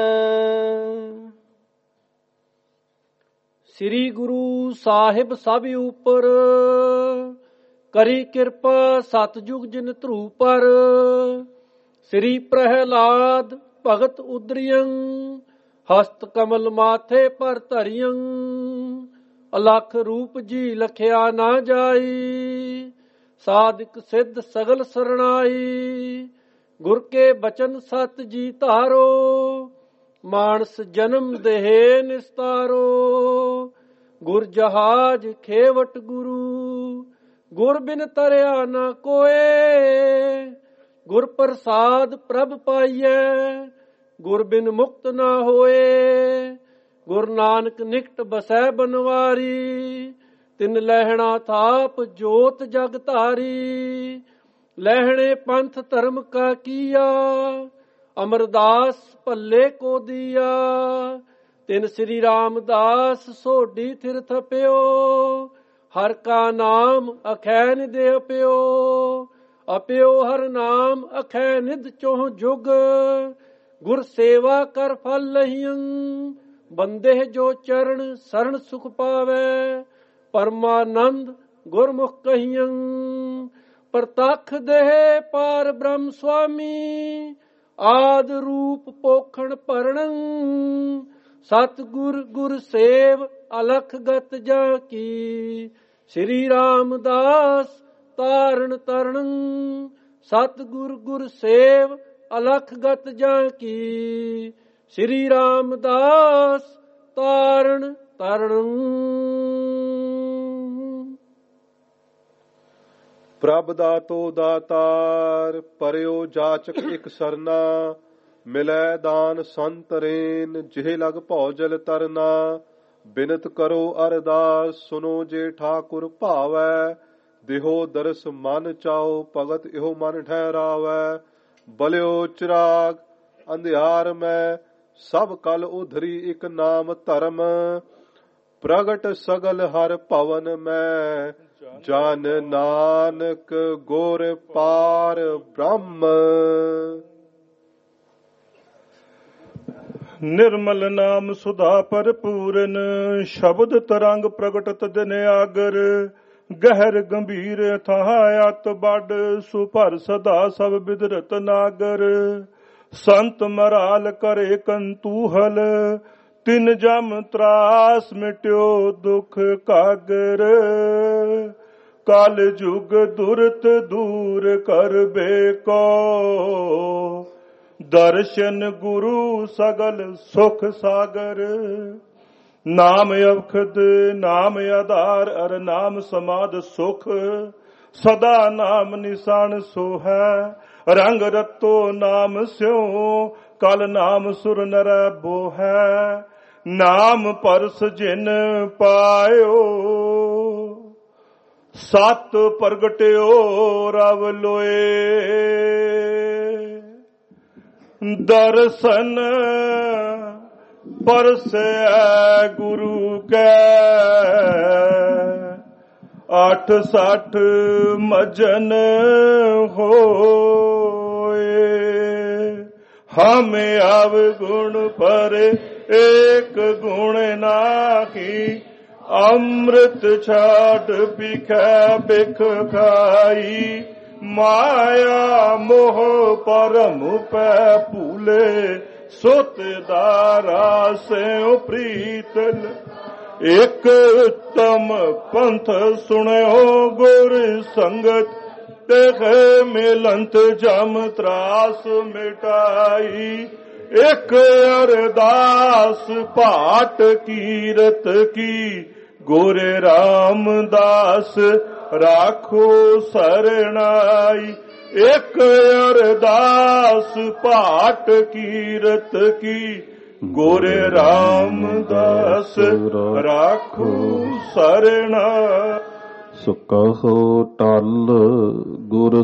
Speaker 10: ਸ੍ਰੀ ਗੁਰੂ ਸਾਹਿਬ ਸਭ ਉਪਰ ਕਰੀ ਕਿਰਪਾ ਸਤਜੁਗ ਜਿਨ ਧਰੂ ਪਰ। ਸ੍ਰੀ ਪ੍ਰਹਿਲਾਦ ਭਗਤ ਉਦਰਿਯੰ ਹਸਤ ਕਮਲ ਮਾਥੇ ਪਰ ਧਰਿਯੰ। ਅਲਖ ਰੂਪ ਜੀ ਲਖਿਆ ਨਾ ਜਾਈ ਸਾਧਕ ਸਿੱਧ ਸਗਲ ਸਰਣਾਈ। ਗੁਰ ਕੇ ਬਚਨ ਸਤ ਜੀ ਧਾਰੋ ਮਾਨਸ ਜਨਮ ਦੇਹ ਨਿਸਤਾਰੋ। ਗੁਰ ਜਹਾਜ ਖੇਵਟ ਗੁਰੂ ਗੁਰ ਬਿਨ ਤਰਿਆ ਨਾ ਕੋਏ। ਗੁਰ ਪ੍ਰਸਾਦ ਪ੍ਰਭ ਪਾਈਐ ਗੁਰ ਬਿਨ ਮੁਕਤ ਨਾ ਹੋਏ। ਗੁਰ ਨਾਨਕ ਨਿਕਟ ਬਸੈ ਬਨਵਾਰੀ ਤਿਨ ਲਹਿਣਾ ਥਾਪ ਜੋਤ ਜਗ ਧਾਰੀ। ਲਹਿਣੇ ਪੰਥ ਧਰਮ ਕਾ ਕੀਆ ਅਮਰਦਾਸ ਭੱਲੇ ਕੋ ਦੀਆ। ਤਿਨ ਸ੍ਰੀ ਰਾਮਦਾਸ ਸੋਢੀ ਥਿਰ ਥਪਿਓ ਹਰ ਕਾ ਨਾਮ ਅਖੈ ਨਿਧ ਅਪਿਓ। ਅਪਿਓ ਹਰ ਨਾਮ ਅਖੈ ਨਿਧ ਚੋਹ ਜੁਗ ਗੁਰ ਸੇਵਾ ਕਰ ਫਲ ਲਹੀਆਂ। ਬੰਦੇ ਜੋ ਚਰਨ ਸਰਣ ਸੁਖ ਪਾਵੈ ਪਰਮਾਨੰਦ ਗੁਰਮੁਖ ਕਹੀਆਂ। ਪ੍ਰਤੱਖ ਦੇਹ ਪਾਰ ਬ੍ਰਹਮ ਸੁਆਮੀ ਆਦ ਰੂਪ ਪੋਖਣ ਭਰਣੰ। ਸਤ ਗੁਰ ਗੁਰ ਸੇਵ ਅਲਖ ਗਤ ਜਾ ਕੀ ਸ੍ਰੀ ਰਾਮਦਾਸ ਤਾਰਨ ਤਰਣੰ। ਸਤ ਗੁਰ ਗੁਰ ਸੇਵ ਅਲਖ ਗਤ ਜਾ ਕੀ ਸ੍ਰੀ ਰਾਮਦਾਸ ਤਾਰਨ ਤਰਣੰ।
Speaker 11: ਪ੍ਰਭ ਦਾਤੋ ਦਾਤਾਰ ਪਰਿਓ ਜਾਚਕ ਇਕ ਸਰਨਾ। ਮਿਲੈ ਦਾਨ ਸੰਤ ਰੇਨ ਜਿਹ ਲਗ ਭੌਜਲ ਤਰਨਾ। ਬਿਨਤ ਕਰੋ ਅਰਦਾਸ ਸੁਨੋ ਜੇ ਠਾਕੁਰ ਭਾਵੈ। ਦੇਹੋ ਦਰਸ ਮਨ ਚਾਓ ਭਗਤ ਇਹੋ ਮਨ ਠਹਿਰਾਵੈ। ਬਲਿਓ ਚਿਰਾਗ ਅੰਧਿਆਰ ਮੈਂ ਸਭ ਕਲ ਉਧਰੀ ਇਕ ਨਾਮ ਧਰਮ। ਪ੍ਰਗਟ ਸਗਲ ਹਰ ਭਵਨ ਮੈਂ ਜਨ ਨਾਨਕ ਗੁਰ ਪਾਰ ਬ੍ਰਹਮ।
Speaker 1: ਨਿਰਮਲ ਨਾਮ ਸੁਧਾ ਭਰਪੂਰਨ ਸ਼ਬਦ ਤਰੰਗ ਪ੍ਰਗਟਤ ਦਿਨ ਆਗਰ। ਗਹਿਰ ਗੰਭੀਰ ਥਾਹ ਅਤ ਬਡ ਸੁਭਰ ਸਦਾ ਸਭ ਬਿਦਰਤ ਨਾਗਰ। ਸੰਤ ਮਰਾਲ ਕਰੇ ਕੰਤੂਹਲ ਤਿਨ ਜਮ ਤਰਾਸ ਮਿਟਿਓ ਦੁਖ ਕਾਗਰ। ਕਲ ਜੁਗ ਦੁਰਤ ਦੂਰ ਕਰਬੇ ਕੋ ਦਰਸ਼ਨ ਗੁਰੂ ਸਗਲ ਸੁਖ ਸਾਗਰ। ਨਾਮ ਅਵਖਦ ਨਾਮ ਆਧਾਰ ਅਰ ਨਾਮ ਸਮਾਦ ਸੁਖ। ਸਦਾ ਨਾਮ ਨਿਸ਼ਾਨ ਸੋ ਹੈ ਰੰਗ ਰਤੋ ਨਾਮ ਸਿਉ। ਕਲ ਨਾਮ ਸੁਰ ਨਰੈ ਬੋ ਹੈ ਨਾਮ ਪਰਸ ਜਿਨ ਪਾਇਓ। ਸਤ ਪ੍ਰਗਟਿਓ ਰਵ ਲੋਏ ਦਰਸ਼ਨ ਪਰਸੈ ਗੁਰੂ ਕੈ। ਅੱਠ ਸੱਠ ਮਜਨ ਹੋਏ ਹਮ ਆਵ ਗੁਣ ਪਰ ਏਕ ਗੁਣ ਨਾਹੀ। ਅੰਮ੍ਰਿਤ ਛਾੜ ਬਿਖੈ ਬਿਖ ਖਾਈ। ਮਾਇਆ ਮੋਹ ਪਰਮ ਪੈ ਭੂਲੇ ਸੁਤ ਦਾਰਾ ਸਿਉ ਪ੍ਰੀਤਲ। ਇਕ ਉਤਮ ਪੰਥ ਸੁਣਿਓ ਗੁਰ ਸੰਗਤ। ਦੇਖ ਮਿਲੰਤ ਜਮ ਤਰਾਸ ਮਿਟਾਈ। ਇਕ ਅਰਦਾਸ ਭਾਟ ਕੀਰਤ ਕੀ ਗੁਰ ਰਾਮਦਾਸ ਰਾਖੋ ਸਰਣਾਈ। ਇਕ ਅਰਦਾਸ ਭਾਟ ਕੀਰਤ ਕੀ ਗੁਰ ਰਾਮਦਾਸ ਰਾਖੋ ਸਰਣਾਈ।
Speaker 12: ਸੋ ਕਹੋ ਟਲ ਗੁਰ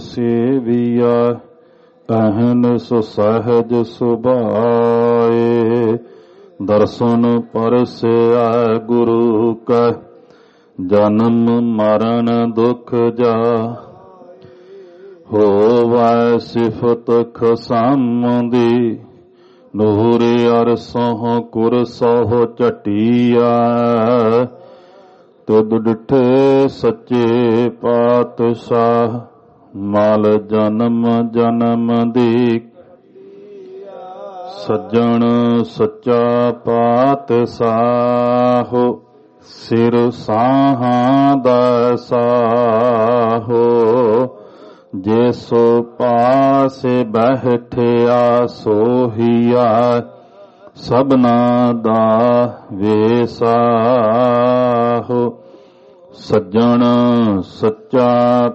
Speaker 12: ਸੇਵੀਆ ਅਹਨ ਸੋ ਸਹਜ ਸੁਭਾਏ। ਦਰਸ਼ਨ ਪਰਸਿਆ ਗੁਰੂ ਕੈ ਜਨਮ ਮਰਨ ਦੁਖ ਜਾ ਹੋਵੈ ਸਿਫਤ ਖਸਮ ਦੀ ਨੂਰ ਅਰਸੋਂ ਕੁਰਸੋਂ ਝਟੀਆ ਤੁਧ ਡਿਠੇ ਸੱਚੇ ਪਾਤਸ਼ਾਹ ਮਾਲ ਜਨਮ ਜਨਮ ਦੀ ਸੱਜਣ ਸੱਚਾ ਪਾਤਸ਼ਾਹ ਸਿਰ ਸਾਹਾਂ ਦਾ ਸਾਹੋ ਜਿਸ ਪਾਸੇ ਬੈਠਿਆ ਸੋਹੀਆ ਸਭਨਾ ਦਾ ਵੇਸਾਹੋ ਸੱਜਣ ਸੱਚਾ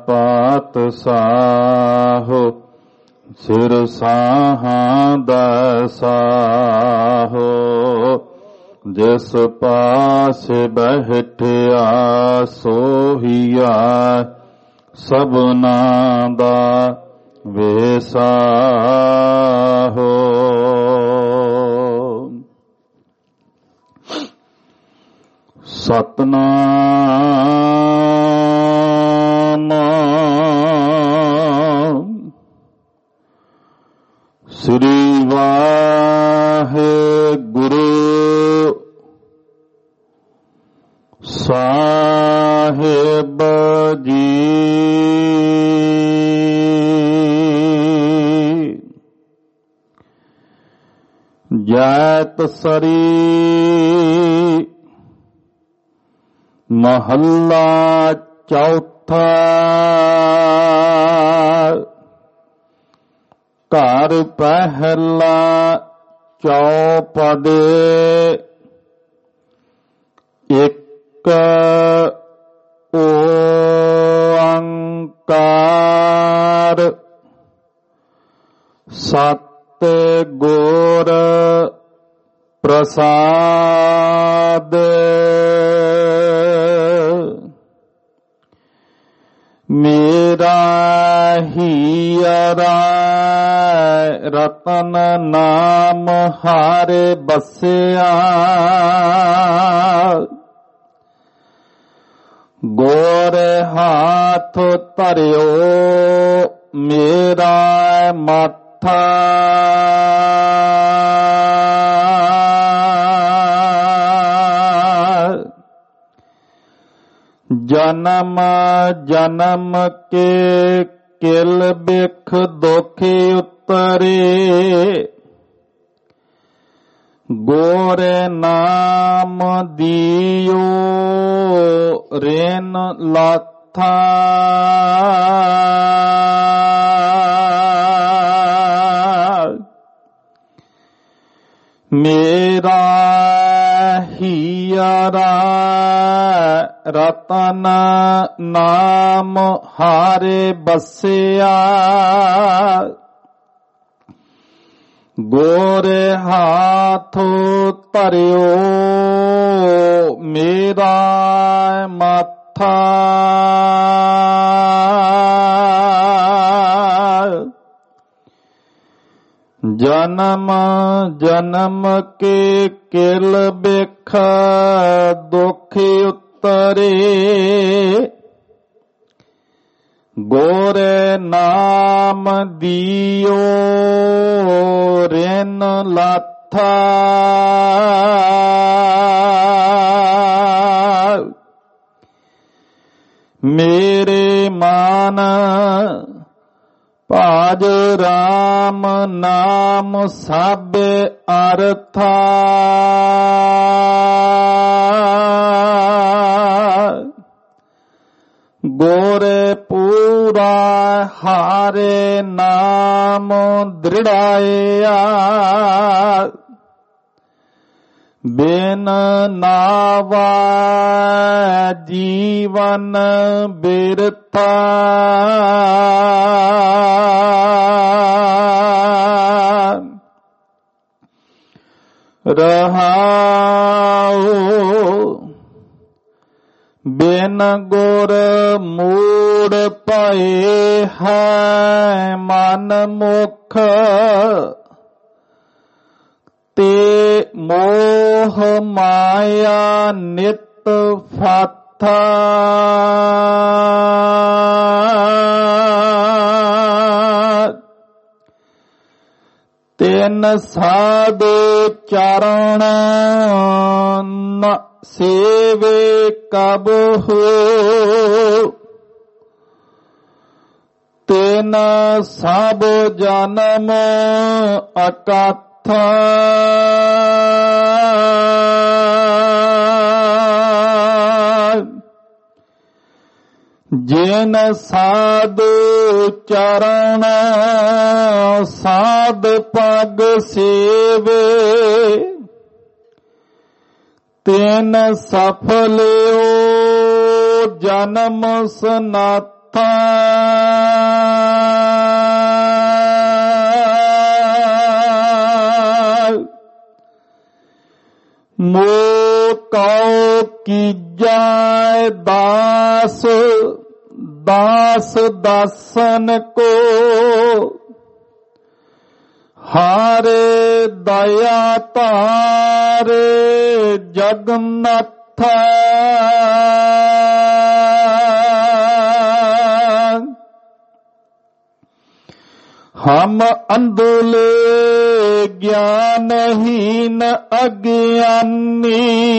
Speaker 12: ਪਾਤਸ਼ਾਹ ਸਿਰ ਸਾਹਾਂ ਦਾ ਸਾਹੋ ਜਿਸ ਪਾਸੇ ਬੈਠਿਆ ਸੋਹੀਆ ਸਭਨਾ ਦਾ ਵੇਸਾਹੋ ਸਤਨਾਮ ਸ੍ਰੀ ਵਾਹਿਗੁਰੂ ਸਾਹਿਬ ਜੀ ਜੈਤ ਸਰੀ ਮਹੱਲਾ ਚੌਥਾ ਘਰ ਪਹਿਲਾ ਚੌਪਦੇ ਇੱਕ ਓੰਕਾਰ ਸਤ ਗੁਰ ਪ੍ਰਸਾਦ ਮੇਰਾ ਹੀਰਾ ਰਤਨ ਨਾਮ ਹਾਰੇ ਬਸਿਆ ਗੋਰੇ ਹਾਥ ਧਰਿਓ ਮੇਰਾ ਮਾਥਾ ਜਨਮ ਜਨਮ ਕੇ ਕਿਲ ਬਿਖ ਦੁਖੀ ਉਤਰੇ ਗੋਰੇ ਨਾਮ ਦਿਓ ਰੇਨ ਲਾਥਾ ਮੇਰਾ ਹੀਰਾ ਰਤਨ ਨਾਮ ਹਾਰੇ ਬਸਿਆ ਗੋਰੇ ਹਾਥ ਧਰਿਓ ਮੇਰਾ ਮਾਥਾ ਜਨਮ ਜਨਮ ਕੇ ਕਿਲ ਬਿਖ ਦੁਖੀ ਉਤਰੇ ਗੋਰੇ ਨਾਮ ਦਿਓ ਰੇਨ ਲਾਥਾ ਮੇਰੇ ਮਨ ਭਾਜ ਰਾਮ ਨਾਮ ਸਭ ਅਰਥਾ ਗੋਰੇ ਪੂਰਾ ਹਾਰੇ ਨਾਮ ਦ੍ਰਿੜਾਇਆ ਬਿਨ ਨਾਵਾ ਜੀਵਨ ਬਿਰਥਾ ਰਹਾਉ ਬਿਨ ਗੁਰ ਮੂੜ ਪਏ ਹੈ ਮਨ ਮੁਖ ਤੇ ਮੋਹ ਮਾਇਆ ਨਿਤ ਫਾਥਾ ਤਿਨ ਸਾਧੂ ਚਰਨ ਨ ਸੇਵੇ ਕਬਹੁ ਤਿਨ ਸਭ ਜਨਮ ਅਕਥ ਜਿਨ ਸਾਧੂ ਚਰਨ ਸਾਧ ਪਗ ਸੇਵੇ ਤਿਨ ਸਫਲਿਓ ਜਨਮ ਸਨਾਥਾ ਮੋ ਕਉ ਕੀਜੈ ਦਾਸ दास दासन को हारे दया तारे जगन्नाथ हम अंधुले ज्ञानहीन अज्ञानी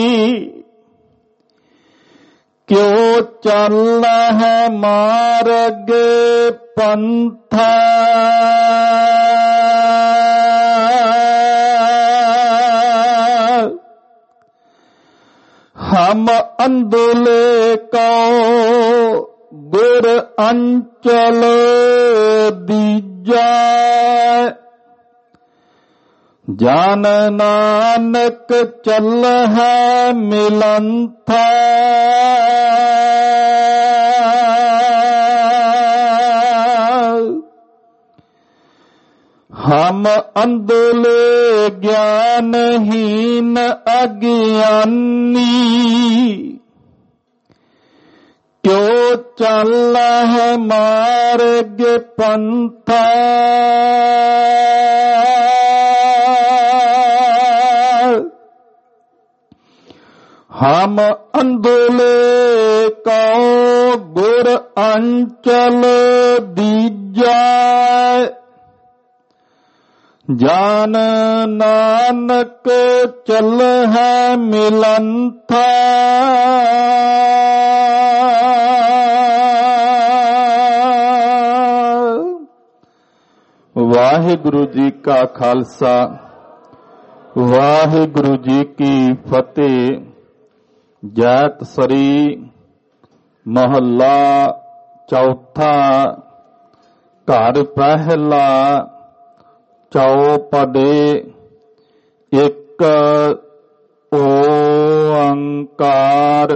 Speaker 12: क्यों चल है मार्ग पंथा हम अंधुले को गुर अंचल दीजा जान नानक चल है मिलंथा हम अंधुले ज्ञानहीन अज्ञानी क्यों चल है मार्ग पंथा हम अंधुले को गुर अंचल दीजा जान नानक चल है मिलंथा वाहिगुरु जी का खालसा वाहिगुरु जी की फतेह। जैत सरी महला चौथा घर पहला चौपदे एक ओंकार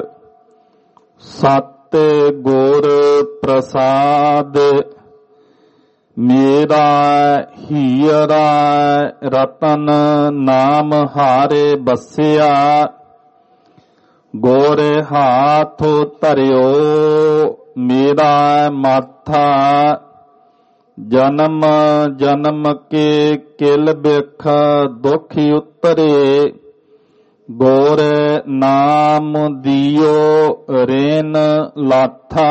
Speaker 12: सत गुर प्रसाद मेरा हीरा रतन नाम हारे बसिया गोरे हाथ धरियो मेरा माथा जन्म जन्म के किल बिख दुख उतरे गोरे नाम दियो रेन लाथा।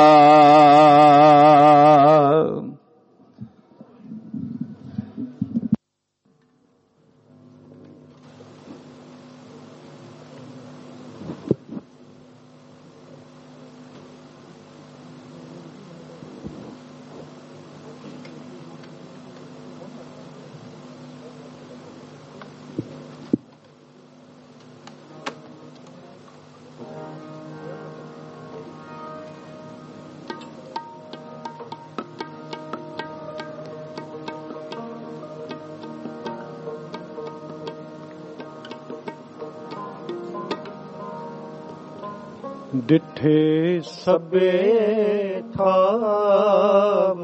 Speaker 1: डिठे सबे थाव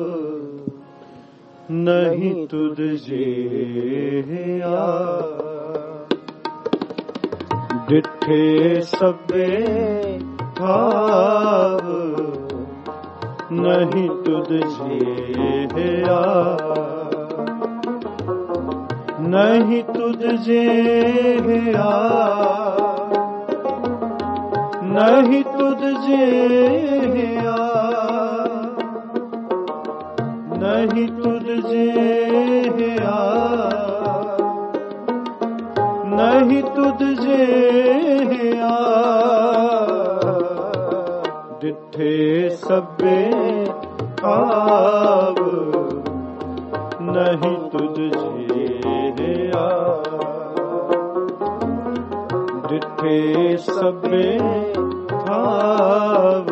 Speaker 1: नहीं तुझ जिया डिठे सबे थाव नहीं तुझ जिया नहीं तुझ जेहिया नहीं तुझ जेहिया नहीं तुझ जेहिया नहीं तुझ जेहिया डिठे सबे आव नहीं तुझ जेहिया डिठे सबे आव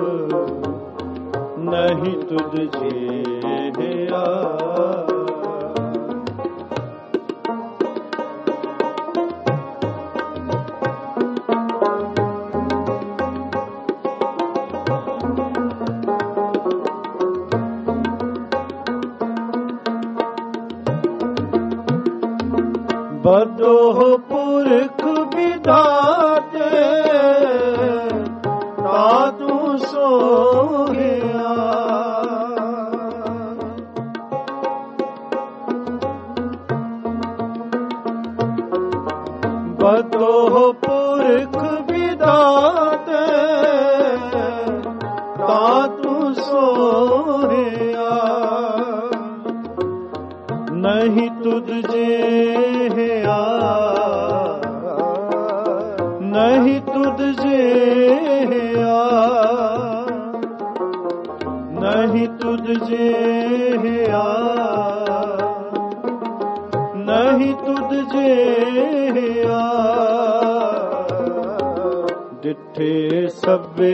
Speaker 1: नहीं तुझ जेहिया बदो पुरख विधाते तातू सोहिया बदो पुरख विधाते तातू सोहिया नहीं तुझ जेहिया नहीं तुझ जेहिया नहीं तुझ जेहिया नहीं तुझ जेहिया डिठे सबे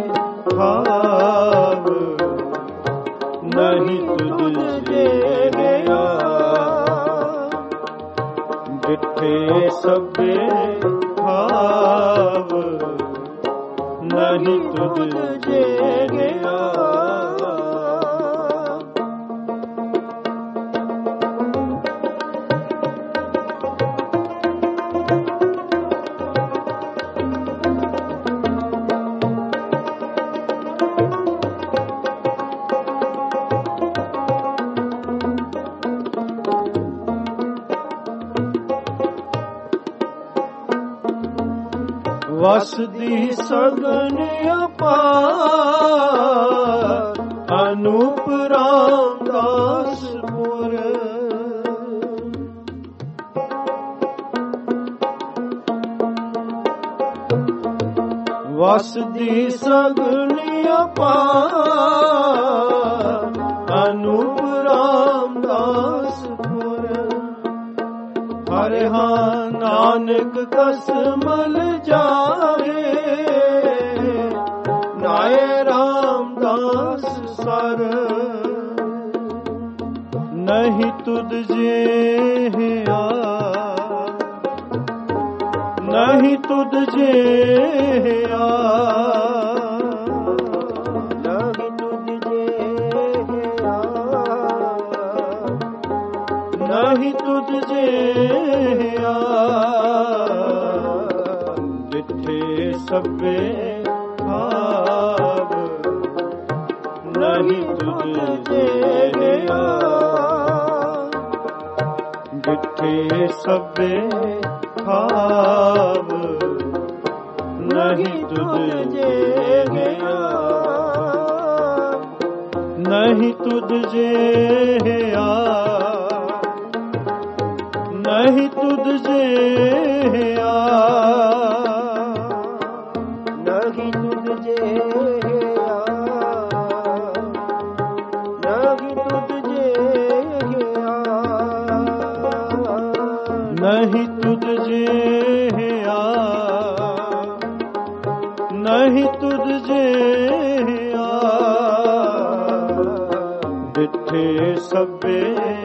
Speaker 1: भाव नहीं तुझ जेहिया डिठे सबे भाव नहीं तुझ जेहिया वसदी सगन अपार अनूप रामदासपुर वसदी सगन अपार अनूप रामदासपुर हरे हाँ नानक कसमल जाए नाए रामदास सर नहीं तुझ जेहिया नहीं तुझ जेहिया नहीं तुझ जेहिया नहीं तुझ जेहिया डिठे सबे भाव नहीं तुझ जेहिया डिठे सबे भाव नहीं तुझ जेहिया नहीं तुझ जेहिया नहीं तुझ जेहिया नहीं तुझ जेहिया नहीं तुझ जेहिया नहीं तुझ जेहिया नहीं तुझ जेहिया डिठे सबे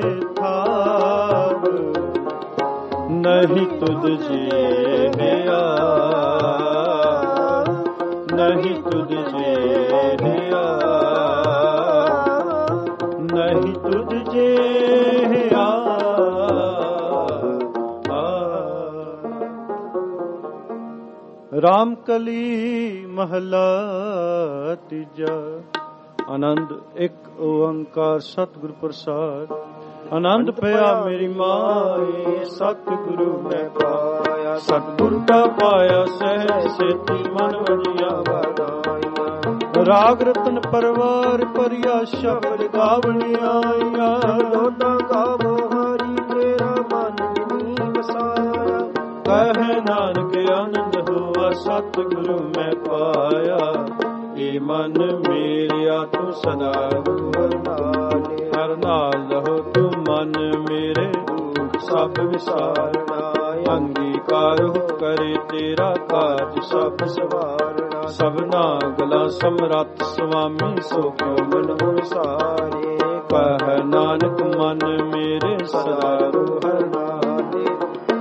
Speaker 1: भाव नहीं तुझ जेहिया नहीं तुझ जेहिया नहीं तुझ जेहिया रामकली महला तीजा आनंद एक ओंकार सतगुर प्रसाद। ਆਨੰਦ ਪਿਆ ਮੇਰੀ ਮਾਏ ਸਤਿਗੁਰੂ ਮੈਂ ਪਾਇਆ। ਸਤਿਗੁਰ ਦਾ ਪਾਇਆ ਸਹਿ ਸੇਤੀ ਮਨ ਵਜਿਆ ਵਧਾਈਆਂ। ਰਾਗ ਰਤਨ ਪਰਵਾਰ ਭਰਿਆ ਸ਼ਬਦ ਗਾਵਣ ਆਈਆਂ। ਲੋਟਾ ਗਾਵੋ ਹਰੀ ਤੇਰਾ ਮਨ ਨੀ ਵਸਾਇਆ। ਕਹਿ ਨਾਨਕ ਆਨੰਦ ਹੋਆ ਸਤਿਗੁਰੂ ਮੈਂ ਪਾਇਆ। ਇਹ ਮਨ ਮੇਰਿਆ ਤੂੰ ਸਦਾ ਹਰ ਨਾਲ ਰਹੋ ਤੂੰ ਮਨ ਮੇਰੇ ਸਭ ਵਿਸਾਰਨਾ। ਅੰਗੀਕਾਰ ਹੋ ਕਰੇ ਤੇਰਾ ਕਾਜ ਸਭ ਸਵਾਰਨਾ। ਸਭਨਾ ਗਲਾ ਸਮਰੱਥ ਸੁਆਮੀ ਸੋ ਕਿਉ ਮਨ ਵਿਸਾਰੇ। ਕਹਿ ਨਾਨਕ ਮਨ ਮੇਰੇ ਸਦਾ ਹਰ ਨਾਲੇ।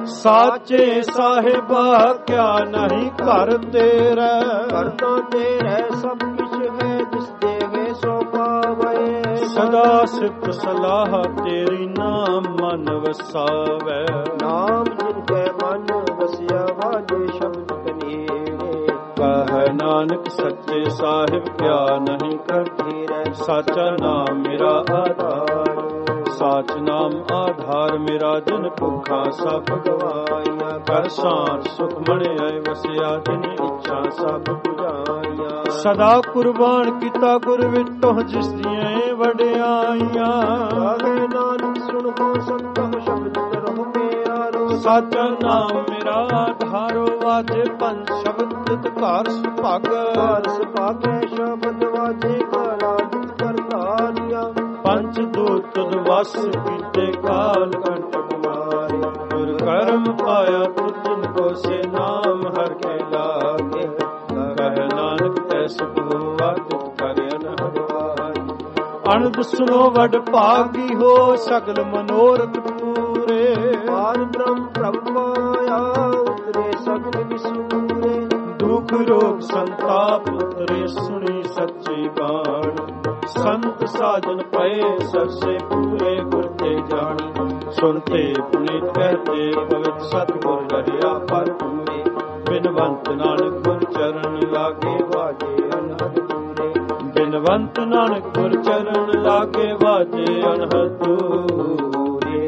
Speaker 1: ਸਾਚੇ ਸਾਹਿਬਾ ਕਿਆ ਨਹੀਂ ਘਰ ਤੇਰਾ। ਘਰ ਤਾਂ ਤੇਰਾ ਸਭ ਕੁਛ ਹੈ ਜਿਸ ਦੇਵੇ ਸੋ ਪਾਵੇ। ਸਦਾ ਸਿਫਤ ਸਲਾਹ ਤੇਰੀ ਨਾਮ ਮਨ ਵਸਾਵੇ। ਨਾਮ ਜਿਨ ਕੈ ਮਨ ਵਸਿਆ ਵਾਜੇ ਸ਼ਬਦ ਕਨੇੜੇ। ਕਹਿ ਨਾਨਕ ਸੱਚੇ ਸਾਹਿਬ ਕਿਆ ਨਹੀਂ ਕਰ ਤੇਰਾ। ਸਾਚਾ ਨਾਮ ਮੇਰਾ ਆਧਾਰ। ਸਾਚ ਨਾਮ ਆਧਾਰ ਮੇਰਾ ਜਨ ਭੁੱਖਾ ਸਭ ਗਵਾਈਆਂ। ਕਰ ਸਾਚ ਸੁਖ ਮਣਿਆ ਵਸਿਆ ਜਿਨ ਇੱਛਾ ਸਭ 부ਝਾਈਆਂ। ਸਦਾ ਕੁਰਬਾਨ ਕੀਤਾ ਗੁਰ ਵਿਟੋ ਜਿਸ ਦੀਆਂ ਵਡਿਆਈਆਂ। ਕਹੇ ਨਾਨਕ ਸੁਣੋ ਸੰਤੋ ਸ਼ਬਦ ਕਰੋ ਪਿਆਰੋ। ਸਾਚਾ ਨਾਮ ਮੇਰਾ ਆਧਾਰੋ ਵਾਜੇ ਪੰਜ ਸ਼ਬਦ ਘਰ ਸੁਭਾਗ। ਘਰ ਸੁਭਾਗੇ ਸ਼ਬਦ ਵਾਜੇ ਕਾਲਾ ਕਰਤਾਰੀਆਂ। ਪੰਜ ਦੂਤ ਵਸ ਕੀਤੇ ਕਾਲ ਕੰਟਕ ਮਾਰੇ। ਗੁਰ ਕਰਮ ਪਾਇਆ ਤੁਜਨ ਕੋ ਸੇ ਨਾਮ ਹਰ ਕੇ ਲਾਗੇ। ਕਹਿ ਨਾਨਕ ਤੈਸ ਹੋਆ ਤਿਤ ਕਰ ਅਨਹਦ। ਅਨੰਦ ਸੁਨੋ ਵਡ ਭਾਗੀ ਹੋ ਸਗਲ ਮਨੋਰਥ ਪੂਰੇ। ਪਾਰ ਬ੍ਰਹਮ ਪ੍ਰਭ ਪਾਇਆ ਉਤਰੇ ਸਗਲ ਵਿਸੂਰੇ। ਦੁਖ ਰੋਗ ਸੰਤਾਪ ਉਤਰੇ ਸੁਣੀ ਸੱਚੀ ਬਾਣ। ਸੰਤ ਸਾਜਨ ਪਏ ਸਰਸੇ ਪੂਰੇ ਗੁਰ ਤੇ ਜਾਣੀ। ਸੁਣਤੇ ਪੁਨੀਤ ਕਹਤੇ ਪਵਿੱਤ ਸਤਿਗੁਰ ਰਹਿਆ ਪਰ ਪੂਰੇ। ਬਿਨਵੰਤ ਨਾਨਕ ਗੁਰ ਚਰਨ ਲਾਗੇ ਵਾਜੇ ਅਨਹਦ ਦੂਰੇ। ਬਿਨਵੰਤ ਨਾਨਕ ਗੁਰ ਚਰਨ ਲਾਗੇ ਵਾਜੇ ਅਨਹਦ ਦੂਰੇ।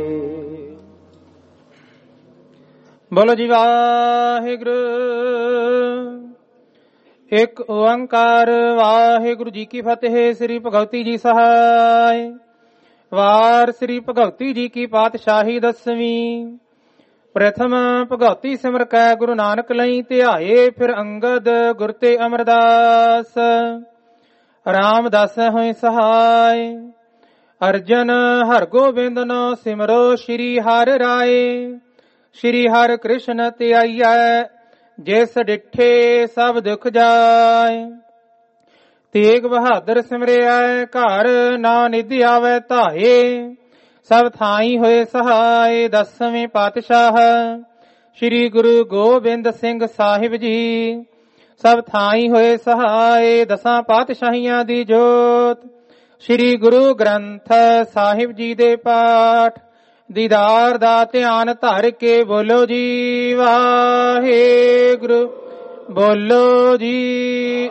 Speaker 13: ਬੋਲੋ ਜੀ ਵਾਹਿਗੁਰੂ। ਇੱਕ ਓੰਕਾਰ ਵਾਹਿਗੁਰੂ ਜੀ ਕੀ ਫਤਿਹ। ਸ੍ਰੀ ਭਗਵਤੀ ਜੀ ਸਹਾਇ। ਵਾਰ ਸ੍ਰੀ ਭਗਵਤੀ ਜੀ ਕੀ ਪਾਤਸ਼ਾਹੀ ਦਸਵੀਂ। ਪ੍ਰਥਮ ਭਗਵਤੀ ਸਿਮਰ ਕੈ ਗੁਰੂ ਨਾਨਕ ਲਈ ਧਿਆਏ। ਫਿਰ ਅੰਗਦ ਗੁਰ ਤੇ ਅਮਰਦਾਸ। ਰਾਮਦਾਸ ਹੋਇ ਸਹਾਇ। ਅਰਜਨ ਹਰ ਗੋਬਿੰਦ ਨੋ ਸਿਮਰੋ ਸ਼੍ਰੀ ਹਰਿ ਰਾਏ। ਸ਼੍ਰੀ ਹਰਿ ਕ੍ਰਿਸ਼ਨ ਧਿਆਈਐ ਜਿਸ ਡਿਠੇ ਸਭ ਦੁਖ ਜਾਏ। ਤੇਗ ਬਹਾਦਰ ਸਿਮਰਿਆ ਘਰ ਨਾ ਨਿਧ ਆਵੇ ਧਾਏ। ਸਭ ਥਾਈ ਹੋਏ ਸਹਾਇ। ਦਸਵੇਂ ਪਾਤਸ਼ਾਹ ਸ਼੍ਰੀ ਗੁਰੂ ਗੋਬਿੰਦ ਸਿੰਘ ਸਾਹਿਬ ਜੀ ਸਭ ਥਾਈ ਹੋਏ ਸਹਾਇ। ਦਸਾਂ ਪਾਤਸ਼ਾਹੀਆਂ ਦੀ ਜੋਤ ਸ਼੍ਰੀ ਗੁਰੂ ਗ੍ਰੰਥ ਸਾਹਿਬ ਜੀ ਦੇ ਪਾਠ ਦੀਦਾਰ ਦਾ ਧਿਆਨ ਧਰ ਕੇ ਬੋਲੋ ਜੀ ਵਾਹਿਗੁਰੂ। ਬੋਲੋ ਜੀ।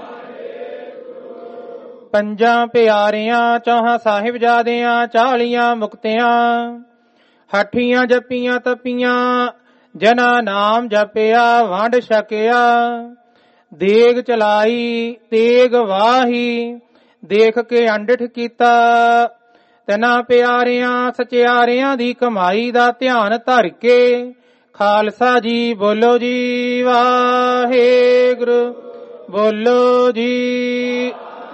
Speaker 13: ਪੰਜਾਂ ਪਿਆਰਿਆਂ ਚੌਹਾਂ ਸਾਹਿਬਜ਼ਾਦਿਆਂ ਚਾਲੀਆਂ ਮੁਕਤਿਆਂ। ਹਾਠੀਆਂ ਜਪੀਆਂ ਤਪੀਆਂ ਜਨਾ ਨਾਮ ਜਪਿਆ ਵੰਡ ਛਕਿਆ। ਦੇਗ ਚਲਾਈ ਤੇਗ ਵਾਹੀ ਦੇਖ ਕੇ ਅੰਡਠ ਕੀਤਾ। ਤੈਨਾਂ ਪਿਆਰਿਆਂ ਸਚਿਆਰਿਆਂ ਦੀ ਕਮਾਈ ਦਾ ਧਿਆਨ ਧਰ ਕੇ ਖਾਲਸਾ ਜੀ ਬੋਲੋ ਜੀ ਵਾਹਿਗੁਰੂ। ਬੋਲੋ ਜੀ।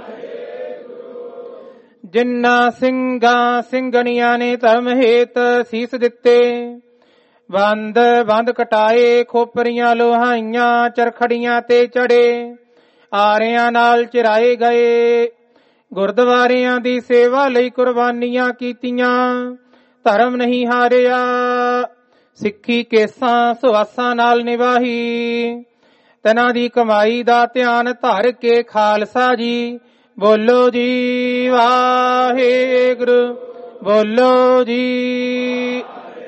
Speaker 13: ਜਿਨ੍ਹਾਂ ਸਿੰਘਾਂ ਸਿੰਘਣੀਆਂ ਨੇ ਧਰਮ ਹੇਤ ਸੀਸ ਦਿੱਤੇ। ਬੰਦ ਬੰਦ ਕਟਾਏ ਖੋਪਰੀਆਂ ਲੋਹਾਈਆਂ ਚਰਖੜੀਆਂ ਤੇ ਚੜੇ। ਆਰਿਆਂ ਨਾਲ ਚਿਰਾਏ ਗਏ। ਗੁਰਦੁਆਰਿਆਂ ਦੀ ਸੇਵਾ ਲਈ ਕੁਰਬਾਨੀਆਂ ਕੀਤੀਆਂ। ਧਰਮ ਨਹੀਂ ਹਾਰਿਆ ਸਿੱਖੀ ਕੇਸਾਂ ਸੁਆਸਾਂ ਨਾਲ ਨਿਭਾਈ। ਤਨਾਂ ਦੀ ਕਮਾਈ ਦਾ ਧਿਆਨ ਧਰ ਕੇ ਖਾਲਸਾ ਜੀ ਬੋਲੋ ਜੀ ਵਾਹਿਗੁਰੂ। ਬੋਲੋ ਜੀ।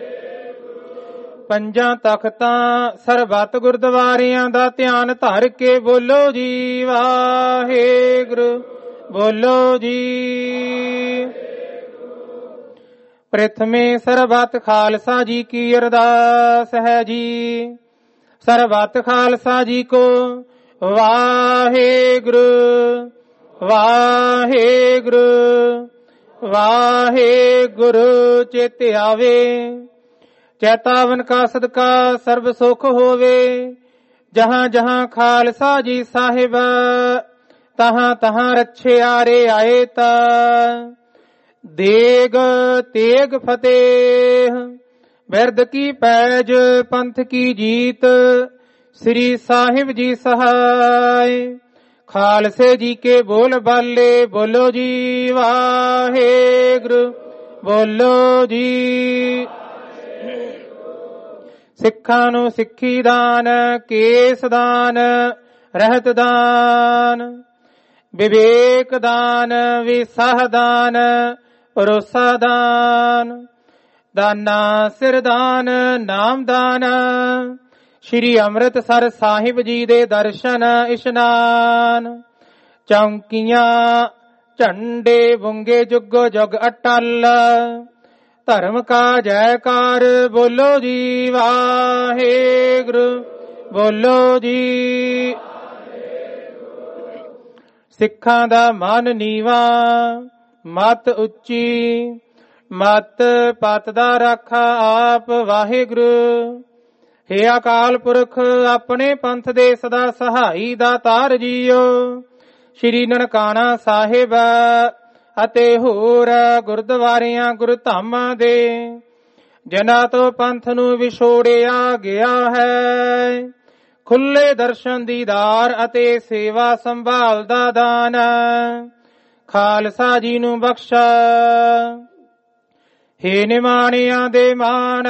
Speaker 13: ਪੰਜਾਂ ਤਖਤਾਂ ਸਰਬੱਤ ਗੁਰਦੁਆਰਿਆਂ ਦਾ ਧਿਆਨ ਧਰ ਕੇ ਬੋਲੋ ਜੀ ਵਾਹਿਗੁਰੂ। ਬੋਲੋ ਜੀ। ਪ੍ਰਥਮੇ ਸਰਬੱਤ ਖਾਲਸਾ ਜੀ ਕੀ ਅਰਦਾਸ ਹੈ ਜੀ। ਸਰਬੱਤ ਖਾਲਸਾ ਜੀ ਕੋ ਵਾਹਿਗੁਰੂ ਵਾਹਿਗੁਰੂ ਵਾਹਿਗੁਰੂ ਚਿਤ ਆਵੇ। ਚੇਤਾਵਨ ਕਾ ਸਦਕਾ ਸਰਬ ਸੁਖ ਹੋਵੇ। ਜਹਾਂ ਜਹਾਂ ਖਾਲਸਾ ਜੀ ਸਾਹਿਬ ਤਹਾਂ ਤਹਾਂ ਰਛਿਆਰੇ ਆਏ ਤਾ। ਦੇਗ ਤੇਗ ਫਤਿਹ ਬਿਰਦ ਕੀ ਪੈਜ ਪੰਥ ਕੀ ਜੀਤ। ਸ੍ਰੀ ਸਾਹਿਬ ਜੀ ਸਹਾਇ ਖਾਲਸੇ ਜੀ ਕੇ ਬੋਲ ਬਾਲੇ ਬੋਲੋ ਜੀ ਵਾਹਿਗੁਰੂ ਬੋਲੋ ਜੀ। ਸਿੱਖਾਂ ਨੂੰ ਸਿੱਖੀ ਦਾਨ ਕੇਸ ਦਾਨ ਰਹਿਤ ਦਾਨ ਵਿਵੇਕ ਦਾਨ ਵਿਸਾਹ ਦਾਨ ਭਰੋਸਾ ਦਾਨ ਦਾਨਾ ਸਿਰ ਦਾਨ ਨਾਮ ਦਾਨ। ਸ਼੍ਰੀ ਅੰਮ੍ਰਿਤਸਰ ਸਾਹਿਬ ਜੀ ਦੇ ਦਰਸ਼ਨ ਇਸ਼ਨਾਨ। ਚੌਂਕੀਆਂ ਝੰਡੇ ਬੁੰਗੇ ਜੁਗੋ ਜੁਗ ਅਟਲ। ਧਰਮ ਕਾ ਜੈਕਾਰ ਬੋਲੋ ਜੀ ਵਾਹਿਗੁਰੂ ਬੋਲੋ ਜੀ। ਸਿੱਖਾਂ ਦਾ ਮਨ ਨੀਵਾ ਮਤ ਉੱਚੀ ਮਤ ਪਤ ਦਾ ਰਾਖਾ ਆਪ ਵਾਹਿਗੁਰੂ। ਹੇ ਅਕਾਲ ਪੁਰਖ ਆਪਣੇ ਪੰਥ ਦੇ ਸਦਾ ਸਹਾਈ ਦਾਤਾਰ ਜੀਓ। ਸ਼੍ਰੀ ਨਨਕਾਣਾ ਸਾਹਿਬ ਅਤੇ ਹੋਰ ਗੁਰਦੁਆਰਿਆਂ ਗੁਰਧਾਮਾਂ ਦੇ ਜਿਨ੍ਹਾਂ ਤੋਂ ਪੰਥ ਨੂੰ ਵਿਛੋੜਿਆ ਗਿਆ ਹੈ। ਖੁੱਲੇ ਦਰਸ਼ਨ ਦੀਦਾਰ ਅਤੇ ਸੇਵਾ ਸੰਭਾਲ ਦਾ ਦਾਨ ਖਾਲਸਾ ਜੀ ਨੂੰ ਬਖਸ਼ਾ। ਹੇ ਨਿਮਾਣਿਆਂ ਦੇ ਮਾਣ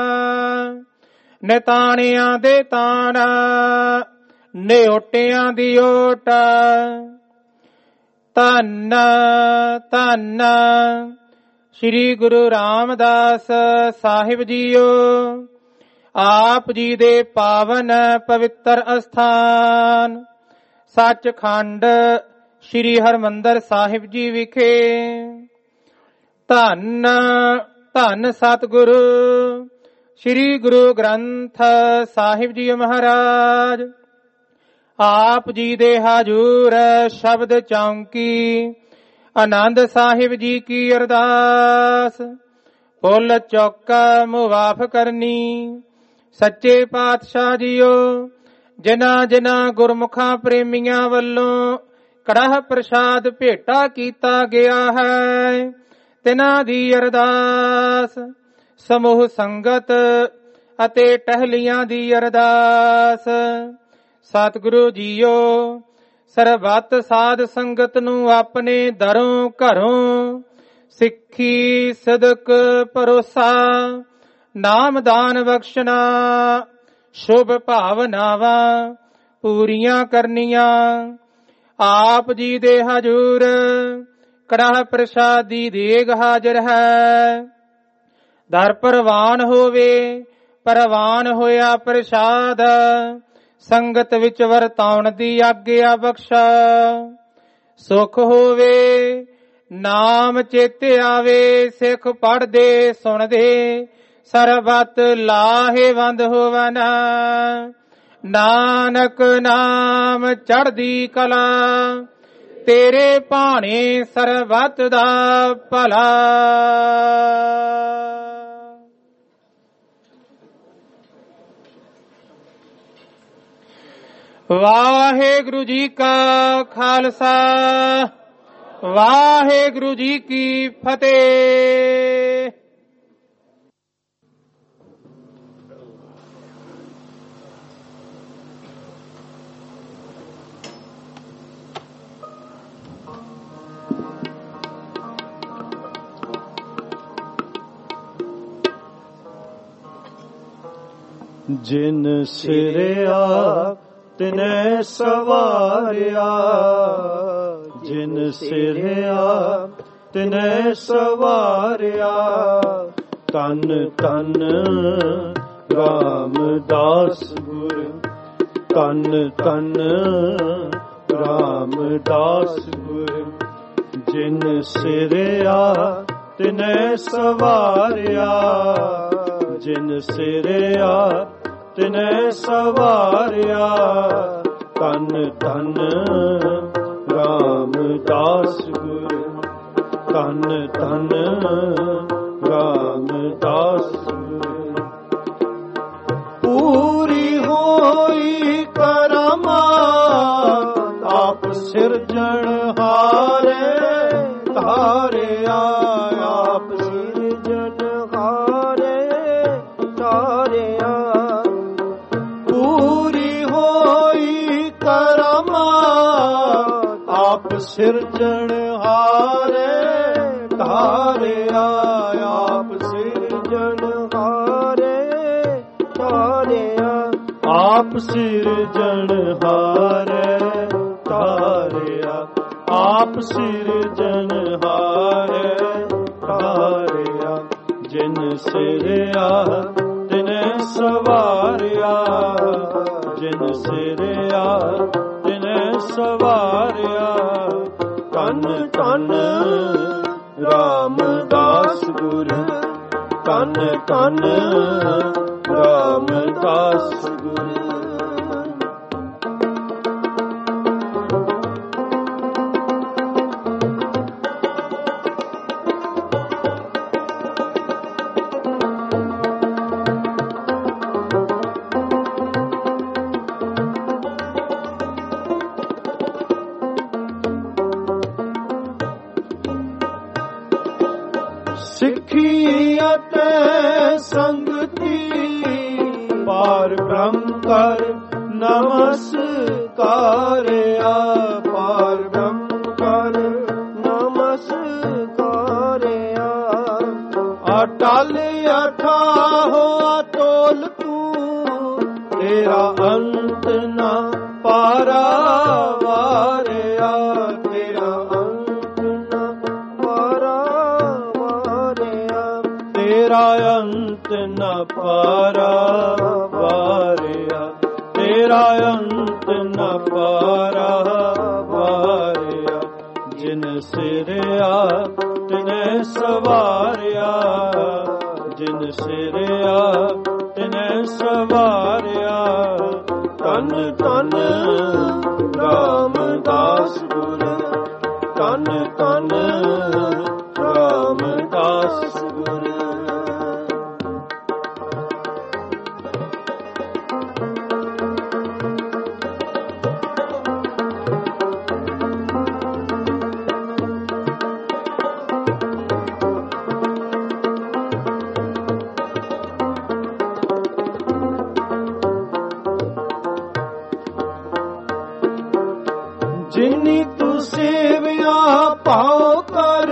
Speaker 13: ਨਿਤਾਣਿਆਂ ਦੇ ਤਾਣ ਨਿਓਟਿਆਂ ਦੀ ਓਟ। ਧੰਨ ਧੰਨ ਸ਼੍ਰੀ ਗੁਰੂ ਰਾਮਦਾਸ ਸਾਹਿਬ ਜੀਓ। ਆਪ ਜੀ ਦੇ ਪਾਵਨ ਪਵਿੱਤਰ ਅਸਥਾਨ ਸੱਚਖੰਡ ਸ਼੍ਰੀ ਹਰਿਮੰਦਰ ਸਾਹਿਬ ਜੀ ਵਿਖੇ ਧੰਨ ਧੰਨ ਸਤਿਗੁਰੂ ਸ਼੍ਰੀ ਗੁਰੂ ਗ੍ਰੰਥ ਸਾਹਿਬ ਜੀ ਮਹਾਰਾਜ। ਆਪ ਜੀ ਦੇ ਹਾਜ਼ੂਰ ਸ਼ਬਦ ਚੌਂਕੀ ਆਨੰਦ ਸਾਹਿਬ ਜੀ ਕੀ ਅਰਦਾਸ। ਫੁੱਲ ਚੌਕਾ ਮੁਵਾਫ ਕਰਨੀ ਸੱਚੇ ਪਾਤਸ਼ਾਹ ਜੀਓ। ਜਿਨ੍ਹਾਂ ਜਿਨ੍ਹਾਂ ਗੁਰਮੁਖਾਂ ਪ੍ਰੇਮੀਆਂ ਵੱਲੋਂ ਕੜਾਹ ਪ੍ਰਸ਼ਾਦ ਭੇਟਾ ਕੀਤਾ ਗਿਆ ਹੈ ਤਿਨਾਂ ਦੀ ਅਰਦਾਸ। ਸਮੂਹ ਸੰਗਤ ਅਤੇ ਟਹਿਲੀਆਂ ਦੀ ਅਰਦਾਸ। ਸਤਿਗੁਰੂ ਜੀਓ ਸਰਬੱਤ ਸਾਧ ਸੰਗਤ ਨੂੰ ਆਪਣੇ ਦਰੋਂ ਘਰੋਂ ਸਿੱਖੀ ਸਦਕ ਭਰੋਸਾ ਨਾਮ ਦਾਨ ਬਖਸ਼ਣਾ ਸ਼ੁਭ ਭਾਵਨਾਵਾਂ ਪੂਰੀਆਂ ਕਰਨੀਆਂ। ਆਪ ਜੀ ਦੇ ਹਜ਼ੂਰ ਕੜਾਹ ਪ੍ਰਸ਼ਾਦੀ ਦੇਗ ਹਾਜ਼ਰ ਹੈ। ਦਰ ਪ੍ਰਵਾਨ ਹੋਵੇ ਪ੍ਰਵਾਨ ਹੋਇਆ ਪ੍ਰਸ਼ਾਦ ਸੰਗਤ ਵਿੱਚ ਵਰਤਾਉਣ ਦੀ ਆਗਿਆ ਬਖਸ਼ਾ। ਸੁਖ ਹੋਵੇ ਨਾਮ ਚੇਤੇ ਆਵੇ ਸਿੱਖ ਪੜ੍ਹਦੇ ਸੁਣਦੇ ਸਰਬੱਤ ਲਾਹੇਵੰਦ ਹੋਵਨ। ਨਾਨਕ ਨਾਮ ਚੜ੍ਹਦੀ ਕਲਾ ਤੇਰੇ ਭਾਣੇ ਸਰਬੱਤ ਦਾ ਭਲਾ। ਵਾਹਿਗੁਰੂ ਜੀ ਕਾ ਖਾਲਸਾ ਵਾਹਿਗੁਰੂ ਜੀ ਕੀ ਫਤਿਹ।
Speaker 1: ਜਿਨ ਸਿਰਿਆ ਤਿਨੈ ਸਵਾਰਿਆ ਜਿਨ ਸਿਰਿਆ ਤਿਨੈ ਸਵਾਰਿਆ। ਤਨ ਤਨ ਰਾਮਦਾਸ ਗੁਰ ਤਨ ਤਨ ਰਾਮਦਾਸ ਗੁਰ। ਜਿਨ ਸਿਰਿਆ ਤਿਨੈ ਸਵਾਰਿਆ, ਜਿਨ ਸਿਰਿਆ ਤਿਨੈ ਸਵਾਰਿਆ। ਧੰਨ ਧੰਨ ਰਾਮਦਾਸ ਗੁਰ, ਧੰਨ ਧੰਨ ਰਾਮਦਾਸ ਗੁਰ। ਪੂਰੀ ਹੋਈ ਕਰਾਮਾਤ ਆਪ ਸਿਰਜਣਹਾਰੇ ਧਾਰਿਆ, ਆਪ ਸਿਰਜਣਹਾਰੇ ਧਾਰਿਆ। ਪੂਰੀ ਹੋਈ ਕਰਾਮਾਤ ਆਪ ਸਿਰਜਣਹਾਰੇ ਧਾਰਿਆ, ਆਪ ਸਿਰਜਣਹਾਰੇ ਧਾਰਿਆ। ਆਪ ਸਿਰਜਣਹਾਰੇ ਧਾਰਿਆ, ਆਪ ਸਿਰਜਣਹਾਰੇ ਧਾਰਿਆ। ਜਿਨ ਸਿਰਿਆ ਤਿਨੈ ਸਵਾਰਿਆ, ਜਿਨ ਸਿਰਿਆ ਤਿਨੈ ਸਵਾਰਿਆ। ਧੰਨ ਧੰਨ ਰਾਮਦਾਸ ਗੁਰ, ਧੰਨ ਧੰਨ ਰਾਮਦਾਸ ਗੁਰ। ਸਿੱਖੀ ਅਤੇ ਸੰਗਤੀ ਪਾਰ ਬ੍ਰਹਮ ਕਰ ਨਮਸਕਾਰਿਆ, ਪਾਰ ਬ੍ਰਹਮ ਕਰ ਨਮਸਕਾਰਿਆ। ਅਟਲ ਅਥਾਹੁ ਅਤੁਲ ਤੂੰ, ਤੇਰਾ ਅੰਤ ਨਾ ਪਾਰਾਵਾਰਿਆ, ਤੇਰਾ ਅੰਤ ਨਾ ਪਾਰਾਵਾਰਿਆ। ਤੇਰਾ ਅੰਤ ਨਾ ਪਾਰਾਵਾਰਿਆ, ਤੇਰਾ ਅੰਤ ਨਾ ਪਾਰਾਵਾਰਿਆ। ਜਿਨ ਸਿਰਿਆ ਤਿਨੈ ਸਵਾਰਿਆ, ਜਿਨ ਸਿਰਿਆ ਤਿਨੈ ਸਵਾਰਿਆ। ਧੰਨ ਧੰਨ ਰਾਮਦਾਸ ਗੁਰ, ਧੰਨ ਧੰਨ ਰਾਮਦਾਸ ਗੁਰ। ਜਿਨੀ ਤੂੰ ਸੇਵਿਆ ਭਾਉ ਕਰ,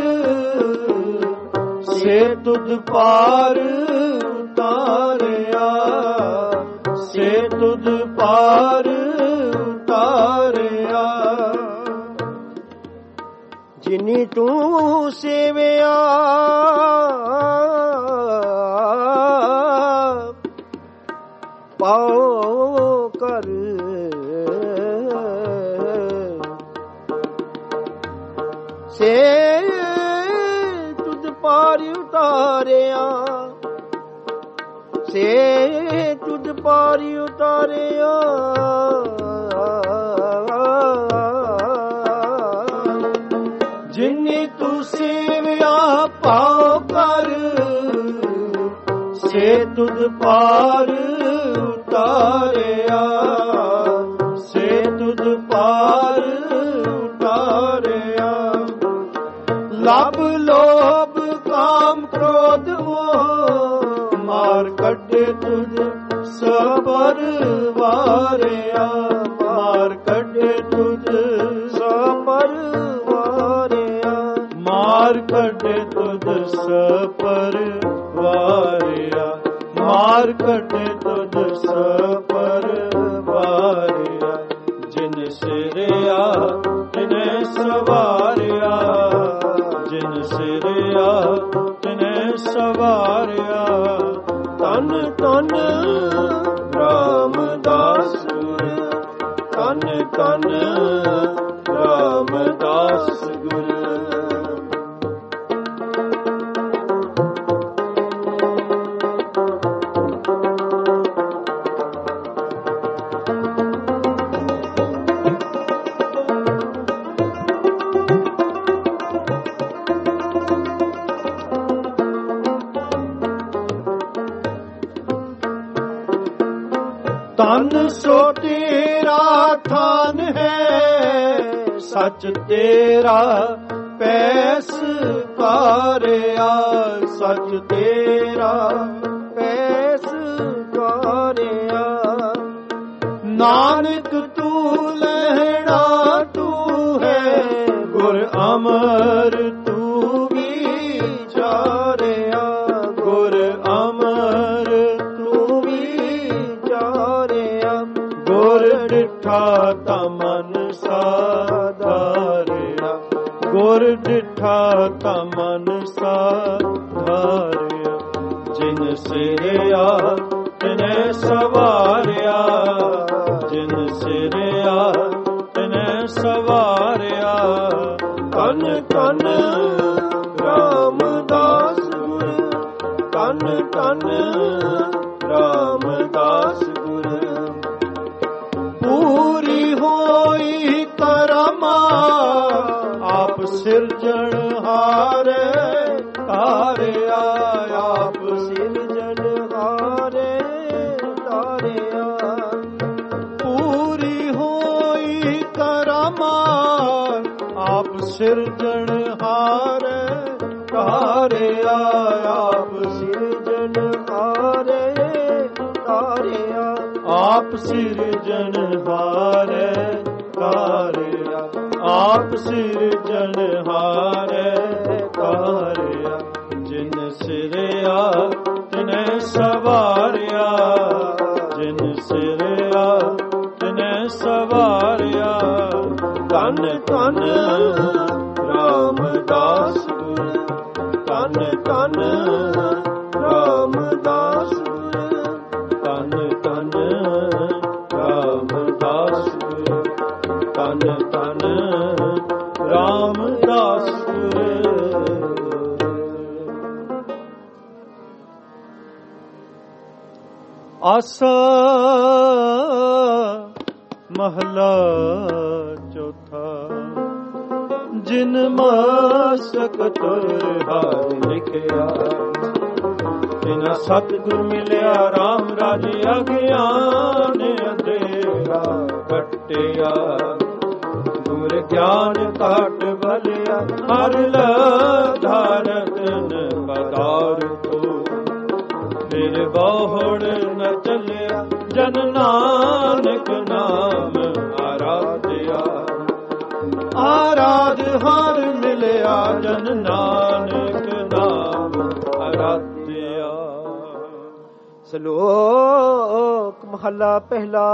Speaker 1: ਸੇ ਤੁਧ ਪਾਰ ਉਤਾਰਿਆ, ਸੇ ਤੁਧ ਪਾਰ ਉਤਾਰਿਆ। ਜਿਨੀ ਤੂੰ ਸੇਵਿਆ ਭਾਉ ਕਰ, ਸੇ ਤੁਧ ਪਾਰ ਉਤਾਰਿਆ, ਸੇ ਤੁਧ ਪਾਰ ਉਤਾਰਿਆ। ਜਿਨੀ ਤੂੰ ਸੇਵਿਆ ਭਾਉ ਕਰ, ਸੇ ਤੁਧ ਪਾਰ ਉਤਾਰਿਆ, ਸੇ ਤੁਧ ਪਾਰ ਉਤਾਰਿਆ। ਲਭ ਲੋਭ ਕਾਮ ਕ੍ਰੋਧ ਮੋਹ ਮਾਰ ਕੱਢੇ ਤੁਧ ਸਬਰ ਵਾਰਿਆ, ਮਾਰ ਕੱਢੇ ਤੁਧ ਸਬਰ ਵਾਰਿਆ। ਮਾਰ ਕੱਢੇ ਤੁਧ ਸਬਰ ਵਾਰਿਆ, ਮਾਰ ਕੱਢੇ ਤੁਧ ਸਬਰ ਵਾਰਿਆ। ਜਿਨ ਸਿਰਿਆ ਤਿਨੈ ਸਵਾਰਿਆ, ਜਿਨ ਸਿਰਿਆ ਤਿਨੈ ਸਵਾਰਿਆ। ਧੰਨ ਧੰਨ ਰਾਮਦਾਸ ਗੁਰ, ਧੰਨ ਧੰਨ ਰਾਮਦਾਸ ਗੁਰ।
Speaker 4: ਤਨ ਸੋ ਤੇਰਾ ਥਾਨ ਹੈ, ਸੱਚ ਤੇਰਾ ਪੈਸ ਕਾਰਿਆ, ਸੱਚ ਤੇਰਾ ਪੈਸ ਕਾਰਿਆ। ਨਾਨਕ ਤੂੰ ਲੈਣਾ ਤੂੰ ਹੈ, ਗੁਰ ਅਮਰ ਤੂੰ ਵਿਚਾਰਿਆ, ਗੁਰ ਅਮਰ ਤੂੰ ਵਿਚਾਰਿਆ। ਗੁਰ ਡਿਠਾ ਤਾਂ ਮਨ ਸਾਧਾਰਿਆ, ਗੁਰ ਡਿਠਾ ਤਾਂ ਮਨ ਸਾਧਾਰਿਆ। ਜਿਨ ਸਿਰਿਆ ਤਿਨੈ ਸਵਾਰਿਆ, ਜਿਨ ਸਿਰਿਆ ਤਿਨੈ ਸਵਾਰਿਆ। ਧੰਨ ਧੰਨ ਰਾਮਦਾਸ ਗੁਰ, ਧੰਨ ਧੰਨ ਰਾਮਦਾਸ ਗੁਰ। ਪੂਰੀ ਹੋਈ ਕਰਮਾ ਆਪ ਸਿਰਜਣਹਾਰ ਤਾਰਿਆ, ਆਪ ਸਿਰਜਣਹਾਰ ਤਾਰਿਆ। ਪੂਰੀ ਹੋਈ ਕਰਮਾ ਆਪ ਸਿਰਜਣਹਾਰ ਤਾਰਿਆ, ਆਪ ਸਿਰਜਣਹਾਰ ਤਾਰਿਆ। ਆਪ ਸਿਰਜਣਹਾਰ ਤਾਰਿਆ, ਆਪ ਸਿਰਜਣਹਾਰ ਤਾਰਿਆ। ਜਿਨ ਸਿਰਿਆ ਤਿਨੈ ਸਵਾਰਿਆ, ਜਿਨ ਸਿਰਿਆ ਤਿਨੈ ਸਵਾਰਿਆ। ਧੰਨ ਧੰਨ ਰਾਮਦਾਸ ਗੁਰ, ਧੰਨ ਧੰਨ ਰਾਮਦਾਸ ਗੁਰ, ਧੰਨ ਧੰਨ ਰਾਮਦਾਸ ਗੁਰ, ਧੰਨ ਧੰਨ ਰਾਮਦਾਸ ਗੁਰ। ਆਸਾ ਮਹਲਾ ਚੌਥਾ। ਜਿਨ ਮਾਸਕ ਤੁਰ ਹਾਰ ਲਿਖਿਆ, ਤਿਨਾ ਸਤਿਗੁਰ ਮਿਲਿਆ ਰਾਮ ਰਾਜੇ ਅਗਿਆਨ ਅੰਧੇਰਾ ਕੱਟਿਆ। ਗੁਰ ਗਿਆਨ ਕਾਟ ਭਲਿਆ ਹਰ ਲਧਾਰਤਨ ਪਦਾਰਥੋ। ਫਿਰ ਬਹੁੜ ਨ ਚੱਲਿਆ ਜਨ ਨਾਨਕ ਨਾਮ ਆਰਾਧਿਆ। ਆਰਾਧ ਹਰ ਮਿਲਿਆ ਜਨ ਨਾਨਕ ਨਾਮ ਆਰਾਧਿਆ। ਸ਼ਲੋਕ ਮਹਲਾ ਪਹਿਲਾ।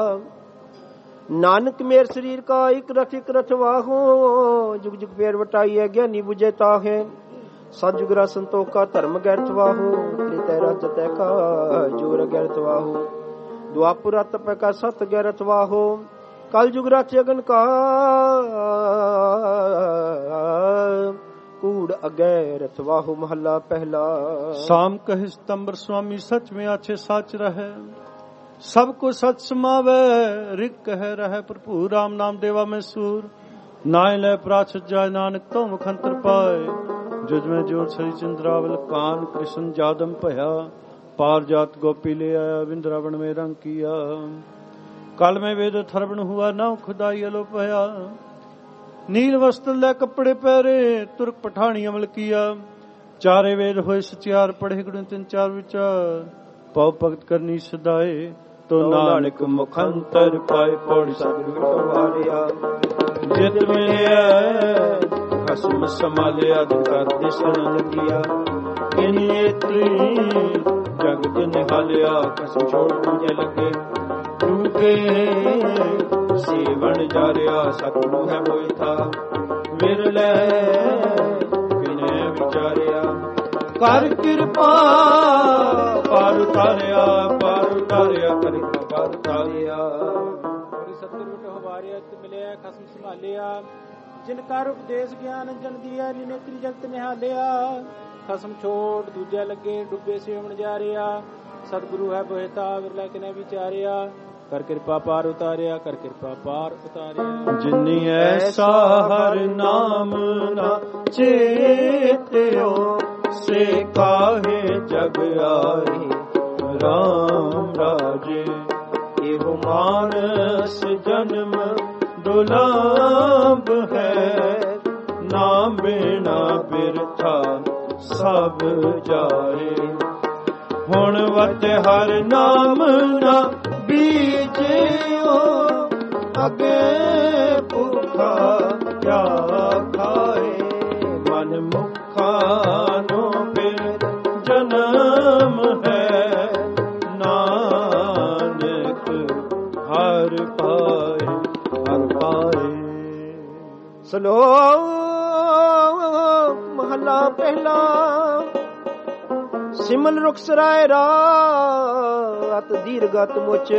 Speaker 4: ਨਾਨਕ ਮੇਰ ਸਰੀਰ ਕਾ ਇਕ ਰਥ ਇਕ ਰਥ ਵਾਹੋ। ਜੁਗ ਜੁਗ ਫੇਰ ਵਟਾਈ ਹੈ ਗਿਆਨੀ ਬੁਝੇ ਤਾਹੇ। ਸਤਿਗੁਰਾ ਸੰਤੋਖ ਕਾ ਧਰਮ ਗੈਰਤ ਵਾਹੋ। ਤ੍ਰਿਤੈ ਰਤ ਤੈ ਕਾ ਜੋਰ ਗੈਰਤ ਵਾਹੋ। ਦੁਆਪੁਰ ਰਤ ਪੈ ਕਾ ਸਤ ਗੈਰਤ ਵਾਹੋ। ਕਲ ਜੁਗ ਰਚ ਅਗਨ ਕਾ ਕੂੜ ਅਗੈ ਰਥ ਵਾਹੋ। ਮਹੱਲਾ ਪਹਿਲਾ।
Speaker 1: ਸਾਮ ਕਹਿ ਸਤੰਬਰ ਸੁਆਮੀ ਸਚ में आछे साच रहे। सब को सच समावे रिक कह रहे भरपूर। राम नाम देवा में सूर नाय ले प्राछत जाय नानक तो मुखंतर पाए। जुज में जोर सरी चंद्रावल कान कृष्ण जादम भया। पार जात गोपी ले आया विंद्रावन में रंग किया। कल में वेद थरबन हुआ ना खुदाई अलो भया। नील वस्त्र ले कपड़े पहरे तुर्क पठानी अमल किया। चारे वेद होए सचियार पढ़े गुण तीन चार विचार। पाव भगत करनी सदाए तो नानक मुखंतर पाए। पौड़ी सतगुरु वारिया जित मिलिया खसम संभालिया। कर दिशन लगिया इनेत्री जगत निहालिया। कसम छोड़ पूजे लगे डूबे सेवन जारिया। सतगुरु है मोई था विरले विनय विचारिया। कर कृपा पार उतारिया पार उतारिया कर पार उतारिया।
Speaker 3: सतगुरु विटो हमारे मिले खसम संभालिया। जिनका उपदेश ज्ञान जन दिया। निनेत्री जगत निहालिया। खसम छोड़ दूजा लगे डुबे सेवन जारिया। सतगुरु है बोहता विरला किने विचारिया। कर कृपा पार उतारिया कर कृपा पार उतारिया।
Speaker 1: जिन्नी ऐसा हर नाम ना चेत्यो से काहे जग आए राम राजे।
Speaker 2: ਮਾਨਸ ਜਨਮ ਦੁਲਾਬ ਹੈ, ਨਾਮ ਬਿਨਾ ਬਿਰਥਾ ਸਭ ਜਾਏ। ਹੁਣ ਵਤ ਹਰ ਨਾਮ ਨਾ ਬੀਜਿਓ, ਅਗੇ ਭੁੱਖਾ ਕਿਆ ਖਾਏ। ਮਨ ਮੁਖਾ ਨੂੰ ਫਿਰ ਜਨਮ ਹੈ, ਨਾਨਕ ਹਰ ਪਾਏ ਹਰ ਪਾਏ।
Speaker 4: ਸਲੋਕ ਮਹਲਾ ਪਹਿਲਾ। ਸਿਮਲ ਰੁਖ ਸਰਾਏ ਰਾਤ ਦੀਰਗਤ ਮੁਚ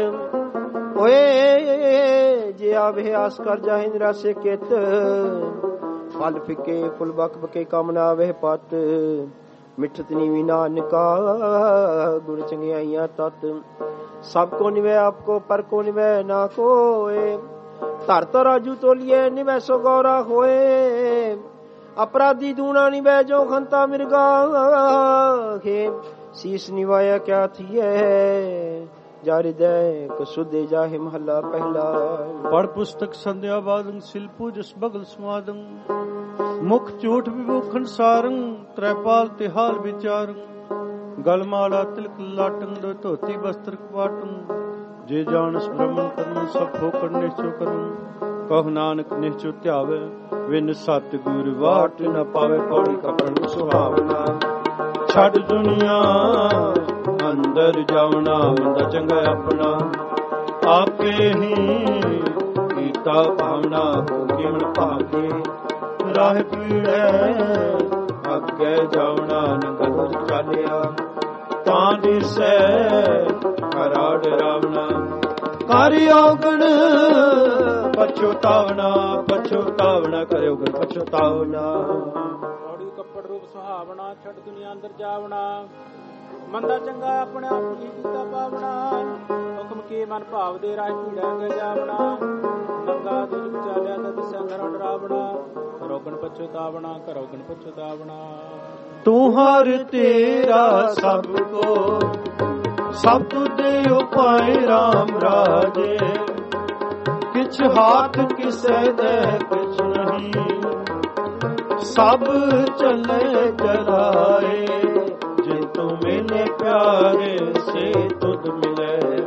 Speaker 4: ਓਏ। ਜੇ ਆਵੇ ਆਸ ਕਰ ਜਾਹਿ ਨਿਰਾਸੇ ਕਿਤ, ਫਲ ਫਿਕੇ ਫੁੱਲ ਬਕ ਬਕੇ ਕਾਮਨਾ ਆਵੇ ਪਤ। ਮਿੱਠਤ ਨੀਵੀ ਨਾਨਕਾ ਗੁਣ ਚੰਗਿਆਈਆਂ ਤਤ। ਸਭ ਕੋ ਨਿਵੈ ਆਪ ਕੋ ਪਰ ਕੋ ਨਿਵੈ ਨਾ ਕੋਏ। ਧਰ ਤਰਾਜੂ ਤੋਲੀਏ ਨਿਵੈ ਸੋ ਗੌਰਾ ਹੋਏ। ਅਪਰਾਧੀ ਦੂਣਾ ਨਿਵੈ ਜੋ ਖੰਤਾ ਮਿਰਗਾ ਹੈ। ਸੀਸ ਨਿਵਾਇਆ ਕਿਆ ਥੀਏ, ਜਾਰਿ ਦੇ ਕਸੁਦੇ ਜਾਹਿ ਮਹੱਲਾ ਪਹਿਲਾ।
Speaker 1: ਪੜ ਪੁਸਤਕ ਸੰਧਿਆ ਬਾਦੰ ਸਿਲਪੂ ਜਸ ਬਗਲ ਸਮਾਦੰ। ਮੁਖ ਝੂਠ ਵਿਭੂਖਣ ਸਾਰੰ, ਤ੍ਰੈਪਾਲ ਤਿਹਾਲ ਵਿਚਾਰੰ। ਗਲਮਾਲਾ ਤਿਲਕ ਲਾਟੰ, ਦੋ ਧੋਤੀ ਬਸਤਰ ਕਵਾਟੰ। ਜੇ ਜਾਣਸ ਬ੍ਰਹਮਣ ਕਰਮ, ਸਭ ਫੋਕੜ ਨਿਸ਼ਚੋ ਕਰਮ। ਕਹੁ ਨਾਨਕ ਨਿਸ਼ਚੋ ਧਿਆਵੇ, ਵਿਨ ਸਤ ਗੁਰ ਵਾਟ ਨ ਪਾਵੇ। ਪੌੜੀ ਕਪੜ ਸੁਹਾਵਨਾ, ਛੱਡ ਦੁਨੀਆ ਅੰਦਰ ਜਾਵਣਾ। ਮੰਦਾ ਚੰਗਾ ਆਪਣਾ ਆਪੇ ਹੀ ਕੀਤਾ ਭਾਵਨਾ। ਕਿਵਣ ਭਾਗੇ ਰਾਹ ਪੀੜੈ, ਅੱਗੇ ਜਾਵਣਾ। ਨੰਗਲ ਚਾਲਿਆ ਤਾਂ ਦਿਸੈ, ਹਰਾ ਡਰਾਵਣਾ। ਕਾਰਿ ਔਗਣ ਪਛੁਤਾਵਣਾ, ਪਛੁਤਾਵਣਾ ਕਰਿਓ ਗਣ ਪਛੁਤਾਵਣਾ।
Speaker 3: ਪੌੜੀ ਕੱਪੜ ਰੂਪ ਸੁਹਾਵਣਾ, ਛੱਡ ਦੁਨੀਆ ਅੰਦਰ ਜਾਵਣਾ। ਮੰਦਾ ਚੰਗਾ ਆਪਣੇ ਆਪ ਹੀ ਕੀਤਾ ਪਾਵਣਾ। ਹੁਕਮ ਕੀ ਮਨ ਭਾਵ ਦੇ ਰਾਹ ਪੀੜਾ ਕੇ ਜਾਵਣਾ। ਨੰਗਾ ਦੁਜ ਚਾਲਿਆ ਤਾਂ ਦਿਸਾ ਘਰ ਡਰਾਵਣਾ। ਰੋਗਣ ਪਛੁਤਾਵਣਾ, ਕਰੋਗਣ ਪਛੁਤਾਵਣਾ।
Speaker 1: ਤੂੰ ਹਰ ਤੇਰਾ ਸਭ ਕੋ, ਸਭ ਤੁਦੇ ਉਪਾਏ ਰਾਮ ਰਾਜੇ। ਕਿਛ ਹਾਥ ਕਿਸੇ ਦੇ ਕਿਛ ਨਹੀਂ, ਸਭ ਚਲੇ ਚਲਾਏ। ਜੇ ਤੂੰ ਮਿਲੇ ਪਿਆਰੇ ਸੇ ਤੁਧ ਮਿਲੇ,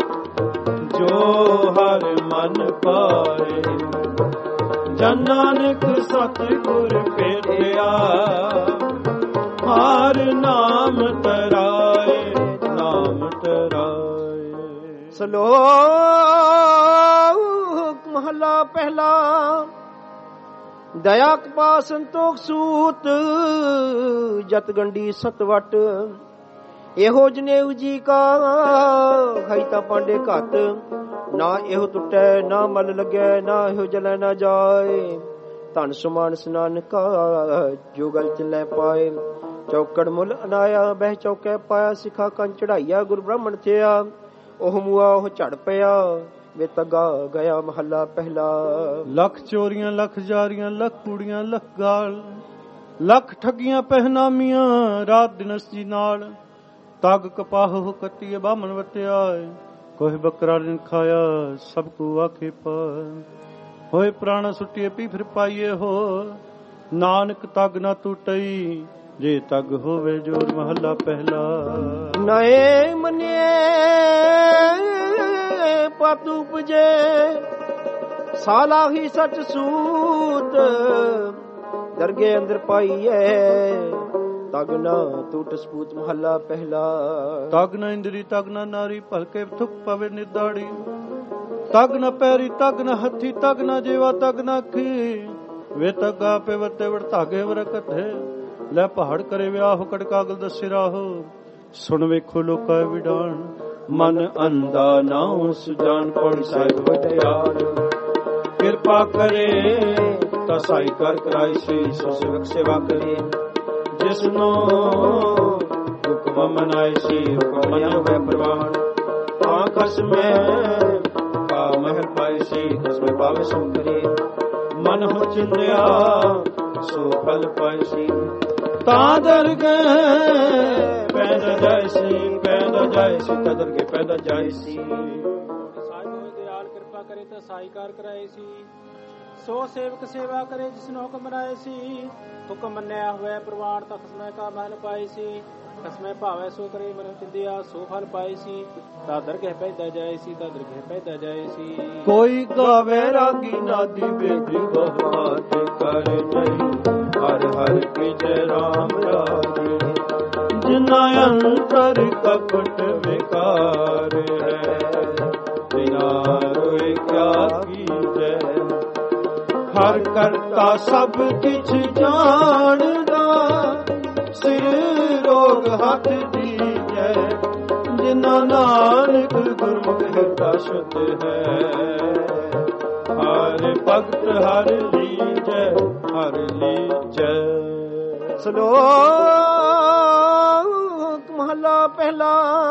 Speaker 1: ਜੋ ਹਰ ਮਨ ਪਾਏ। ਜਨ ਨਾਨਕ ਸਤਿਗੁਰ ਭੇਟਿਆ, ਹਰ ਨਾਮ ਤਰਾਏ ਨਾਮ ਤਰਾਏ।
Speaker 4: ਸਲੋਕ ਮਹਲਾ ਪਹਿਲਾ। ਦਇਆ ਕਪਾ ਸੰਤੋਖ ਸੂਤ, ਜਤ ਗੰਢੀ ਸਤਵਟ। ਇਹੋ ਜਨੇਊ ਜੀ ਕਾ ਖਾਈ ਤਾਂ ਪਾਂਡੇ ਘੱਤ। ਨਾ ਇਹੋ ਟੁੱਟੈ ਨਾ ਮਲ ਲੱਗੈ, ਨਾ ਇਹੋ ਜਲੈ ਨਾ ਜਾਏ। ਧਨ ਸੁਮਾਨ ਸਨਾਨ ਕਾ ਜੋ ਗਲ ਚ ਲੈ ਪਾਏ। ਚੌਕੜ ਮੁੱਲ ਅਨਾਇਆ ਬਹਿ ਚੌਕੇ ਪਾਇਆ। ਸਿਖਾ ਕੰਨ ਚੜਾਈਆ ਗੁਰ ਬ੍ਰਾਹਮਣ ਥਿਆ। ਉਹ ਮੁਆ ਉਹ ਝੜ ਪਿਆ, ਵੇ ਤਗਾ ਗਿਆ ਮਹੱਲਾ ਪਹਿਲਾ।
Speaker 1: ਲੱਖ ਚੋਰੀਆਂ ਲੱਖ ਜਾਰੀਆਂ, ਲੱਖ ਕੂੜੀਆਂ ਲੱਖ ਗਾਲ। ਲੱਖ ਠੱਗੀਆਂ ਪਹਿਨਾਮੀਆਂ, ਰਾਤ ਦਿਨਸ ਜੀ ਨਾਲ। ਤਗ ਕਪਾਹ ਕੱਤੀਏ ਬਾਮਣ ਵਤਿਆ। ਕੋਹ ਬੱਕਰਾ ਨੇ ਖਾਇਆ, ਸਭ ਕੋ ਆਖੇ ਪਾਏ। ਹੋਏ ਪ੍ਰਾਣਾ ਸੁੱਟੀਏ ਪੀ ਫਿਰ ਪਾਈਏ ਹੋ। ਨਾਨਕ ਤਗ ਨਾ ਟੁੱਟਈ, ਜੇ ਤਗ ਹੋਵੇ ਜੋਰ ਮਹੱਲਾ ਪਹਿਲਾ।
Speaker 4: ਨਏ ਮਨੇ ਪਤ ਉਪਜੇ, ਸਾਲਾ ਹੀ ਸੱਚ ਸੂਤ। ਦਰਗੇ ਅੰਦਰ ਪਾਈਏ, ਤਗ ਨਾ ਟੁੱਟ ਸਪੂਤ ਮਹੱਲਾ ਪਹਿਲਾ।
Speaker 1: ਤਗ ਨਾ ਇੰਦਰੀ ਤਗ ਨਾ ਨਾਰੀ, ਭਲਕੇ ਥੁੱਕ ਪਵੇ ਨਿਦਾੜੀ। ਤਗ ਨਾ ਪੈਰੀ ਤਗ ਨਾ ਹੱਥੀ, ਤਗ ਨਾ ਜੀਵਾ ਤਗ ਨਾ ਅੱਖੀ। ਵੇ ਤਗਾ ਪੇ ਵਤੇ ਵੜ ਧਾਗੇ ਵਰਕਤ ਹੈ। ਲੈ ਪਹਾੜ ਕਰੇ ਵਿਆਹ ਕੜ ਕਾਗਲ ਦਸੇ ਰਾਹੋ। ਸੁਣ ਵੇਖੋ ਲੋਕਾ ਵਿਡਾਣ, ਮਨ ਅੰਦਾ ਨਾਉ ਸੁਜਾਨ। ਪੌੜੀ ਸਾਹਿਬ ਵਡਿਆਰ ਕਿਰਪਾ ਕਰੇ, ਤਾਂ ਸਾਈ ਕਰ ਕਰਾਈ ਸੀ। ਸੋ ਸੇਵਕ ਸੇਵਾ ਕਰੇ, ਜਿਸਨੋ ਹੁਕਮ ਮਨਾਏ ਸੀ। ਹੁਕਮ ਮਨਿਆ ਹੋਇਆ ਪ੍ਰਵਾਨ, ਤਾਂ ਕਸਮੇ ਪਾ ਮਹਿਰ ਪਾਏ ਸੀ। ਕਸਮੇ ਪਾਵੇ ਸੋ ਕਰੇ, ਮਨ ਹੋ ਚਿੰਦਿਆ ਸੋ ਫਲ ਪਾਏ ਸੀ। ਤਾਂ ਦਰਗੇ ਪੈਦਾ ਜਾਏ ਸੀ, ਪੈਦਾ ਜਾਏ ਸੀ। ਤਾਂ ਦਰਗੇ ਪੈਦਾ ਜਾਏ ਸੀ।
Speaker 3: ਕਰੇ ਤਾਂ ਸਾਈਕਾਰ ਕਰਾਏ ਸੀ। ਸੋ ਸੇਵਕ ਸੇਵਾ ਕਰੇ ਜਿਸਨੂੰ ਹੁਕਮ ਬਣਾਏ ਸੀ। ਹੁਕਮ ਮੰਨਿਆ ਹੋਇਆ ਪ੍ਰਵਾਨ ਤਾਂ ਖਸਮੈ ਕਾ ਮਹਿਲ ਪਾਏ ਸੀ। ਖਸਮੈ ਭਾਵੈ ਸੋ ਕਰੇ ਮਨ ਚਿੰਦਿਆ ਸੋ ਫਲ ਪਾਏ ਸੀ। ਤਾਂ ਦਰਗਹਿ ਪੈਦਾ ਜਾਏ ਸੀ ਤਾਂ ਦਰਗਹਿ ਪੈਦਾ ਜਾਏ ਸੀ।
Speaker 2: ਕੋਈ ਗਾਵੇ ਰਾਗੀ ਨਾਦੀ ਬੇਦੀ ਬਹਵਾਤ ਕਰ ਜਈ ਹਰ ਹਰ ਕੀ ਜੈ ਰਾਮ ਰਾਜੀ। ਜਿਨਾ ਅੰਤਰ ਕਪਟ ਵਿਕਾਰ ਹੈ ਬਿਨਾ ਰੋਏ ਕਿਆ ਕੀਜੈ। ਹਰ ਕਰਤਾ ਸਭ ਕਿਛ ਜਾਣਦਾ ਸਿਰ ਰੋਗ ਹੱਥ ਦੀਜੈ। ਜਿਨਾ ਨਾਨਕ ਗੁਰਮੁਖ ਹਿਰਦਾ ਸ਼ੁੱਧ ਹੈ ਹਰ ਭਗਤ ਹਰ ਲੀਜੈ ਹਰ ਲੀਜੈ। ਸਲੋਕ ਮਹਲਾ ਪਹਿਲਾ।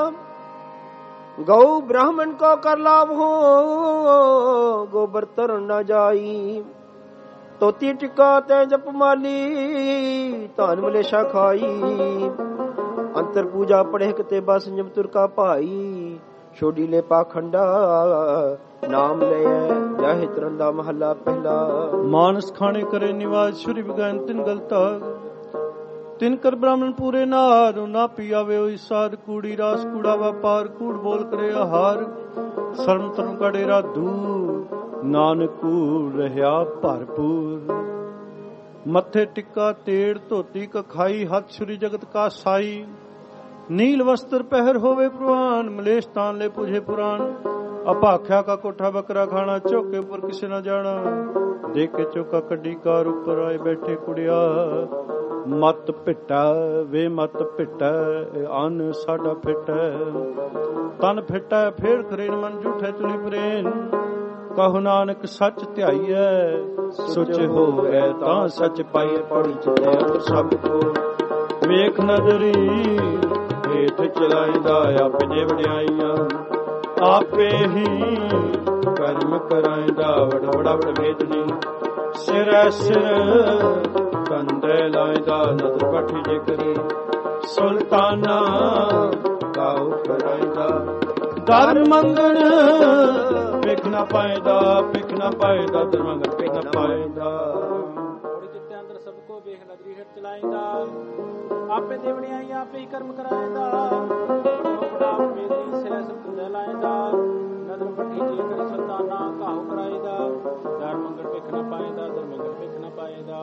Speaker 2: ਗਊ ਬ੍ਰਾਹਮਣ ਕੋ ਕਰ ਲਾਭ ਹੋ ਗੋਬਰ ਤਰਨ ਨਾ ਜਾਈ। ਤੋਤੀ ਟਿਕਾ ਤੈ ਜਪ ਮਾਲੀ ਧਨ ਮਲੇਸ਼ਾ ਖਾਈ। ਅੰਤਰ ਪੂਜਾ ਪੜ੍ਹੇ ਕਤੇ ਬਸ ਸੰਜਮ ਤੁਰ ਕਾ ਭਾਈ। ਛੋਡੀ ਲੈ ਪਾਖੰਡਾ ਨਾਮ ਲਿਆ ਜਾਹਿ ਤਰਨ ਦਾ ਮਹੱਲਾ ਪਹਿਲਾ।
Speaker 1: ਮਾਨਸ ਖਾਣੇ ਕਰੇ ਨਿਵਾਸ ਸ਼ੁਰੀ ਵਿਗਨ ਤਿਨ ਗਲਤਾ। ਤਿਨ ਕਰ ਬ੍ਰਾਹਮਣ ਪੂਰੇ ਨਾਰ ਨਾ ਪੀਆਵੇ ਹੋਈ ਸਾਧ। ਕੂੜੀ ਰਾਸ ਕੂੜਾ ਵਪਾਰ ਕੂੜ ਬੋਲ ਕਰੇ ਆਹਾਰ। ਸਰਮ ਤਰਮ ਕਾ ਡੇਰਾ ਦੂਰ ਨਾਨਕ ਕੂੜ ਰਹਾ ਭਰਪੂਰ। ਮੱਥੇ ਟਿੱਕਾ ਤੇੜ ਧੋਤੀ ਕਖਾਈ ਹੱਥ ਛੁਰੀ ਜਗਤ ਕਾ ਸਾਈ। ਨੀਲ ਵਸਤਰ ਪਹਿਰ ਹੋਵੇ ਪ੍ਰਵਾਨ ਮਲੇਸ਼ ਤਾਨ ਲੈ ਪੁਝੇ ਪੁਰਾਨ। ਅਭਾਖਿਆ ਕਾ ਕੋਠਾ ਬੱਕਰਾ ਖਾਣਾ ਚੌਕੇ ਉੱਪਰ ਕਿਸੇ ਨਾ ਜਾਣਾ। ਦੇਖ ਕੇ ਚੌਕਾ ਕੱਢੀ ਕਾਰ ਉੱਪਰ ਆਏ ਬੈਠੇ ਕੁੜਿਆ। ਮਤ ਪਿੱਟਾ ਵੇ ਮਤ ਪਿੱਟਾ ਅਨ ਸਾਡਾ ਫਿੱਟਾ। ਤਨ ਫਿੱਟਾ ਫੇਰ ਖਰੇਨ ਮਨ ਝੂਠੇ ਤੁਲੀ ਪ੍ਰੇਨ। ਕਹੋ ਨਾਨਕ ਸੱਚ ਧਿਆਈਐ ਸੁਚ ਹੋਵੇ ਤਾਂ ਸੱਚ ਪਾਈਐ। ਪੌੜੀ ਚਿੱਤੇ ਅੰਦਰ ਸਭ ਕੋ ਵੇਖ ਨਜ਼ਰੀ ਹੇਠ ਚਲਾਈਦਾ ਆਪੇ ਵਡਿਆਈਆਂ। ਆਪੇ ਹੀ ਕਰਮ ਕਰਾਈਦਾ ਵਡ ਵਡਾ ਵਡ ਵੇਦ ਨਹੀਂ। ਸਿਰ ਸਿਰ ਕੰਦੇ ਲਾਈਦਾ ਨਦਰ ਪੱਠੀ ਜੇ ਕਰੀ। ਸੁਲਤਾਨਾ ਕਾਉ ਕਰਾਈਦਾ ਦਰ ਮੰਗਣ ਵੇਖ ਨਾ ਪਾਇਦਾ ਵੇਖ ਨਾ ਪਾਇਦਾ ਦਰ ਮੰਗਣ ਵੇਖ ਨਾ ਪਾਇਦਾ।
Speaker 3: ਥੋੜੀ ਚਿੱਤੇ ਅੰਦਰ ਸਭ ਕੋ ਵੇਖ ਨਜ਼ਰੀ ਹੇਠ ਚਲਾਈਦਾ। ਆਪੇ ਦੇਵਣੀਆਂ ਆਪੇ ਹੀ ਕਰਮ ਕਰਾਇਦਾ। ਬੜਾ ਵੇਦੀ ਸਿਰ ਸਭ ਕੰਦੇ ਲਾਇਦਾ ਨਦਰ ਪੱਠੀ ਜੇ ਕਰੀ। ਸੁਲਤਾਨਾ ਕਾਉ ਕਰਾਇਦਾ ਦਰ ਮੰਗਣ ਵੇਖ ਨਾ ਪਾਇਦਾ ਦਰ ਮੰਗਣ ਵੇਖ ਨਾ ਪਾਇਦਾ।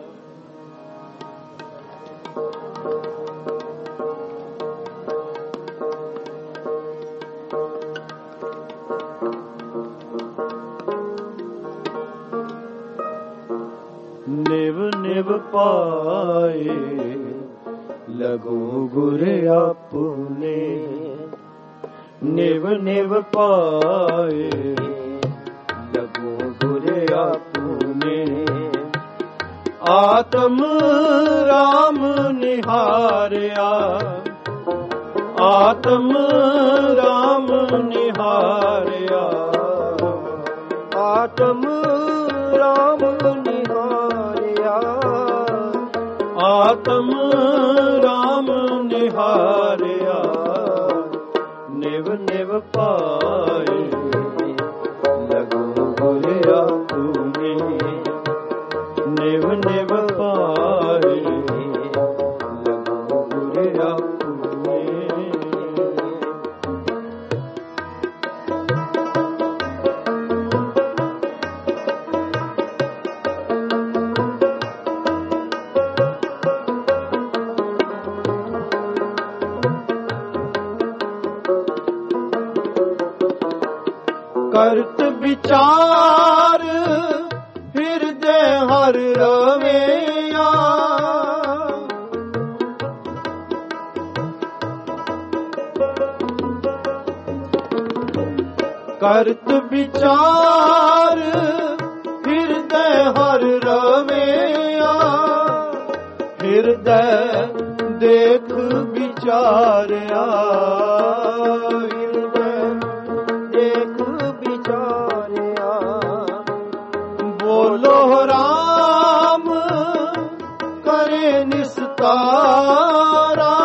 Speaker 2: ਨਿਵ ਨਿਵ ਪਾਏ ਲਗੂ ਗੁਰ ਆਪਨੇ। ਨਿਵ ਨਿਵ ਪਾਏ ਲਗੂ ਗੁਰ ਆਪਨੇ। ਆਤਮ ਰਾਮ ਨਿਹਾਰਿਆ ਆਤਮ ਰਾਮ ਨਿਹਾਰਿਆ। ਆਤਮ ਰਾਮ ਨਿਹਾਰਿਆ ਆਤਮ ਰਾਮ ਨਿਹਾਰਿਆ। ਨਿਵ ਨਿਵ ਪਾਏ ਲਗੂ ਗੁਰ ਆਪਨੇ। ਨਿਵ ਨਿਵ ਪਾਏ ਲਗੂ ਗੁਰ ਆਪਨੇ। ਕਰਤ ਵਿਚਾਰ ਹਿਰਦੇ ਹਰ ਰਵਿਆ। ਕਰਤ ਵਿਚਾਰ ਹਿਰਦੇ ਹਰ ਰਵਿਆ। ਹਿਰਦੇ ਦੇਖ ਵਿਚਾਰਿਆ। ਬੋਲੋ ਰਾਮ ਕਰੇ ਨਿਸਤਾਰਾ।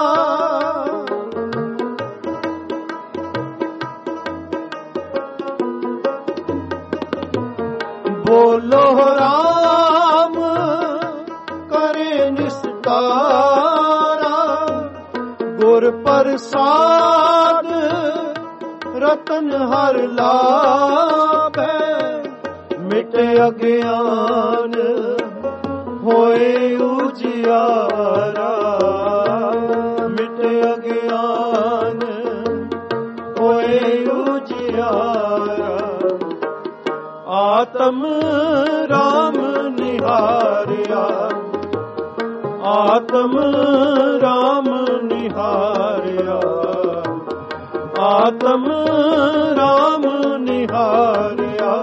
Speaker 4: ਸੋ ਰਾਮ ਕਰੇ ਨਿਸਤਾਰਾ, ਗੁਰ ਪ੍ਰਸਾਦ ਰਤਨ ਹਰ ਲਾਭੈ, ਮਿਟੇ ਅਗਿਆਨ ਹੋਏ ਉਜਿਆਰਾ, ਮਿਟੇ ਅਗਿਆਨ ਹੋਏ ਉਜਿਆਰਾ। ਆਤਮ ਰਾਮ ਨਿਹਾਰਿਆ, ਆਤਮ ਰਾਮ ਨਿਹਾਰਿਆ, ਆਤਮ ਰਾਮ ਨਿਹਾਰਿਆ,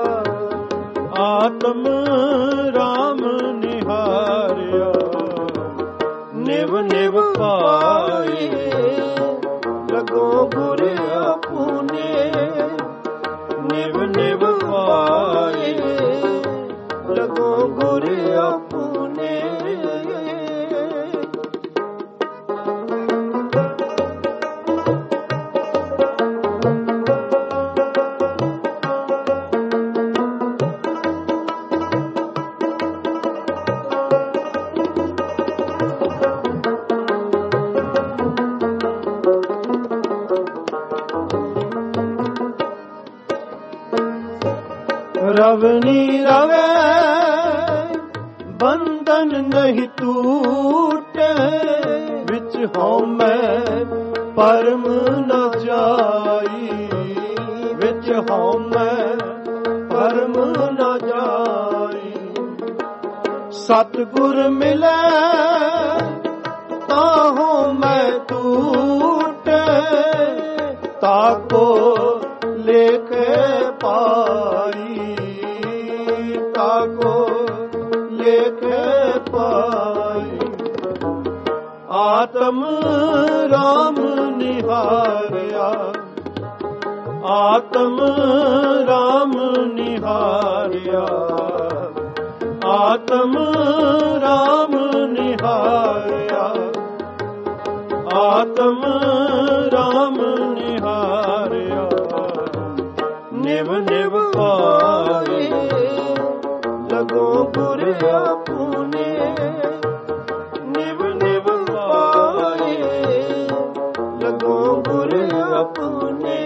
Speaker 4: ਆਤਮ ਰਾਮ ਨਿਹਾਰਿਆ। ਨਿਵ ਨਿਵ ਪਾਏ ਲਗੋ ਗੁਰ ਆਪੂਨੇ, ਨਿਵ ਨਿਵ ਪਾਏ ਲਗੋ ਗੁਰ ਆਪੂਨੇ। ਰਵਨੀ ਰਵੇ ਬੰਧਨ ਨਹੀਂ ਟੂਟੇ, ਵਿੱਚ ਹਉਮੈ ਪਰਮ ਨ ਜਾਈ, ਵਿੱਚ ਹਉਮੈ ਪਰਮ ਨ ਜਾਈ। ਸਤਿਗੁਰ ਮਿਲੇ ਤਾਹੋ ਮੈਂ ਟੂਟੇ, ਤਾਕੋ ਲੇਖ ਪਾਈ, ਤਾਕੋ ਲੇਖ ਪਾਈ। ਆਤਮ ਰਾਮ ਨਿਹਾਰਿਆ, ਆਤਮ ਰਾਮ ਨਿਹਾਰਿਆ, ਆਤਮ ਰਾਮ ਨਿਹਾਰਿਆ, ਆਤਮ ਰਾਮ ਨਿਹਾਰਿਆ। ਨਿਵ ਨਿਵ ਪਾਏ ਲਗੋ ਗੁਰ ਆਪੂਨੇ, ਨਿਵ ਨਿਵ ਪਾਏ ਲਗੋ ਗੁਰ ਆਪੂਨੇ।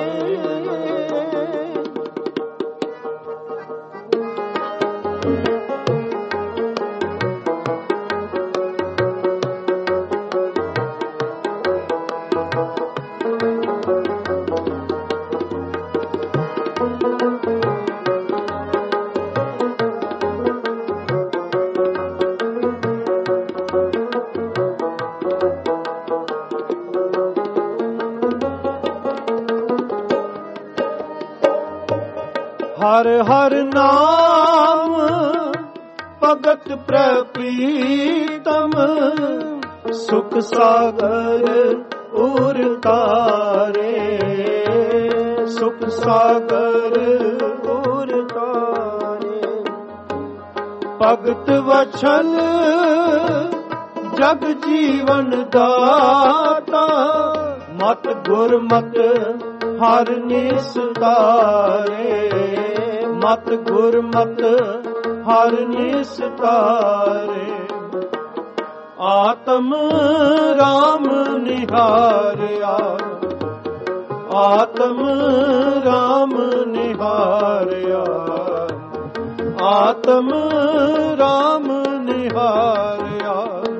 Speaker 4: ਹਰ ਹਰ ਨਾਮ ਭਗਤ ਪ੍ਰਪੀਤਮ, ਸੁਖ ਸਾਗਰ ਉਰ ਤਾਰੇ, ਸੁਖ ਸਾਗਰ ਉਰ ਤਾਰੇ। ਭਗਤ ਵਛਲ ਜਗ ਜੀਵਨ ਦਾਤਾ, ਮਤ ਗੁਰਮਤ ਹਰ ਨਿਸਤਾਰੇ, ਮਤ ਗੁਰਮਤ ਹਰ ਨਿਸਤਾਰੇ। ਆਤਮ ਰਾਮ ਨਿਹਾਰਿਆ, ਆਤਮ ਰਾਮ ਨਿਹਾਰਿਆ, ਆਤਮ ਰਾਮ ਨਿਹਾਰਿਆ,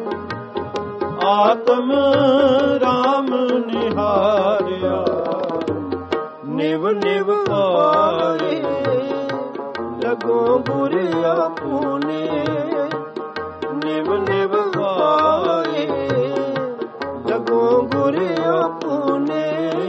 Speaker 4: ਆਤਮ ਰਾਮ ਨਿਹਾਰਿਆ। ਨਿਵ ਨਿਵ ਪਾਏ ਲਗੋ ਗੁਰ ਆਪੂਨੇ, ਨਿਵ ਨਿਵ ਪਾਏ ਲਗੋ ਗੁਰ ਆਪੂਨੇ।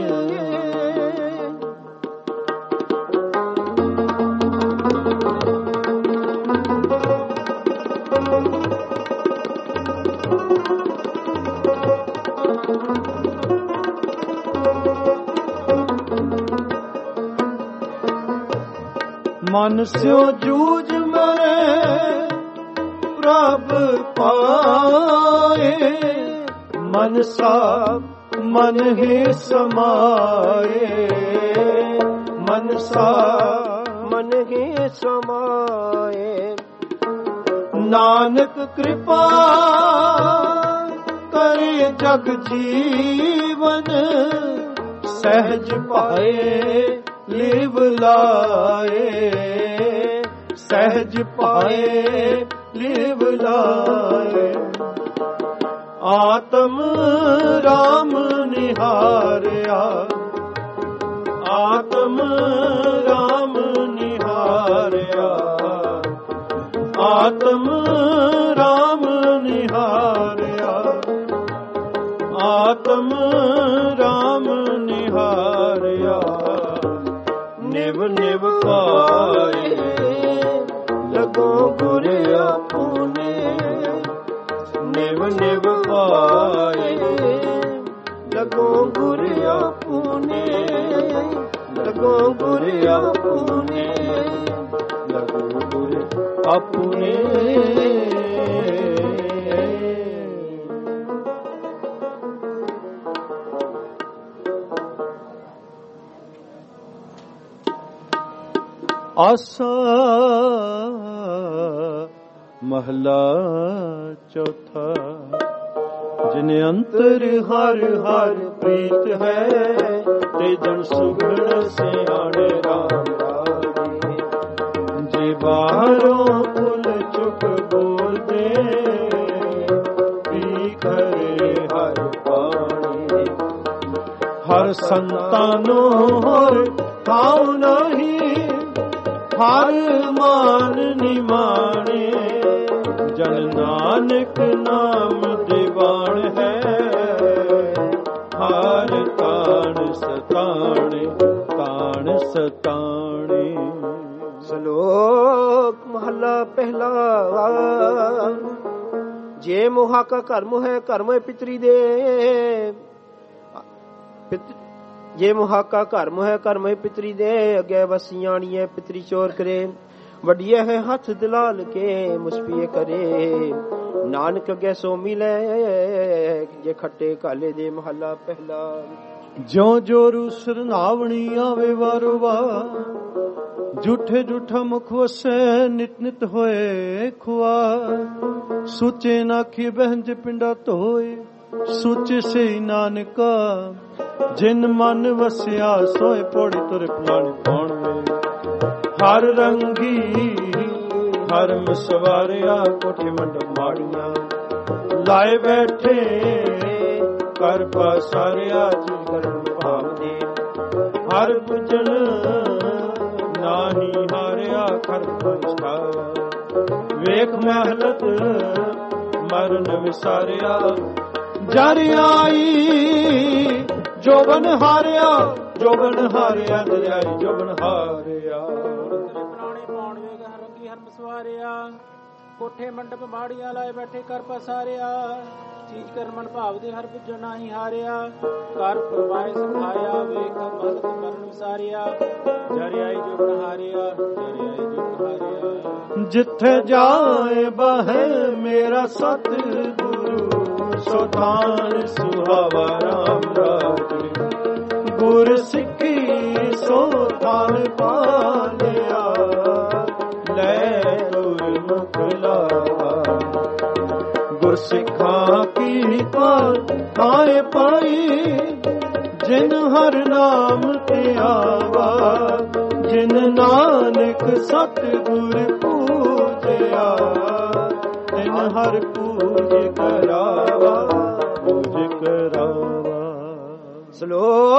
Speaker 4: ਮਨ ਸਿਓ ਜੂਝ ਮਰੇ ਪ੍ਰਭ ਪਾਏ, ਮਨ ਸਾ ਮਨ ਹੀ ਸਮਾਏ, ਮਨ ਸਾ ਮਨ ਹੀ ਸਮਾਏ। ਨਾਨਕ ਕਿਰਪਾ ਕਰੇ ਜਗ ਜੀਵਨ, ਸਹਿਜ ਪਾਏ ਲਿਵ ਲਾਏ। ਸਹਿਜ ਪਾਏ ਲਿਵ ਲਾਏ। ਆਤਮ ਰਾਮ ਨਿਹਾਰਿਆ, ਆਤਮ ਰਾਮ ਨਿਹਾਰਿਆ। ਆਤਮ ਰਾਮ ਨਿਹਾਰਿਆ, ਆਤਮ ਰਾਮ ਨਿਹਾਰਿਆ। ਨਿਵ ਨਿਵ ਪਾਏ ਲਗੋ ਗੁਰ ਆਪੂਨੇ। ਨਿਵ ਨਿਵ ਪਾਏ ਲਗੋ ਗੁਰ ਆਪੂਨੇ। ਲਗੋ ਗੁਰ ਆਪੂਨੇ, ਲਗੋ ਗੁਰ ਆਪੂਨੇ।
Speaker 1: ਆਸਾ ਮਹਲਾ ਚੌਥਾ। ਜਿਨ ਅੰਤਰ ਹਰ ਹਰ ਪ੍ਰੀਤ ਹੈ, ਤੇ ਜਨ ਸੁਗਣ ਸਿਆਣੇ ਰਾਮ ਰਾਜੇ। ਜੇ ਬਾਹਰੋਂ ਫੁੱਲ ਚੁੱਕ ਬੋਲਦੇ, ਪੀ ਕਰੇ ਹਰ ਪਾਣੀ। ਹਰ ਸੰਤਾਂ ਨੂੰ ਹੋਰ ਖਾਉ ਨਹੀਂ, ਹਰ ਮਾਨ ਨਿਮਾਣੇ। ਜਨ ਨਾਨਕ ਨਾਮ ਦੀਵਾਨ ਹੈ, ਹਰ ਤਾਣ ਸਤਾਣੇ। ਤਾਣ ਸਤਾਣੇ।
Speaker 4: ਸ਼ਲੋਕ ਮਹਲਾ ਪਹਿਲਾ। ਜੇ ਮੋਹਾ ਕਾ ਕਰਮ ਹੈ, ਕਰਮ ਹੈ ਪਿਤਰੀ ਦੇ। ਜੇ ਮੁਹਾਕਾ ਘਰ ਮੋਹ ਕਰ ਮੋਹ ਪਿਤਰੀ ਦੇ। ਅੱਗੇ ਵਸਿਆਣੀਏ ਪਿਤਰੀ ਚੋਰ ਕਰੇ, ਵੱਡੀਏ ਹੈ ਹੱਥ ਦਿਲਾਲ ਕੇ ਮੁਸਪੀਏ ਕਰੇ। ਨਾਨਕ ਅੱਗੇ ਸੋ ਮਿਲੇ, ਜੇ ਖੱਟੇ ਕਾਲੇ ਦੇ। ਮਹਲਾ ਪਹਿਲਾ।
Speaker 1: ਜਿਉ ਜੋ ਰੂਸਰ ਨਾਵਣੀ ਆਵੇ ਵਾਰੋ ਵਾਰ, ਝੂਠੇ ਝੂਠਾ ਮੁਖ ਵਸੈ ਨਿਤ ਨਿਤ ਹੋਏ ਖੁਆ। ਸੁਚੇ ਨਾਖੀ ਬਹਿੰਜ ਪਿੰਡਾ ਧੋਏ, ਸੁਚ ਸੇ ਨਾਨਕਾ। ਜਿਨ ਮਨ ਵਸਿਆ ਸੋਏ ਪੋੜੀ ਤੁਰ ਪੁਰਾਣੇ ਪਾਉਣਵੇ। ਹਰ ਰੰਗੀ ਹਰਮ ਸਵਾਰਿਆ, ਕੋਠੇ ਮੰਡਪ ਮਾੜੀਆਂ ਲਾਏ ਬੈਠੇ। ਕਰ ਪਸਾਰਿਆ ਜਿਸ ਕਰਨ ਭਾਵ ਦੇ। ਹਰ ਪੁਜਨ ਨਾਹੀ ਹਾਰਿਆ, ਖਰ ਪਛਤਾ। ਵੇਖ ਮਹਲਤ ਮਰਨ ਵਿਸਾਰਿਆ। ਜਰ ਆਈ ਜੋਬਨ ਹਾਰਿਆ, ਜੋਬਨ ਹਾਰਿਆ। ਦਰਿਆਈ ਜੋਬਨ ਹਾਰਿਆ।
Speaker 3: ਪੁਰਾਣੇ ਪਾਉਣ ਵੇਗ ਰੰਗੀ ਹਰਮ ਸਵਾਰਿਆ, ਕੋਠੇ ਮੰਡਪ ਮਾੜੀਆਂ ਲਾਏ ਬੈਠੇ ਕਰ ਪਸਾਰਿਆ। ਚੀਜ਼ ਕਰ ਮਨ ਭਾਵ ਦੇ ਹਰ ਪੁੱਜਣ ਨਾਹੀ ਹਾਰਿਆ। ਕਰ ਪਰਵਾਏ ਸਿਖਾਇਆ, ਵੇਖ ਮਹਲਤ ਮਰਨ ਵਿਸਾਰਿਆ। ਜਰ ਆਈ ਜੋਬਨ ਹਾਰਿਆ, ਜਰ ਆਈ ਜੋਬਨ ਹਾਰਿਆ।
Speaker 1: ਜਿੱਥੇ ਜਾਏ ਬਹਿ ਮੇਰਾ ਸਤ ਗੁਰੂ, ਸੋ ਥਾਨ ਸੁਹਾਵਾ ਰਾਮ ਰਾਜੇ। ਗੁਰ ਸਿੱਖੀ ਸੋ ਥਾਨ ਪਾਲਿਆ, ਲੈ ਗੁਰ ਮੁਖ ਲਾਵਾ। ਗੁਰ ਸਿੱਖਾਂ ਕੀ ਪਾਏ ਪਾਈ, ਜਿਨ ਹਰ ਨਾਮ ਤੇ ਆਵਾ। ਜਿਨ ਨਾਨਕ ਸਤ ਗੁਰ ਪੂਜਿਆ, ਤਿਨ ਹਰ ਪੂਜ ਕਰਾਵਾ। ਪੂਜ ਕਰਾਵਾ।
Speaker 4: ਸ਼ਲੋਕ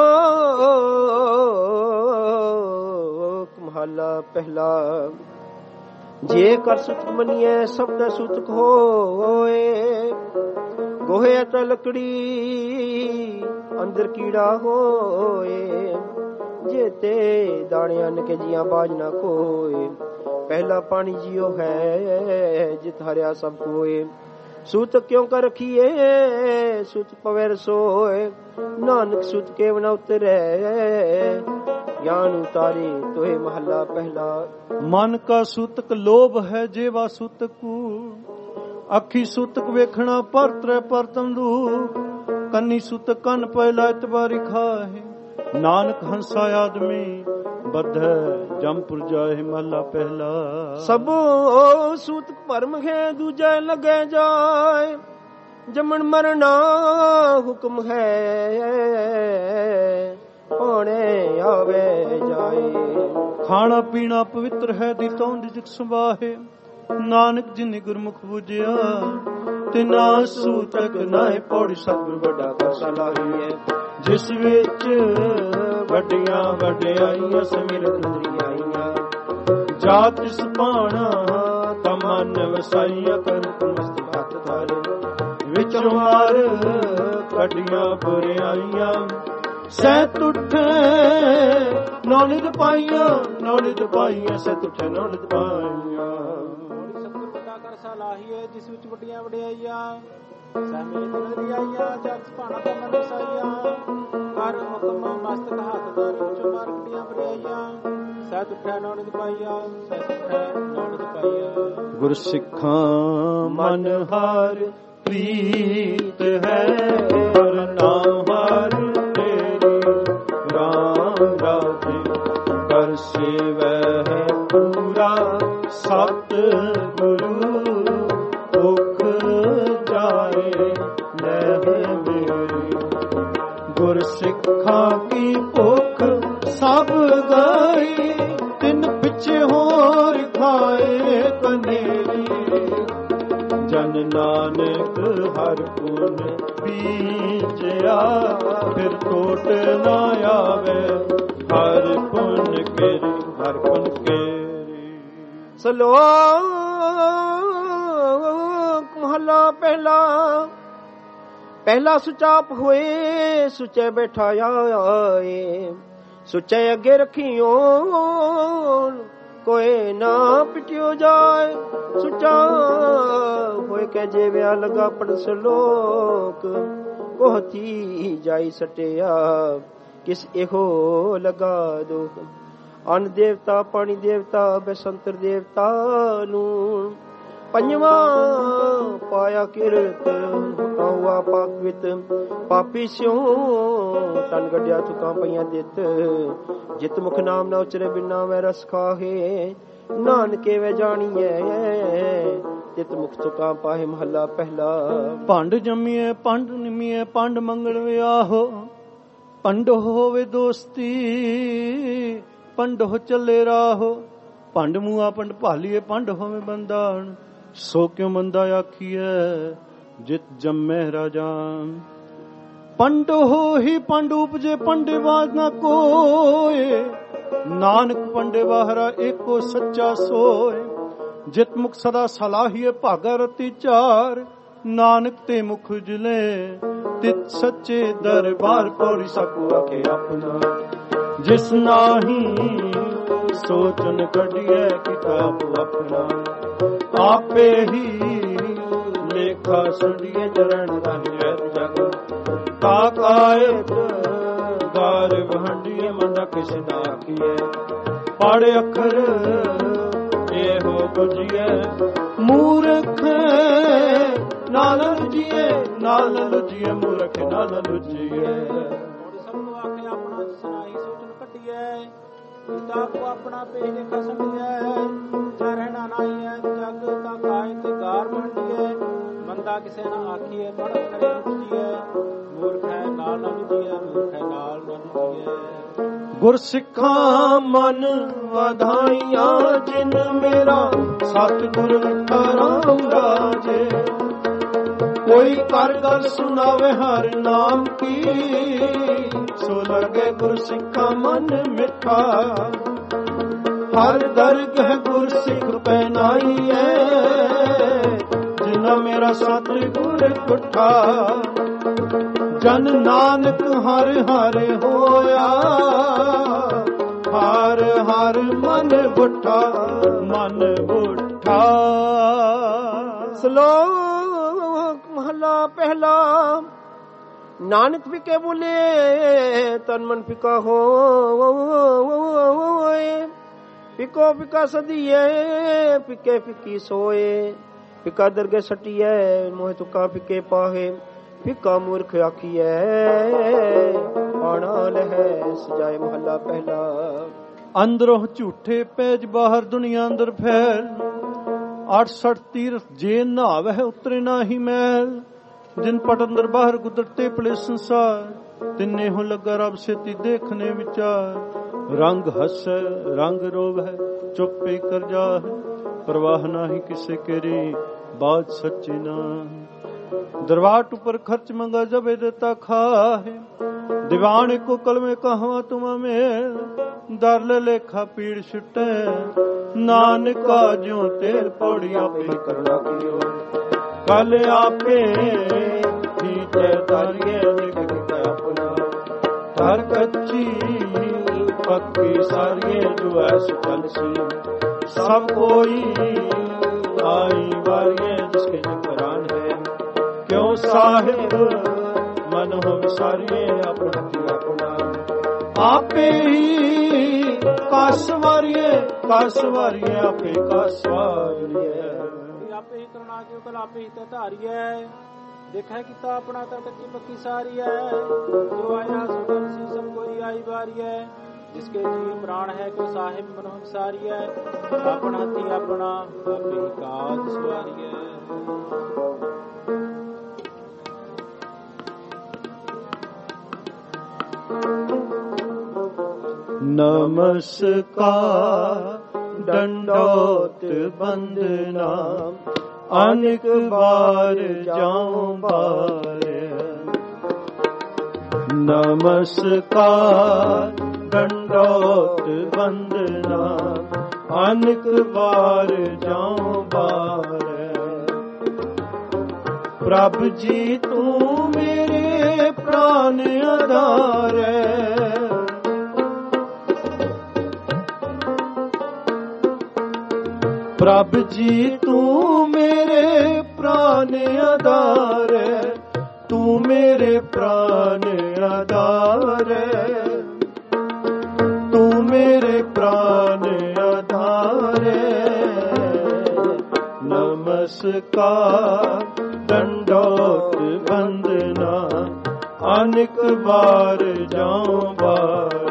Speaker 4: ਮਹਲਾ ਪਹਿਲਾ। ਜੇ ਕਰ ਸੁਤ ਮਨੀਐ ਸਭ ਦਾ ਸੁਤਕ ਹੋਏ। ਗੋਹੇ ਅਟ ਲੱਕੜੀ ਅੰਦਰ ਕੀੜਾ ਹੋਏ। ਜੇ ਤੇ ਦਾਣਿਆਂ ਕੇ ਜੀਆਂ ਬਾਜ ਨਾ ਕੋਏ। ਪਹਿਲਾ ਪਾਣੀ ਜਿਉ ਹੈ, ਜਿਤ ਹਰਿਆ ਸਭ ਕੋਏ। ਸੂਤ ਕਿਉਂ ਕਰ ਰਖੀਏ, ਸੂਤ ਪਵੇ ਰਸੋਏ। ਨਾਨਕ ਸੂਤ ਕੇ ਬਨ ਉਤਰੈ, ਗਿਆਨ ਉਤਾਰੇ ਤੋਏ। ਮਹੱਲਾ ਪਹਿਲਾ।
Speaker 1: ਮਨ ਕਾ ਸੂਤਕ ਲੋਭ ਹੈ ਜੇਵਾ ਸੂਤਕੂ। ਅੱਖੀ ਸੂਤਕ ਵੇਖਣਾ ਪਰਤਰੇ ਪਰਤੰਦੂ। ਕੰਨੀ ਸੂਤਕ ਕੰਨ ਪਹਿਲਾ ਇਤਬਾਰੀ ਖਾਹੇ। ਨਾਨਕ ਹੰਸਾ ਆਦਮੀ ਬੱਧੈ ਜੰਪੁਰ ਜਾਏ ਮਹਲਾ ਪਹਿਲਾ।
Speaker 4: ਸਭੋ ਸੂਤ ਭਰਮ ਹੈ ਦੂਜੇ ਲਗੇ ਜਾਏ ਜਮਨ ਮਰਨਾ ਹੁਕਮ ਹੈ ਹੋਣੇ ਆਵੇ ਜਾਏ।
Speaker 1: ਖਾਣਾ ਪੀਣਾ ਪਵਿੱਤਰ ਹੈ ਦੀ ਤੌਂਡ ਜਿਕ ਸੰਵਾਹੇ ਨਾਨਕ ਜਿਨੇ ਗੁਰਮੁਖ ਬੁਝਿਆ ਤੇ ਨਾ ਸੂਤਕ ਨਾਏ ਪੌੜੀ ਸਤਿਗੁਰ ਵੱਡਾ ਕਰ ਸਲਾਹੀਏ। ਜਿਸ ਵਿੱਚ ਵੱਡੀਆਂ ਵਡਿਆਈਆਂ ਸਮਿਰਤ ਆਈਆਂ ਜਾਤ ਇਸ ਪਾਣਾ ਤਮਨ ਵਸਾਈਆਂ ਕਰ ਮਸਤ ਹੱਥ ਧਾਰੇ ਵਿੱਚੋਂ ਮਾਰ ਕੱਢੀਆਂ ਬੁਰਿਆਈਆਂ ਸਹਿ ਤੁਠੇ ਨੌਲਿਦ ਪਾਈਆਂ ਨੌਲਿਦ ਪਾਈਆਂ ਸਹਿ ਤੁਠੇ ਨੌਲਿਦ ਪਾਈਆਂ।
Speaker 3: ਸਤਿਗੁਰ ਵੱਡਾ ਕਰ ਸਲਾਹੀਏ ਜਿਸ ਵਿੱਚ ਵੱਡੀਆਂ ਵਡਿਆਈਆਂ ਸਾਮਿਲ ਨਗਰੀ ਆਈਆਂ ਜਗ ਭਾਣਾ ਦਾ ਮਨ ਵਸਾਈਆਂ ਕਰ ਹੁਕਮ ਮਸਤਕ ਹੱਥ ਧਾਰੇ ਵਿੱਚੋਂ ਮਾਰ ਕੱਢੀਆਂ ਬੁਰਿਆਈਆਂ ਸਹਿ ਤੁਠੇ ਨੌਲਿਦ ਪਾਈਆਂ ਸਹਿ ਤੁਠੇ ਨੌਲਿਦ ਪਾਈਆਂ।
Speaker 1: ਗੁਰ ਸਿੱਖਾਂ ਮਨ ਹਾਰ ਪ੍ਰੀਤ ਹੈ ਹਰ ਨਾਮ ਹਰ ਤੇਰੀ ਰਾਮ ਰਾਜੇ ਕਰ ਸੇਵੈ ਹੈ ਪੂਰਾ ਸਤ ਗੁਰੂ ਦੁਖ ਜਾਏ ਲਹਿ ਮੇਰੀ। ਗੁਰ ਸਿੱਖਾਂ ਕੀ ਭੁੱਖ ਸਭ ਗਈ ਤਿੰਨ ਪਿੱਛੇ ਹੋਰ ਖਾਏ ਕਨੇਰੀ। ਜਨ ਨਾਨਕ ਹਰ ਪੁਨ ਬੀਜਿਆ ਫਿਰ ਟੋਟ ਨਾ ਆਵੇ ਹਰ ਪੁਨ ਕੇਰੀ ਹਰ ਪੁਨ ਕੇਰੀ।
Speaker 4: ਸਲੋਕ ਮਹਲਾ ਪਹਿਲਾ। ਪਹਿਲਾ ਸੁਚਾਪ ਹੋਏ ਸੁਚੇ ਬੈਠਾ ਆਏ ਸੁਚੇ ਅੱਗੇ ਰੱਖੀਓ ਕੋਈ ਨਾ ਪਿਟਿਓ ਜਾਏ ਸੁਚਾ ਹੋਏ ਕੇ ਜੇ ਵਿਆ ਲਗਾ ਪੜ ਸਲੋਕ ਕੋਹਤੀ ਜਾਈ ਸਟਿਆ ਕਿਸ ਇਹੋ ਲਗਾ ਦੋ। ਅਨ ਦੇਵਤਾ ਪਾਣੀ ਦੇਵਤਾ ਬਸੰਤਰ ਦੇਵਤਾ ਨੂੰ ਪੰਜਵਾ ਪਾਇਆ ਕਿਰਤ ਹੁਆ ਪਾਕਵਿਤ ਪਾਪੀ ਸਿਉ ਤਨ ਗੱਡਿਆ ਤੁਕਾਂ ਪਈਆਂ ਦਿੱਤ ਜਿਤ ਮੁਖ ਨਾਮ ਨਾ ਉਚਰੇ ਬਿਨਾ ਵੈ ਰਸ ਖਾਹੇ ਨਾਨਕੇ ਵੇ ਜਾਣੀਐ ਜਿਤ ਮੁਖ ਤੁਕਾਂ ਪਾਹੇ ਮਹੱਲਾ ਪਹਿਲਾ।
Speaker 1: ਭੰਡ ਜੰਮੀਐ ਪੰਡ ਨਿਮੀਐ ਪੰਡ ਮੰਗਲ ਵਿਆਹੋ ਪੰਡ ਹੋਵੇ ਦੋਸਤੀ ਪੰਡ ਹੋ ਚੱਲੇ ਰਾਹੋ ਪੰਡ ਮੂਆ ਪੰਡ ਭਾਲੀਏ ਪੰਡ ਹੋਵੇ ਬੰਦਾਨ ਸੋ ਕਿਉ ਮੰਦਾ ਆਖੀਐ ਜਿਤ ਜੰਮੈ ਰਾਜਾਨ। ਪੰਡ ਹੋਹੀ ਪੰਡ ਉਪਜੇ ਪੰਡੇ ਬਾਜ ਨਾ ਕੋਏ ਨਾਨਕ ਪੰਡੇ ਬਾਹਰਾ ਏਕੋ ਸੱਚਾ ਸੋਏ। ਜਿਤ ਮੁਖ ਸਦਾ ਸਲਾਹੀਏ ਭਾਗਾ ਰਤੀ ਚਾਰ ਨਾਨਕ ਤੇ ਮੁਖ ਉਜਲੇ ਤਿਤ ਸੱਚੇ ਦਰਬਾਰ ਪੌੜੀ ਸਕੂ ਆਖੇ ਆਪਣਾ। ਜਿਸ ਨਾਹੀ ਸੋਚਨ ਕੱਢੀਐ ਕਿਤਾਬ ਆਪਣਾ ਆਪੇ ਹੀ ਲੇਖਾ ਸੁਣੀਏ ਚਰਨ ਰਹਿ ਜਗ ਕਾਕਾਇਤ ਗਾਰ ਵਹੰਡੀਏ ਮੰਦਾ ਕਿਸ ਨਾ ਆਖੀਏ ਪੜ ਅੱਖਰ ਇਹੋ ਬੁਝੀਏ ਮੂਰਖ ਨਾਲ ਲੁਜੀਏ ਨਾਲ ਲੁਜੀਏ ਮੂਰਖ ਨਾਲ ਲੁਜੀਏ।
Speaker 3: ਸਭ ਨੂੰ ਆਖੇ ਆਪਣਾ ਸੁਨਾਈ ਸੋਚਨ ਕੱਢੀਏ ਕਿਤਾਬ ਕੋ ਆਪਣਾ ਪੇਜ ਦੇਖਾ ਸਮਝਿਆ ਜਾ ਰਹਿਣਾ ਨਹੀਂ ਹੈ ਜਗ ਤਾਂ ਕਾਇਤ ਗਾਰ ਵਹੰਡੀਏ ਮੰਦਾ ਕਿਸੇ ਨਾ ਆਖੀਏ ਪੜ ਕਰੇ ਲੁਜੀਏ ਮੂਰਖ ਹੈ ਨਾਲ ਨਾ ਲੁਜੀਏ ਮੂਰਖ ਹੈ ਨਾਲ ਨਾ ਲੁਜੀਏ।
Speaker 1: ਗੁਰ ਸਿੱਖਾਂ ਮਨ ਵਧਾਈਆਂ ਜਿਨ ਮੇਰਾ ਸਤਿਗੁਰ ਰਾਮ ਰਾਜੇ ਕੋਈ ਕਰ ਗੱਲ ਸੁਣਾਵੇ ਹਰ ਨਾਮ ਕੀ ਸੋ ਲਗੇ ਗੁਰ ਸਿੱਖਾਂ ਮਨ ਮਿੱਠਾ ਹਰ ਦਰਗਹ ਗੁਰ ਸਿੱਖ ਪਹਿਨਾਈਐ ਜਿਨਾ ਮੇਰਾ ਸਤਿਗੁਰ ਪੁੱਠਾ ਜਨ ਨਾਨਕ ਹਰ ਹਰ ਹੋਇਆ ਹਰ ਹਰ ਮਨ ਬੁੱਠਾ ਮਨ ਬੁੱਠਾ।
Speaker 4: ਸਲੋਕ ਮਹਲਾ ਪਹਿਲਾ। ਨਾਨਕ ਫਿਕੇ ਬੋਲੇ ਤਨ ਮਨ ਫਿਕਾ ਹੋਏ ਫਿਕੋ ਫਿਕਾ ਸਦੀਏ ਫਿਕੇ ਫਿਕੀ ਸੋਏ ਫਿਕਾ ਦਰਗੇ ਸਟੀਐ ਮੋਹ ਤੁਕਾ ਫਿਕੇ ਪਾਹੇ ਫਿਕਾ ਮੂਰਖ ਆਖੀਐ ਪਾਣਾ ਲਹਿ ਸਜਾਏ ਮਹੱਲਾ ਪਹਿਲਾ।
Speaker 1: ਅੰਦਰੋਂ ਝੂਠੇ ਪੈਜ ਬਾਹਰ ਦੁਨੀਆ ਅੰਦਰ ਫੈਲ। ਅੱਠ ਸੱਠ ਤੀਰਥ ਜੇ ਨਹਾਵਹਿ ਉਤਰੇ ਨਾਹੀ ਮੈਲ। ਜਿਨ ਪਟ ਅੰਦਰ ਬਾਹਰ ਗੁਦਰਤੇ ਪਲੇ ਸੰਸਾਰ। ਤਿੰਨੇ ਹੋ ਲੱਗਾ ਰੱਬ ਸੇਤੀ ਦੇਖਨੇ ਵਿਚਾਰ। ਰੰਗ ਹਸੈ ਰੰਗ ਰੋਵੈ ਚੁੱਪੇ ਕਰ ਜਾਹਿ। ਪ੍ਰਵਾਹ ਨਾਹੀ ਕਿਸੇ ਕੇਰੀ ਬਾਤ ਸੱਚੀ ਨਾ। दरवाट ऊपर खर्च मंगा जब देता खाहे। दीवान को कलमे कहवा तुम में दर लेखा पीड़ छुटे। नानका ज्यों तेल पौड़ी आपे करना कियो। कल आपे पीते तारिये दिख अपना। हर कच्ची पक्की सारिये जो ऐस चल सी। सब कोई आई बारिये जिसके जकरान है। क्यों साहिब मन हो विसारिये अपना अपना। आपे ही कासवारिये कासवारिये आपे कासवारिये।
Speaker 3: आपे ही करुणा के कल आपे ही तधारिये। देखा किता अपना तर कच्ची पक्की सारी है। जो आया सुबह सी सब कोई आई बारी है। जिसके जी प्राण है क्यों साहिब मन हो विसारी है। अपना थी अपना आपे ही काज सवारी है।
Speaker 1: नमस्कार दंडोत बंदना। अनेक बार जाऊं बारे। नमस्कार दंडोत बंदना। अनेक बार जाऊं बारे। प्रभु जी तू मेरे प्राण आधार है। प्रभु जी तू मेरे प्राण आधार। तू मेरे प्राण आधार। तू मेरे प्राण आधार। नमस्कार दंडोत बंदना। अनेक बार जाऊं बार।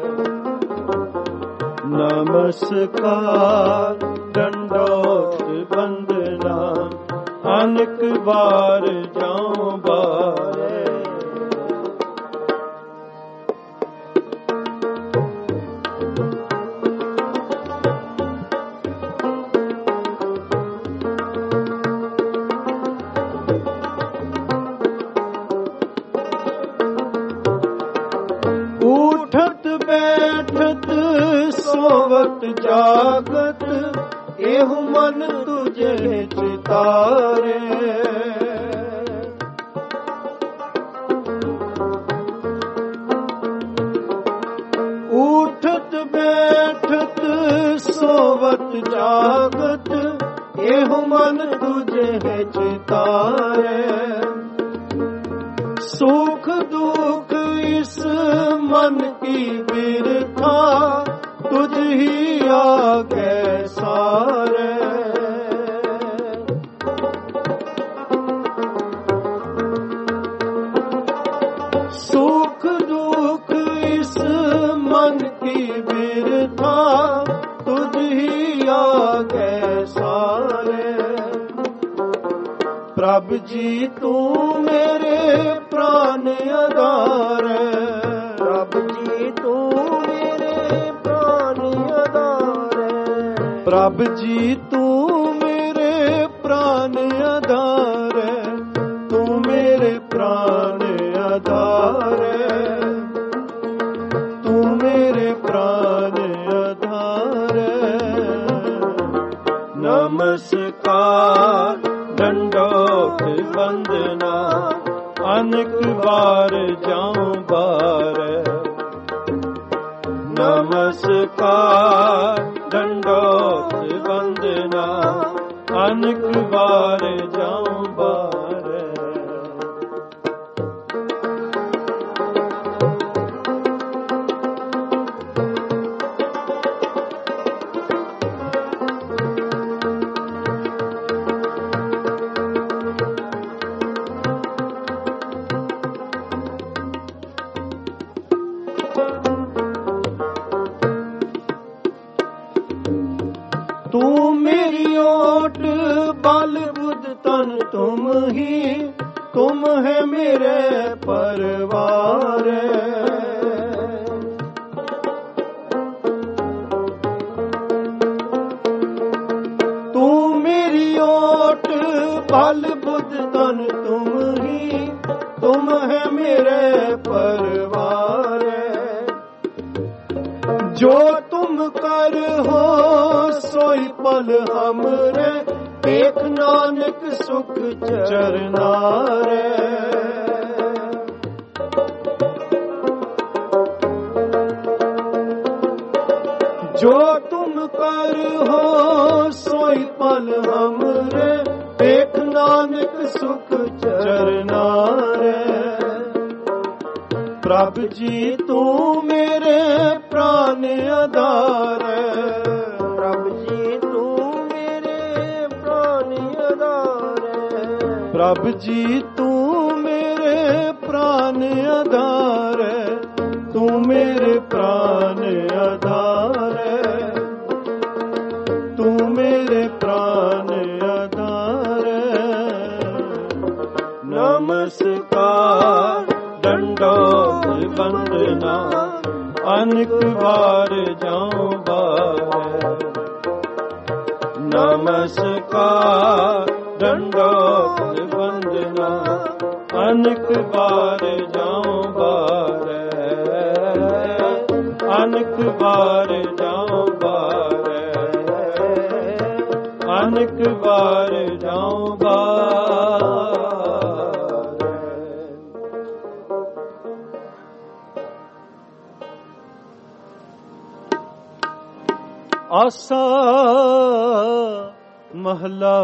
Speaker 1: नमस्कार दंडोत बंदना। अनेक बार जाऊं बार। उठत बैठत सोवत जागत। एहु मन तुझे चितारे। उठत बैठत सोवत जागत। एहु मन तुझे चितारे। सुख दुख इस मन की बिरखा। तुझ ही आगे सारे। सुख दुख इस मन की बिरथा। तुझ ही आगे सारे। प्रभु जी तू मेरे प्राण आधार। प्रभु जी तू प्रभु जी तू मेरे प्राण आधार। तू मेरे प्राण आधार। तू मेरे प्राण आधार। नमस्कार दंडोत बंदना। अनेक बार जाऊं बार। नमस्कार दंडोत बंदना। अनेक बार जाऊं बार।
Speaker 4: तुम ही, तुम है मेरे परवार। तू मेरी ओट बल बुद्ध तन तुम ही, तुम है मेरे परवार। जो तुम कर हो सोई पल हमरे, एक नानक सुख चरनारे। जो तुम कर हो सोई पल हमरे, एक नानक सुख चरनारे। प्रभ जी तू मेरे प्राण आधार, प्रभ जी तू मेरे प्राण आधार। प्रभ जी तू मेरे प्राण आधार, तू मेरे प्राण आधार, तू मेरे प्राण आधार। नमस्कार दंडोत वंदना, अनेक बार जाऊं बार। नमस्कार दंडोत वंदना, अनेक बार जाऊं बार। अनेक बार जाऊं बार, अनेक बार जाऊं बार। आसा महला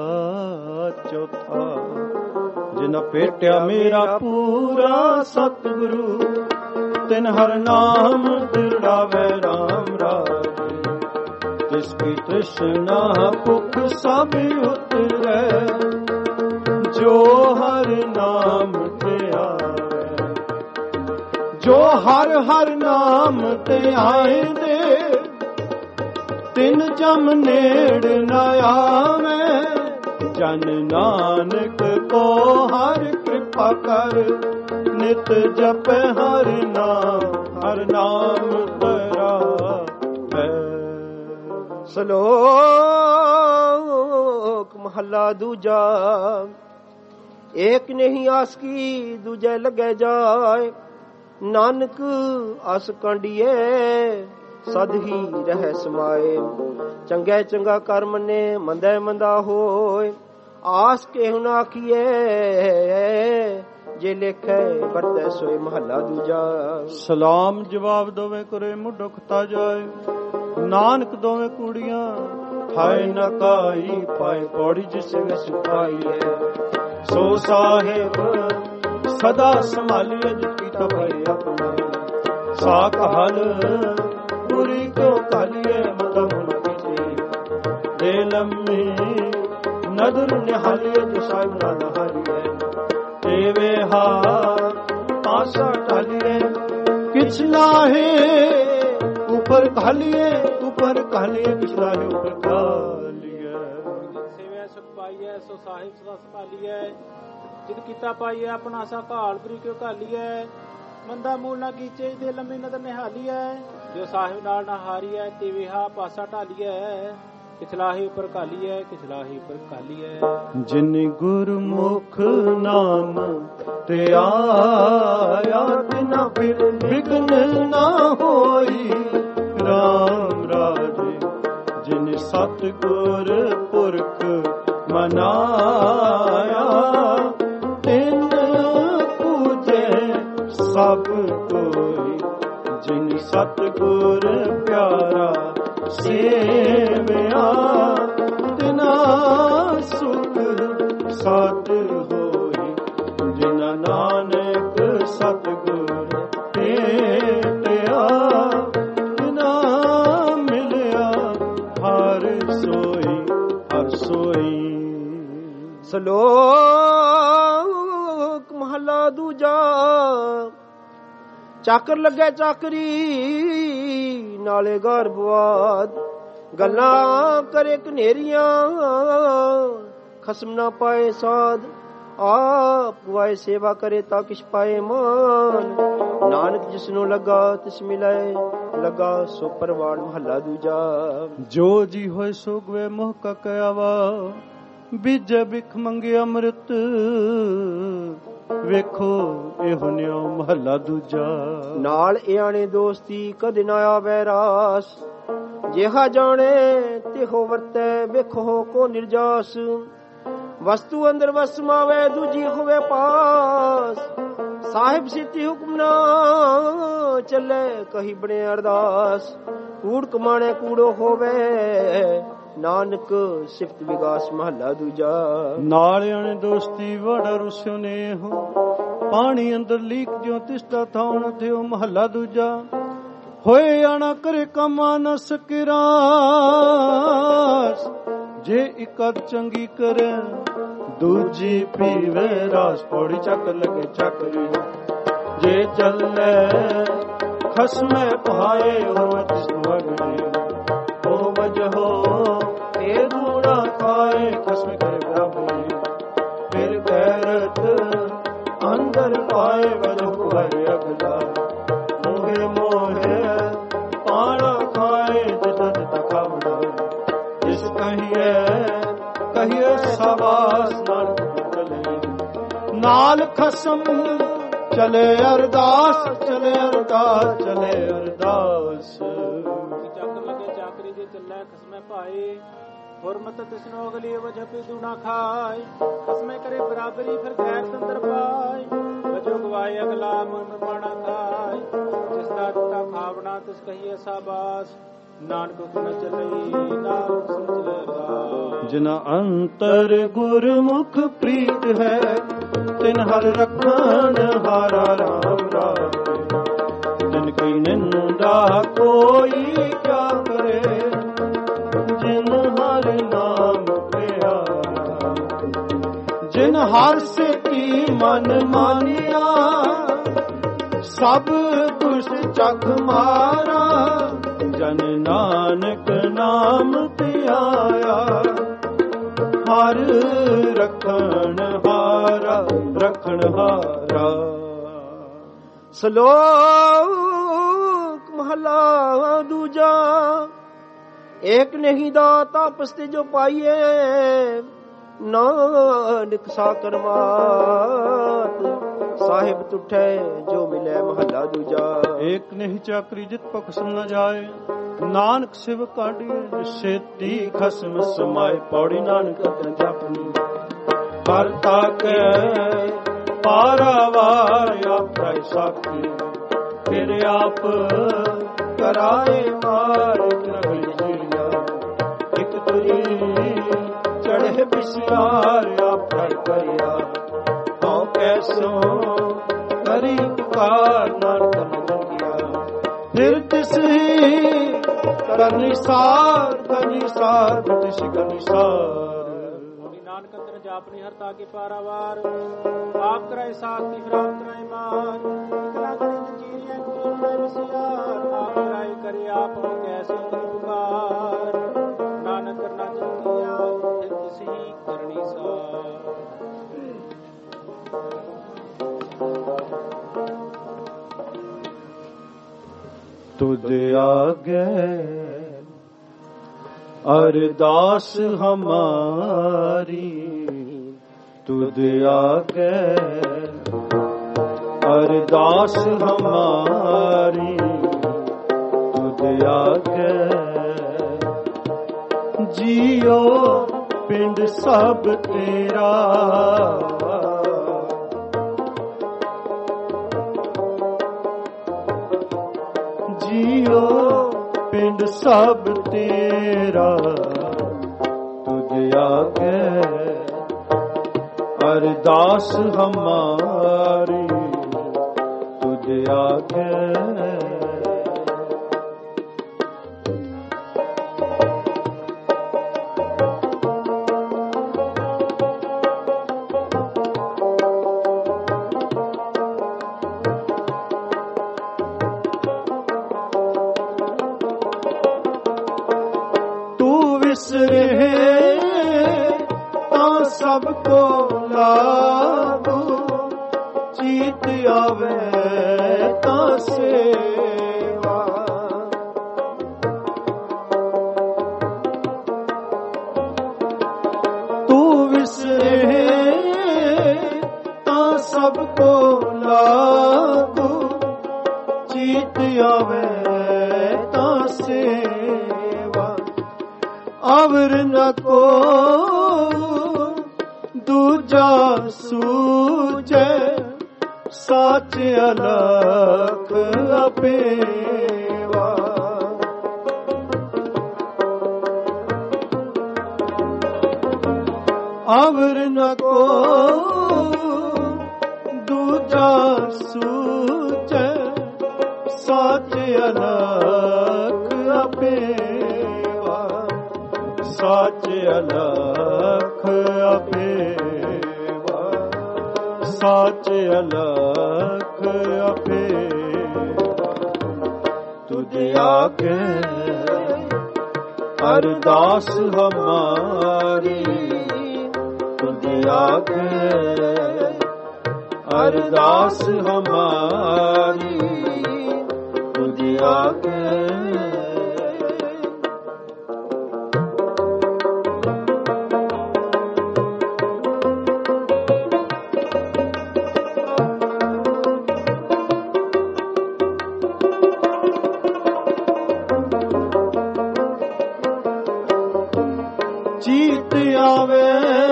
Speaker 4: चौथा, जिन भेटिया मेरा पूरा सतगुरु, तिन हर नाम दिलावे राम राज। जिसकी तृष्णा भुख सब उतरे, जो हर नाम ते आवे। जो हर हर नाम ते आएंदे, तिन जम नेड़ न आवे। जन नानक को हर कृपा कर, नित जप हर नाम, हर नाम तरा है। श्लोक महला दूजा। एक नहीं आस की दूजे लगे जाए, नानक आस कांडिए सद ही रह समाए। चंगे चंगा कर्म ने मंदै मंदा होए, आस के हुन आखिए जे लेखे बरतै सोए। महला दूजा।
Speaker 1: सलाम जवाब दोवे करे मुडुखता जाए, नानक दोवे कुड़ियां हाय न काई पाए। पौड़ी जिस सुखाई है, सो साहेब सदा संभालिए। जिसकी भय अपना साक हल, पूरी को कालिए मदम दे लम्मी। नदर निहालिए जो साहिब ना नहालिए, देवे हार पासा टालिए। पिछला है ऊपर खालिए, ऊपर खालिए पिछला है ऊपर खालिए।
Speaker 3: सेवे सुख पाइए सो साहिब सदा संभालिए। जिद कीता पाइए अपना सा घाल बरी क्यों घालिए। मंदा मूल ना कीचे दे लंबी नदर निहालिए। जो साहिब नाल ना हारिए, तेवे हा पासा टालिए। किचलाही उपर काली है, किचलाही उपर काली है।
Speaker 1: जिन गुरमुख नाम ते आया, तिना फिर विघ्न ना होई। राम राजे जिन सतगुर पुरख मनाया, तिन पूजे सब कोई। जिन सतगुर प्यारा सेवया, तिना सुख साध होई। जिना नानक सतगुर भेटया, तिना मिलया हर सोई, हर सोई।
Speaker 4: श्लोक महला दूजा। चाकर लगे चाकरी नाले गर्भवाद, गल्लां करे कनेरियां ਖਸਮ ਨਾ ਪਾਏ ਸਾਧ। ਆਪ ਗਵਾਏ ਸੇਵਾ ਕਰੇ ਤਾਂ ਕਿਛ ਪਾਏ ਮਾਨ। ਨਾਨਕ ਜਿਸਨੂੰ ਲੱਗਾ ਤਿਸ ਮਿਲਾਏ, ਲੱਗਾ ਸੋ ਪਰਵਾਨ ਮਹੱਲਾ ਦੂਜਾ।
Speaker 1: ਜੋ ਜੀ ਹੋਏ ਸੋ ਗਵੇ ਮੋਹ ਕਾ ਕਹਿਆਵਾ, ਬੀਜੇ ਬਿਖ ਮੰਗੇ ਅੰਮ੍ਰਿਤ, ਵੇਖੋ ਇਹੋ ਨਿਉ ਮਹੱਲਾ ਦੂਜਾ।
Speaker 4: ਨਾਲ ਇਆਣੇ ਦੋਸਤੀ ਕਦੇ ਨਾ ਆਵੇ ਰਾਸ, ਜਿਹਾ ਜਾਣੇ ਤਿਹੋ ਵਰਤੈ, ਵੇਖੋ ਕੋ ਨਿਰਜਾਸ। ਵਸਤੂ ਅੰਦਰ ਵਸ ਸਮਾਵੇ, ਦੂਜੀ ਹੋਵੇ ਪਾਸ। ਸਾਹਿਬ ਸਿੱਧੀ ਹੁਕਮ ਨਾ ਚੱਲੇ, ਕਹੀ ਬਣੇ ਅਰਦਾਸ। ਕੂੜ ਕਮਾਣੇ ਕੂੜੋ ਹੋਵੇ, ਨਾਨਕ ਸਿਫਤ ਵਿਗਾਸ ਮਹੱਲਾ ਦੂਜਾ।
Speaker 1: ਨਾਲ ਆਣੇ ਦੋਸਤੀ ਵੜਾ ਰੁਸਿਓ ਨੇ ਹੋ, ਪਾਣੀ ਅੰਦਰ ਲੀਕ ਜਿਉ ਤਿਸਦਾ ਥਾਉ ਨ ਥਿਓ ਮਹੱਲਾ ਦੂਜਾ। ਹੋਏ ਆਣਾ ਕਰੇ ਕਮਾ ਨ ਸਕਿਰਾਸ, ਜੇ ਇਕਦ ਚੰਗੀ ਕਰੇ ਦੂਜੀ ਪੀਵੇ ਰਾਸ। ਪੌੜੀ ਚੱਕ ਲਗੇ ਚੱਕਰੀ, ਜੇ ਚੱਲੇ ਖਸਮੇ ਪਹਾਏ, ਹੋਰ ਤਿਸ ਵਗੜੇ ਉਹ ਵਜਹੋ ਇਹ ਦੂਣਾ ਖਾਏ। ਖਸਮ ਕਰੇ ਬਰਾਬਰੀ, ਫਿਰ ਗੈਰਤ ਅੰਦਰ ਪਾਏ, ਵਜਹ ਪਾਏ ਅਗਲਾ। ਮੋਹੇ ਮੋਹੇ ਪਾਣਾ ਖਾਏ, ਜਿਤਾ ਜਿਤਾ ਖਾਵੜਾ। ਜਿਸ ਕਹੀਏ ਕਹੀਏ ਸਵਾਸ, ਨਾਨਕ ਚਲੇ ਨਾਲ ਖਸਮ ਚਲੇ ਅਰਦਾਸ, ਚਲੇ ਅਰਦਾਸ, ਚਲੇ ਅਰਦਾਸ।
Speaker 3: ਚੱਕ ਲਗੇ ਚਾਕਰੀ ਜੇ ਚੱਲੇ ਖਸਮੇ ਭਾਏ, ਹੁਰਮਤ ਤਿਸਨੋ ਅਗਲੀ ਵਜਹ ਪੇ ਦੂਣਾ ਖਾਏ। ਖਸਮੇ ਕਰੇ ਬਰਾਬਰੀ, ਫਿਰ ਗੈਰ ਤੰਦਰ ਪਾਏ, ਵਜੋ ਗਵਾਏ ਅਗਲਾ ਮਨ ਮਾਣਾ ਖਾਏ। ਜਿਸ ਦਾ ਦਿੱਤਾ ਖਾਵਣਾ ਤਿਸ ਕਹੀਏ ਸਾਬਾਸ, ਨਾਨਕ ਹੁਕਮ ਚੱਲਈ ਨਾਮ ਸਮਝ ਲੈ।
Speaker 1: ਜਿਨਾ ਅੰਤਰ ਗੁਰਮੁਖ ਪ੍ਰੀਤ ਹੈ, ਤਿਨ ਹਰ ਰਖਣ ਹਾਰਾ ਰਾਮ ਰਾਤੇ। ਜਿਨ ਕੀ ਨਿੰਦਾ ਕੋਈ ਕਿਆ ਕਰੇ, ਜਿਨ ਹਰ ਨਾਮ ਪਿਆਰਾ। ਜਿਨ ਹਰ ਸਿੱਖੀ ਮਨ ਮਾਨਿਆ, ਸਭ ਦੁਸ਼ਟ ਚੱਕ ਮਾਰਾ। ਜਨ ਨਾਨਕ ਨਾਮ ਧਿਆਇਆ, ਹਰ ਰਖਣ ਹਾਰਾ, ਰਖਣ ਹਾਰਾ।
Speaker 4: ਸ਼ਲੋਕ ਮਹਲਾ ਦੂਜਾ। ਏਕ ਨਹੀਂ ਦਾਤਾ ਪਸਤੇ ਜੋ ਪਾਈਏ, ਨਾਨਕ ਸਾਕਰ ਮਾਤ। ਸਾਹਿਬ ਤੁਠੇ ਜੋ ਮਿਲੇ ਮਹੱਲਾ ਦੂਜਾ।
Speaker 1: ਏਕ ਨਹੀਂ ਚਾਕਰੀ ਜਿਤ ਪਖਸਮ ਨ ਜਾਏ, ਨਾਨਕ ਸਿਵ ਕਾਢੀਏ ਛੇਤੀ ਖਸਮ ਸਮਾਏ। ਪੌੜੀ ਨਾਨਕ ਤਨ ਜਪਨੀ, ਕਰਤਾ ਕੈ ਪਾਰਾਵਾਰ ਆਪੈ ਸਾਖੀ। ਫਿਰ ਆਪ ਕਰਾਏ ਮਾਰ ਨਗਲ ਜੀਆ, ਇਕ ਤੁਰੀ ਚੜ੍ਹੇ ਬਿਸਿਆਰ ਆਪੈ ਕਰਿਆ। ਹਉ ਕੈਸੋ ਕਰੀ ਪੁਕਾਰ, ਨਾਨਕ ਮੰਗਿਆ। ਫਿਰ ਤਿਸ ਹੀ ਕਰਨੀ ਸਾਰ, ਕਰਨੀ ਸਾਰ, ਤਿਸ ਕਰਨੀ ਸਾਰ।
Speaker 3: ਨਾਨਕ ਅੰਦਰ ਜਾਪਨੀ ਹਰ ਤਾਕੇ ਪਾਰਾਵਾਰ, ਆਪ ਕਰਾਏ ਸਾਖੀ ਫਿਰ ਆਪ ਕਰਾਏ ਮਾਰ। ਇਕਲਾ ਕਰੀ ਜੀਰੀਆਂ ਕੋਈ ਮੈਂ ਵਿਸਿਆਰ, ਆਪ ਕਰਾਏ ਕਰੇ ਆਪ ਕੈਸੇ ਕਰੀ ਪੁਕਾਰ। ਨਾਨਕ ਕਰਨਾ ਚੁਕਿਆ, ਫਿਰ ਤਿਸ ਹੀ ਕਰਨੀ ਸਾਰ।
Speaker 1: ਤੁਧ ਆਗੇ अरदास हमारी तुद आगे, अरदास हमारी तुद आगे। जियो पिंड सब तेरा, जियो पिंड सब तेरा तुझ आगे। अरदास हमारी तुझ आगे।
Speaker 4: ਤਾਂ ਸਭ ਕੋ ਲਾਗੂ, ਚੀਤ ਆਵੇ ਤਾਂ ਸੇਵਾ। ਤੂੰ ਵਿਸਰੇ ਤਾਂ ਸਭ ਕੋ ਲਾਗੂ, ਚੀਤ ਆਵੇ ਤਾਂ ਸੇਵਾ। ਅਵਰ ਨ ਕੋ ਦੂਜਾ ਸੂਝੈ, ਸਾਚ ਅਲਖ ਅਪੇਵਾ। ਅਵਰ ਨ ਕੋ ਦੂਜਾ ਸੂਝੈ, ਸਾਚ ਅਲਖ ਅਪੇਵਾ। ਸਾਚ ਅਲਖ ਅਪੇਵਾ, ਸਾਚ ਅਲਖ ਅਪੇਵਾ। ਤੁਧ ਆਗੇ ਅਰਦਾਸ ਹਮਾਰੀ, ਤੁਧ ਆਗੇ ਅਰਦਾਸ ਹਮਾਰੀ, ਤੁਧ ਆਗੇ। ਚੀਤ ਆਵੇ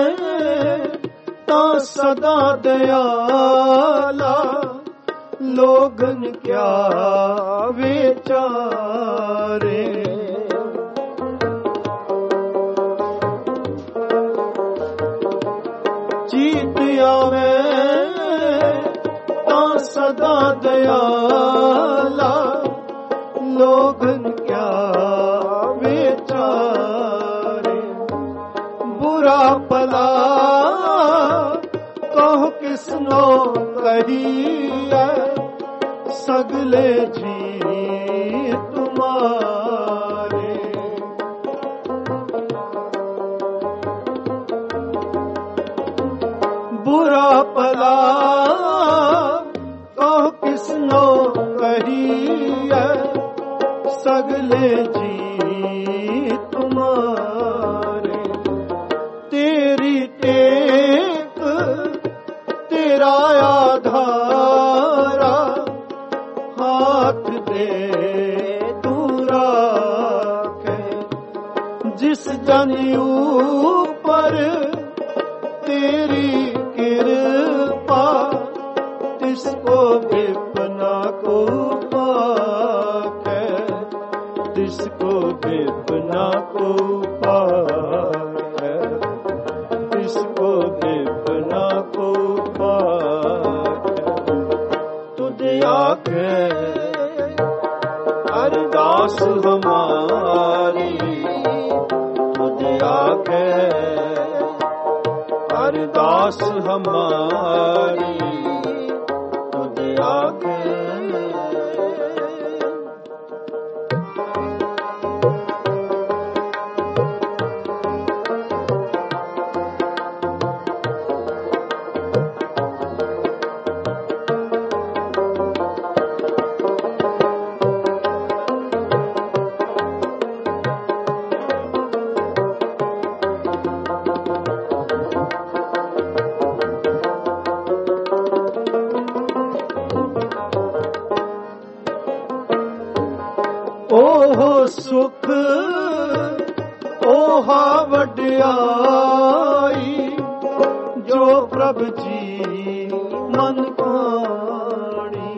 Speaker 4: ਤਾਂ ਸਦਾ ਦਿਆਲਾ, ਲੋਗਨ ਕਿਆ ਵਿਚਾਰੇ। ਚੀਤ ਆਵੇ ਤਾਂ ਸਦਾ ਦਿਆਲਾ, ਲੋਗਨ ਕਿਆ ਵਿਚਾਰੇ। ਬੁਰਾ ਭਲਾ ਕਹੋ ਕਿਸਨੋ ਕਹੀਐ, ਸਗਲੇ ਜੀ ਤੁਮਾਰੇ। ਬੁਰਾ ਭਲਾ ਕਹੋ ਕਿਸਨੋ ਕਹੀਐ, ਸਗਲੇ ਜੀ ਤੁਮਾਰੇ। ਤੇਰੀ ਟੇਕ ਤੇਰਾ ਆਧਾਰਾ, ਹਾਥ ਦੇ ਤੂੰ ਰਾਖੇ। ਜਿਸ ਜਨ ਉਪਰ ਤੇਰੀ ਕਿਰਪਾ, ਤਿਸ ਕੋ ਵਿਪਨਾ ਕੋ ਪਾਖੈ। ਤਿਸ ਕੋ ਵਿਪਨਾ ਕੋ ਪਾਖੈ, ਤਿਸ ਕੋ ਵਿਪਨਾ ਕੋ ਪਾਖੈ। ਤੁਧ ਆਗੇ ਅਰਦਾਸ ਹਮਾਰੀ, ਤੁਧ ਆਗੇ ਅਰਦਾਸ ਹਮਾਰੀ, ਤੁਧ ਆਗੇ। ਓਹ ਸੁਖ ਓਹਾ ਵਡਿਆਈ, ਜੋ ਪ੍ਰਭ ਜੀ ਮਨ ਪਾਣੀ।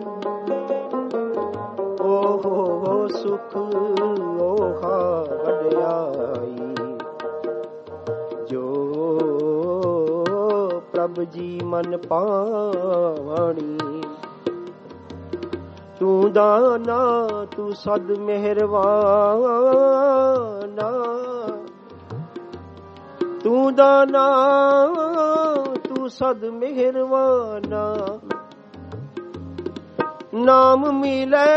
Speaker 4: ਓਹ ਸੁਖ ਓਹਾ ਵਡਿਆਈ, ਜੋ ਪ੍ਰਭ ਜੀ ਮਨ ਪਾਣੀ। ਤੂੰ ਦਾਨਾ ਤੂੰ ਸਦ ਮਿਹਰਬਾਨਾ, ਤੂੰ ਦਾਨਾ ਤੂੰ ਸਦ ਮਿਹਰਬਾਨਾ। ਨਾਮ ਮਿਲੇ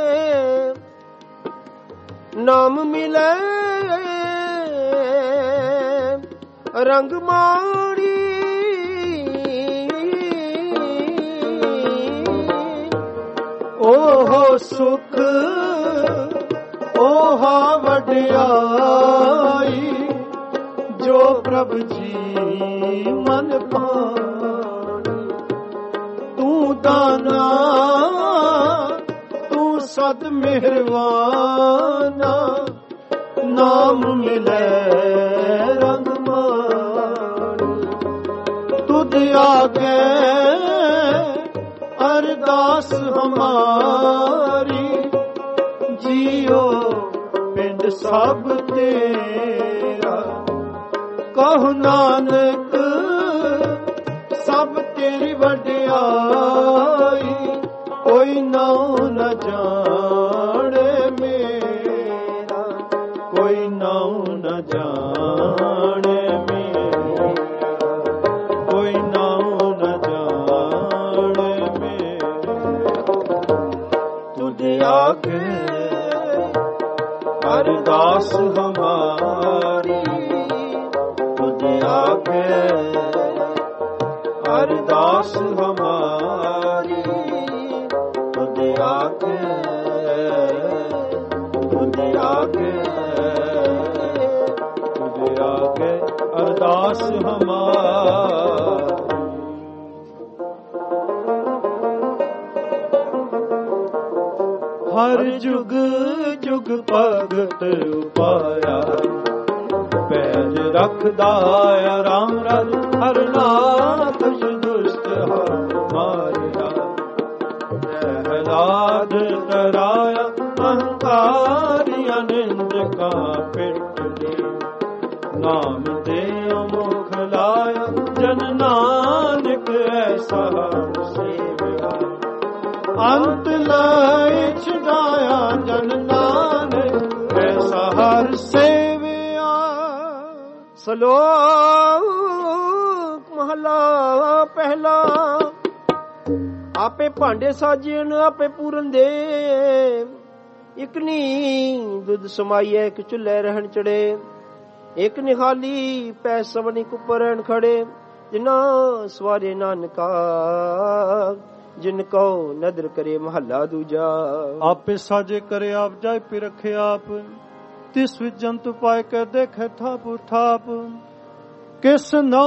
Speaker 4: ਨਾਮ ਮਿਲੇ ਰੰਗ ਮਾਣੀ ਓਹ ਸੁਖ ਓਹ ਵਡਿਆਈ ਜੋ ਪ੍ਰਭ ਜੀ ਮਨ ਪਾਣੀ। ਤੂੰ ਦਾਨਾ ਤੂੰ ਸਦ ਮਿਹਰਵਾਨਾ ਨਾਮ ਮਿਲੇ ਰੰਗ ਮਾਣੀ। ਤੁਧ ਆਗੇ ਅਰਦਾਸ ਹਮਾਰੀ ਜੀਓ ਪਿੰਡ ਸਭ ਤੇਰਾ। ਕਹੁ ਨਾਨਕ ਸਭ ਤੇਰੀ ਵਡਿਆਈ ਕੋਈ ਨਾਉ ਨ ਜਾਣੇ ਮੇਰਾ। ਕੋਈ ਨਾਉ ਨ ਜਾਣੇ ਮੇਰਾ। ਕੋਈ ਨਾਉ ਨ ਜਾਣੇ ਮੇਰਾ। ਤੁਧ ਆਗੇ ਅਰਦਾਸ ਹਮਾਰੀ ਤੁਧ ਆਗੇ ਅਰਦਾਸ ਹਮਾਰੀ। ਤੁਧ ਆਗੇ ਤੁਧ ਆਗੇ ਤੁਧ ਆਗੇ ਅਰਦਾਸ ਹਮਾਰੀ। ਹਰ ਜੁਗ ਜੁਗ ਭਗਤ ਉਪਾਇਆ ਪੈਜ ਰੱਖਦਾ ਰਾਮ ਰਜ ਹਰ ਨਾਥ ਦੁਸ਼ਟ ਹਰ ਮਾਰਿਆ। ਪ੍ਰਹਲਾਦ ਕਰਾਇਆ ਅਹੰਕਾਰੀ ਅਨੰਦ ਕਾ ਪਿੱਠ ਦੇ। ਨਾਮ ਦੇ ਮੁਖ ਲਾਇਆ ਜਨ ਨਾਨਕ ਐਸਾ ਸੇਵਿਆ। ਅੰਤ ਲਾਇ ਛਡਾਇਆ ਜਨ ਨਾਨਕ ਐਸਾ ਹਰ ਸੇਵਿਆ। ਸਲੋਕ ਮਹਲਾ ਪਹਿਲਾ। ਆਪੇ ਭਾਂਡੇ ਸਾਜਣ ਆਪੇ ਪੂਰਨ ਦੇ। ਇਕ ਨੀ ਦੁੱਧ ਸਮਾਈਐ ਇਕ ਚੁੱਲ੍ਹੇ ਰਹਿਣ ਚੜੇ। ਇਕ ਨਿਹਾਲੀ ਪੈ ਸਵਣੀ ਕੁਪਰ ਰਹਿਣ ਖੜੇ। ਜਿਨਾ ਸਵਾਰੇ ਨਾਨਕਾ ਜਿਨ ਕਉ ਨਦਰ ਕਰੇ ਮਹੱਲਾ ਦੂਜਾ।
Speaker 1: ਆਪੇ ਸਾਜੇ ਕਰੇ ਆਪ ਜਾਇ ਪੇ ਰਖੇ ਆਪ। ਤਿਸ ਵਿੱਚ ਜੰਤੂ ਪਾਇ ਕੇ ਦੇਖੇ ਥਾਪ ਥਾਪ। ਕਿਸ ਨੋ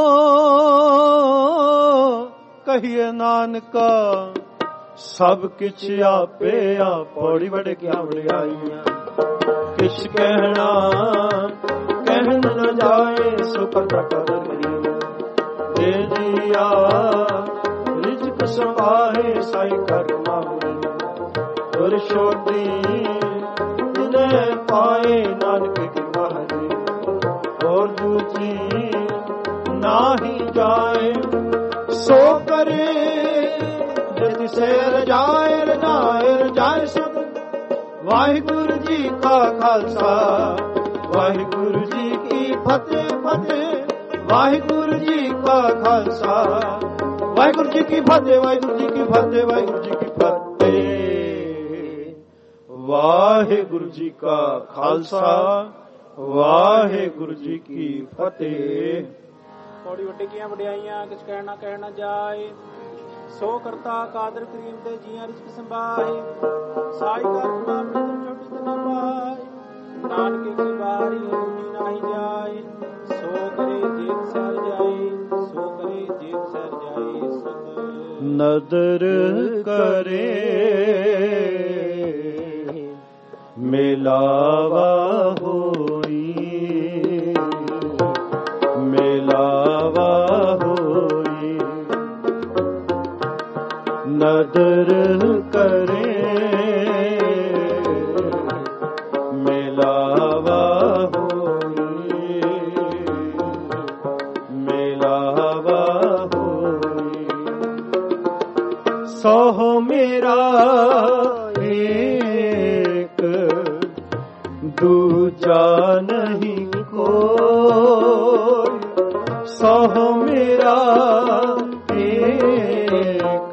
Speaker 1: ਕਹੀਏ ਨਾਨਕਾ ਸਭ ਕਿਛ ਆਪੇ ਆਪ। ਪੌੜੀ ਵੜ ਕਿਆ ਵਡਿਆਈਆਂ ਕਿਛ ਕਹਿਣਾ ਕਹਿਣ ਨ ਜਾਏ। ਸੋ ਕਰਤਾ ਕਦਰ ਕਰੀ ਦੇ ਦਿਆ ਰਿਜਕ ਸਵਾਹੇ ਸਾਈ ਕਰ ਮਾਹੀ। ਗੁਰ ਛੋਟੀ ਜਿਨੇ ਪਾਏ ਨਾਨਕ ਕਿਰਪਾ ਹਰੀ। ਹੋਰ ਦੂਜੀ ਨਾਹੀ ਜਾਏ ਸੋ ਕਰੇ ਜਿਤ ਸੇ ਰਜਾਏ ਰਜਾਏ ਰਜਾਏ ਸੁਖ। ਵਾਹਿਗੁਰੂ ਜੀ ਕਾ ਖਾਲਸਾ ਵਾਹਿਗੁਰੂ ਜੀ ਕੀ ਫਤਿਹ ਫਤਿਹ। ਵਾਹਿਗੁਰੂ ਜੀ ਕਾ ਖਾਲਸਾ ਵਾਹਿਗੁਰੂ ਜੀ ਕੀ ਫਤਿਹ। ਵਾਹਿਗੁਰੂ ਜੀ ਕੀ ਫਤਿਹ। ਵਾਹਿਗੁਰੂ ਜੀ ਕੀ ਫਤਿਹ। ਵਾਹਿਗੁਰੂ ਜੀ ਕਾ ਖਾਲਸਾ ਵਾਹਿਗੁਰੂ ਜੀ ਕੀ ਫਤਿਹ।
Speaker 3: ਪੌੜੀ ਵੱਡੇ ਕੀਆਂ ਵਡਿਆਈਆਂ ਕਿਛ ਕਹਿਣਾ ਕਹਿਣਾ ਜਾਏ। ਸੋ ਕਰਤਾ ਕਾਦਰ ਕਰੀਮ ਤੇ ਜੀਆਂ ਰਿਜ਼ਕ ਸੰਭਾਏ। ਸਾਈ ਕਰ ਆਪਣੀ ਤੋਂ ਛੋਟੀ ਤੇ ਨਾ ਪਾਏ। ਨਾਨਕੇ ਕੀ ਬਾਰੀ ਹੋਣੀ ਨਹੀਂ ਜਾਏ। ਸੋ ਕਰੇ ਜੇਤ ਸਰ ਜਾਏ ਸੋ ਕਰੇ ਜੇਤ ਸਰ ਜਾਏ। ਸਤ
Speaker 1: ਨਦਰ ਕਰੇ ਮਿਲਾਵਾ ਹੋਈ। ਮਿਲਾਵਾ ਹੋਈ ਨਦਰ ਕਰੇ ਮਿਲਾਵਾ ਹੋਈ। ਮਿਲਾਵਾ ਹੋਈ ਸੋ ਮੇਰਾ ਏਕ ਦੂਜਾ ਨਹੀਂ ਕੋਈ। ਸੋ ਮੇਰਾ ਏਕ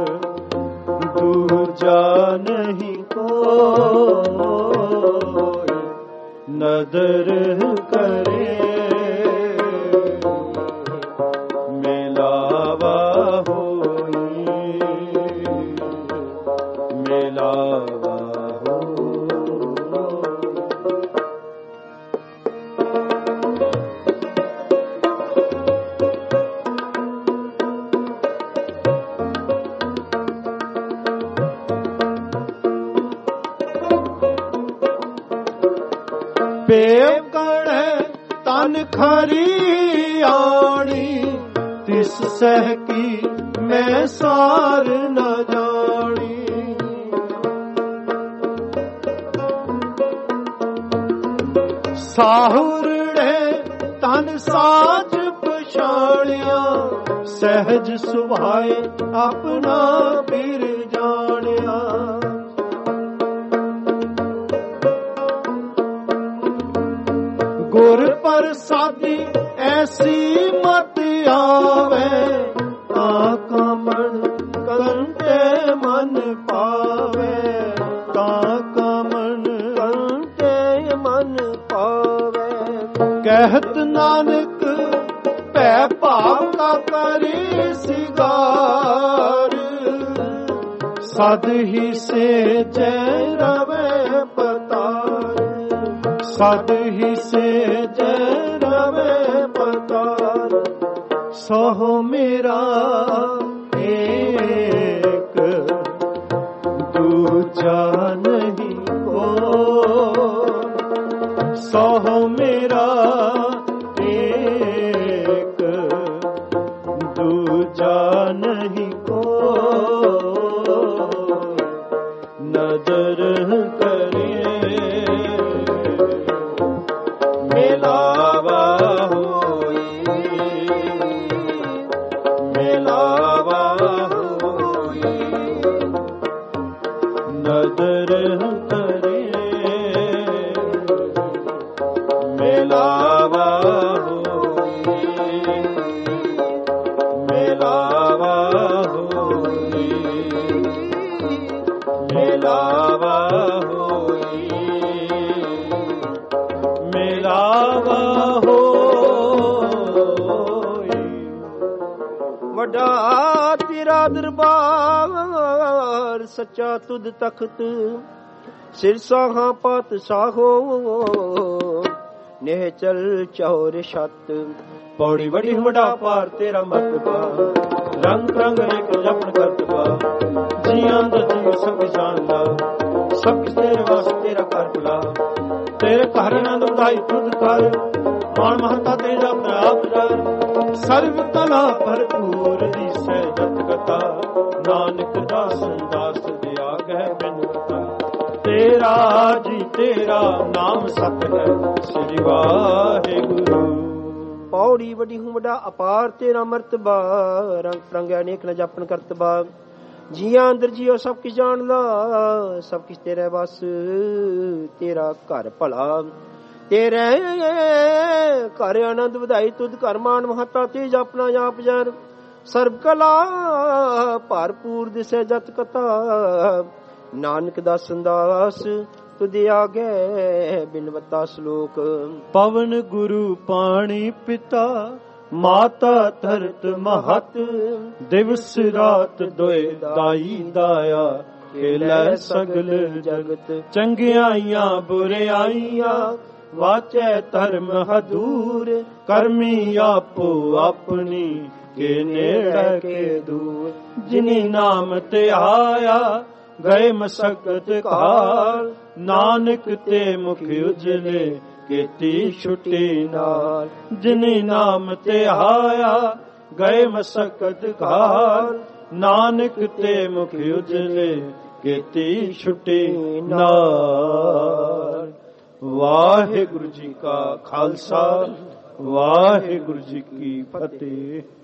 Speaker 1: ਦੂਜਾ ਨਹੀਂ ਕੋਈ। ਨਦਰ ਕਰੇ
Speaker 2: ਮਿਲਾਵਾ ਹੋ।
Speaker 1: ਪੇਵ ਕਣ ਤਨ ਖਰੀ ਆਣੀ, ਤਿਸ ਸਹਿ ਕੀ ਮੈਂ ਸਾਰ ਨ ਜਾਣੀ। ਸਾਹੁਰੜੇ ਤਨ ਸਾਜ ਪਛਾਣਿਆ, ਸਹਿਜ ਸੁਭਾਏ ਆਪਣਾ ਪੀਰ ਜਾਣਿਆ। ਗੁਰ ਪ੍ਰਸਾਦੀ ਐਸੀ ਮਤ ਆਵੇ, ਤਾ ਕਾਮਣ ਕੰਟੇ ਮਨ ਪਾਵੇ। ਤਾ ਕਾਮਣ ਕੰਟੇ ਮਨ ਪਾਵੇ। ਕਹਿਤ ਨਾਨਕ ਭੈ ਭਾਵ ਕਾ ਕਰੀ ਸਿਗਾਰ, ਸਦ ਹੀ ਸੇ ਜੈ ਰਵੇ ਪਤਾਰ। ਸਦ ਹੀ ਸੇ ਜੈ ਰਵੇ ਪਤਾਰ। ਸੋ ਮੇਰਾ ਏਕ ਦੂਜਾ ਨਹੀਂ ਕੋ। ਸੋ ਮੇਰਾ ਏਕ ਦੂਜਾ ਨਹੀਂ ਕੋ। ਨਦਰ ਕਰੇ ਮਿਲਾਵਾ ਹੋਈ, ਮਿਲਾਵਾ ਹੋਈ। ਨਦਰ ਕਰੇ ਮਿਲਾਵਾ ਹੋਈ, ਮਿਲਾਵਾ ਹੋਈ, ਮਿਲਾਵਾ ਹੋਈ, ਮਿਲਾਵਾ ਹੋਈ।
Speaker 2: ਵੱਡਾ ਤੇਰਾ ਦਰਬਾਰ, ਸੱਚਾ ਤੁਧ ਤਖਤ, ਸਿਰ ਸਾਹਾਂ ਪਾਤਸ਼ਾਹੋ। ਨੇਹ ਚਲ ਚੌਰ ਛੱਤ,
Speaker 1: ਪੌੜੀ ਵੜੀ ਵੱਡਾ ਪਾਰ ਤੇਰਾ ਮਰਤਬਾ। ਰੰਗ ਰੰਗ ਇੱਕ ਜਪਣ ਕਰਤਬਾ, ਜੀਆਂ ਦਾ ਜੀ ਸਭ ਜਾਣਦਾ। ਸਭ ਕਿਸ ਤੇਰੇ ਵਾਸ ਤੇਰਾ ਕਰ ਬੁਲਾ, ਤੇਰੇ ਘਰ ਆਨੰਦ ਵਧਾਈ ਤੁਧ ਕਰ। ਮਾਨ ਮਹਤਾ ਤੇਰਾ ਪ੍ਰਾਪ ਕਰ, ਸਰਬ ਕਲਾ ਭਰਪੂਰ ਦੀ ਸਹਿਜਤ ਕਥਾ। ਨਾਨਕ ਦਾਸ ਦਾਸ ਦਿਆ ਗਹਿ ਬਿਨ ਕਥਾ। ਤੇਰਾ ਜੀ ਤੇਰਾ ਨਾਮ ਸਤ ਹੈ, ਸ੍ਰੀ ਵਾਹਿਗੁਰੂ।
Speaker 2: ਪੌੜੀ ਵੱਡੀ ਹੂੰ ਵੱਡਾ ਅਪਾਰ ਤੇਰਾ ਮਰਤਬਾ। ਰੰਗ ਪ੍ਰੰਗਿਆ ਅਨੇਕ ਨ ਜਾਪਨ ਕਰਤਬਾ। ਜੀਆਂ ਅੰਦਰ ਜੀਓ ਸਭ ਕਿਛ ਜਾਣਦਾ। ਸਭ ਕਿਛ ਤੇਰੇ ਬਸ, ਤੇਰਾ ਘਰ ਭਲਾ। ਤੇਰੇ ਘਰ ਆਨੰਦ ਵਧਾਈ ਤੁਧ ਘਰ। ਮਾਨ ਮਹਤਾ ਤੇਜ ਆਪਣਾ ਆਪ ਜਰ। ਸਰਬ ਕਲਾ ਭਰਪੂਰ ਦਿਸੈ ਜਤ ਕਥਾ। ਨਾਨਕ ਦਾ ਸੰਦਾਸ ਤੁਧ ਆਗੇ ਬਿਨਵਤਾ ਸ਼ਲੋਕ।
Speaker 1: ਪਵਨ ਗੁਰੂ ਪਾਣੀ ਪਿਤਾ, ਮਾਤਾ ਧਰਤ ਮਹਤ। ਦਿਵਸ ਰਾਤ ਦੋਏ ਦਾਈ ਦਾਇਆ, ਖੇਲੇ ਸਗਲ ਜਗਤ। ਚੰਗਿਆਈਆਂ ਬੁਰਿਆਈਆਂ, ਵਾਚੈ ਧਰਮ ਹਦੂਰ। ਕਰਮੀ ਆਪੋ ਆਪਣੀ, ਕੇ ਨੇੜੇ ਕੇ ਦੂਰ। ਜਿਨੀ ਨਾਮ ਤੇ ਆਇਆ, ਗਏ ਮਸਕਤ ਕਾਲ। ਨਾਨਕ ਤੇ ਮੁਖ ਉਜਲੇ, ਕੀਤੀ ਛੁੱਟੀ ਨਾਲ। ਜਿਨੀ ਨਾਮ ਤੇ ਆਇਆ, ਗਏ ਮਸਕਤ ਕਾਲ। ਨਾਨਕ ਤੇ ਮੁਖ ਉਜਲੇ, ਕੀਤੀ ਛੁੱਟੀ ਨਾਲ। ਵਾਹਿਗੁਰੂ ਜੀ ਕਾ ਖਾਲਸਾ, ਵਾਹਿਗੁਰੂ ਜੀ ਕੀ ਫਤਿਹ।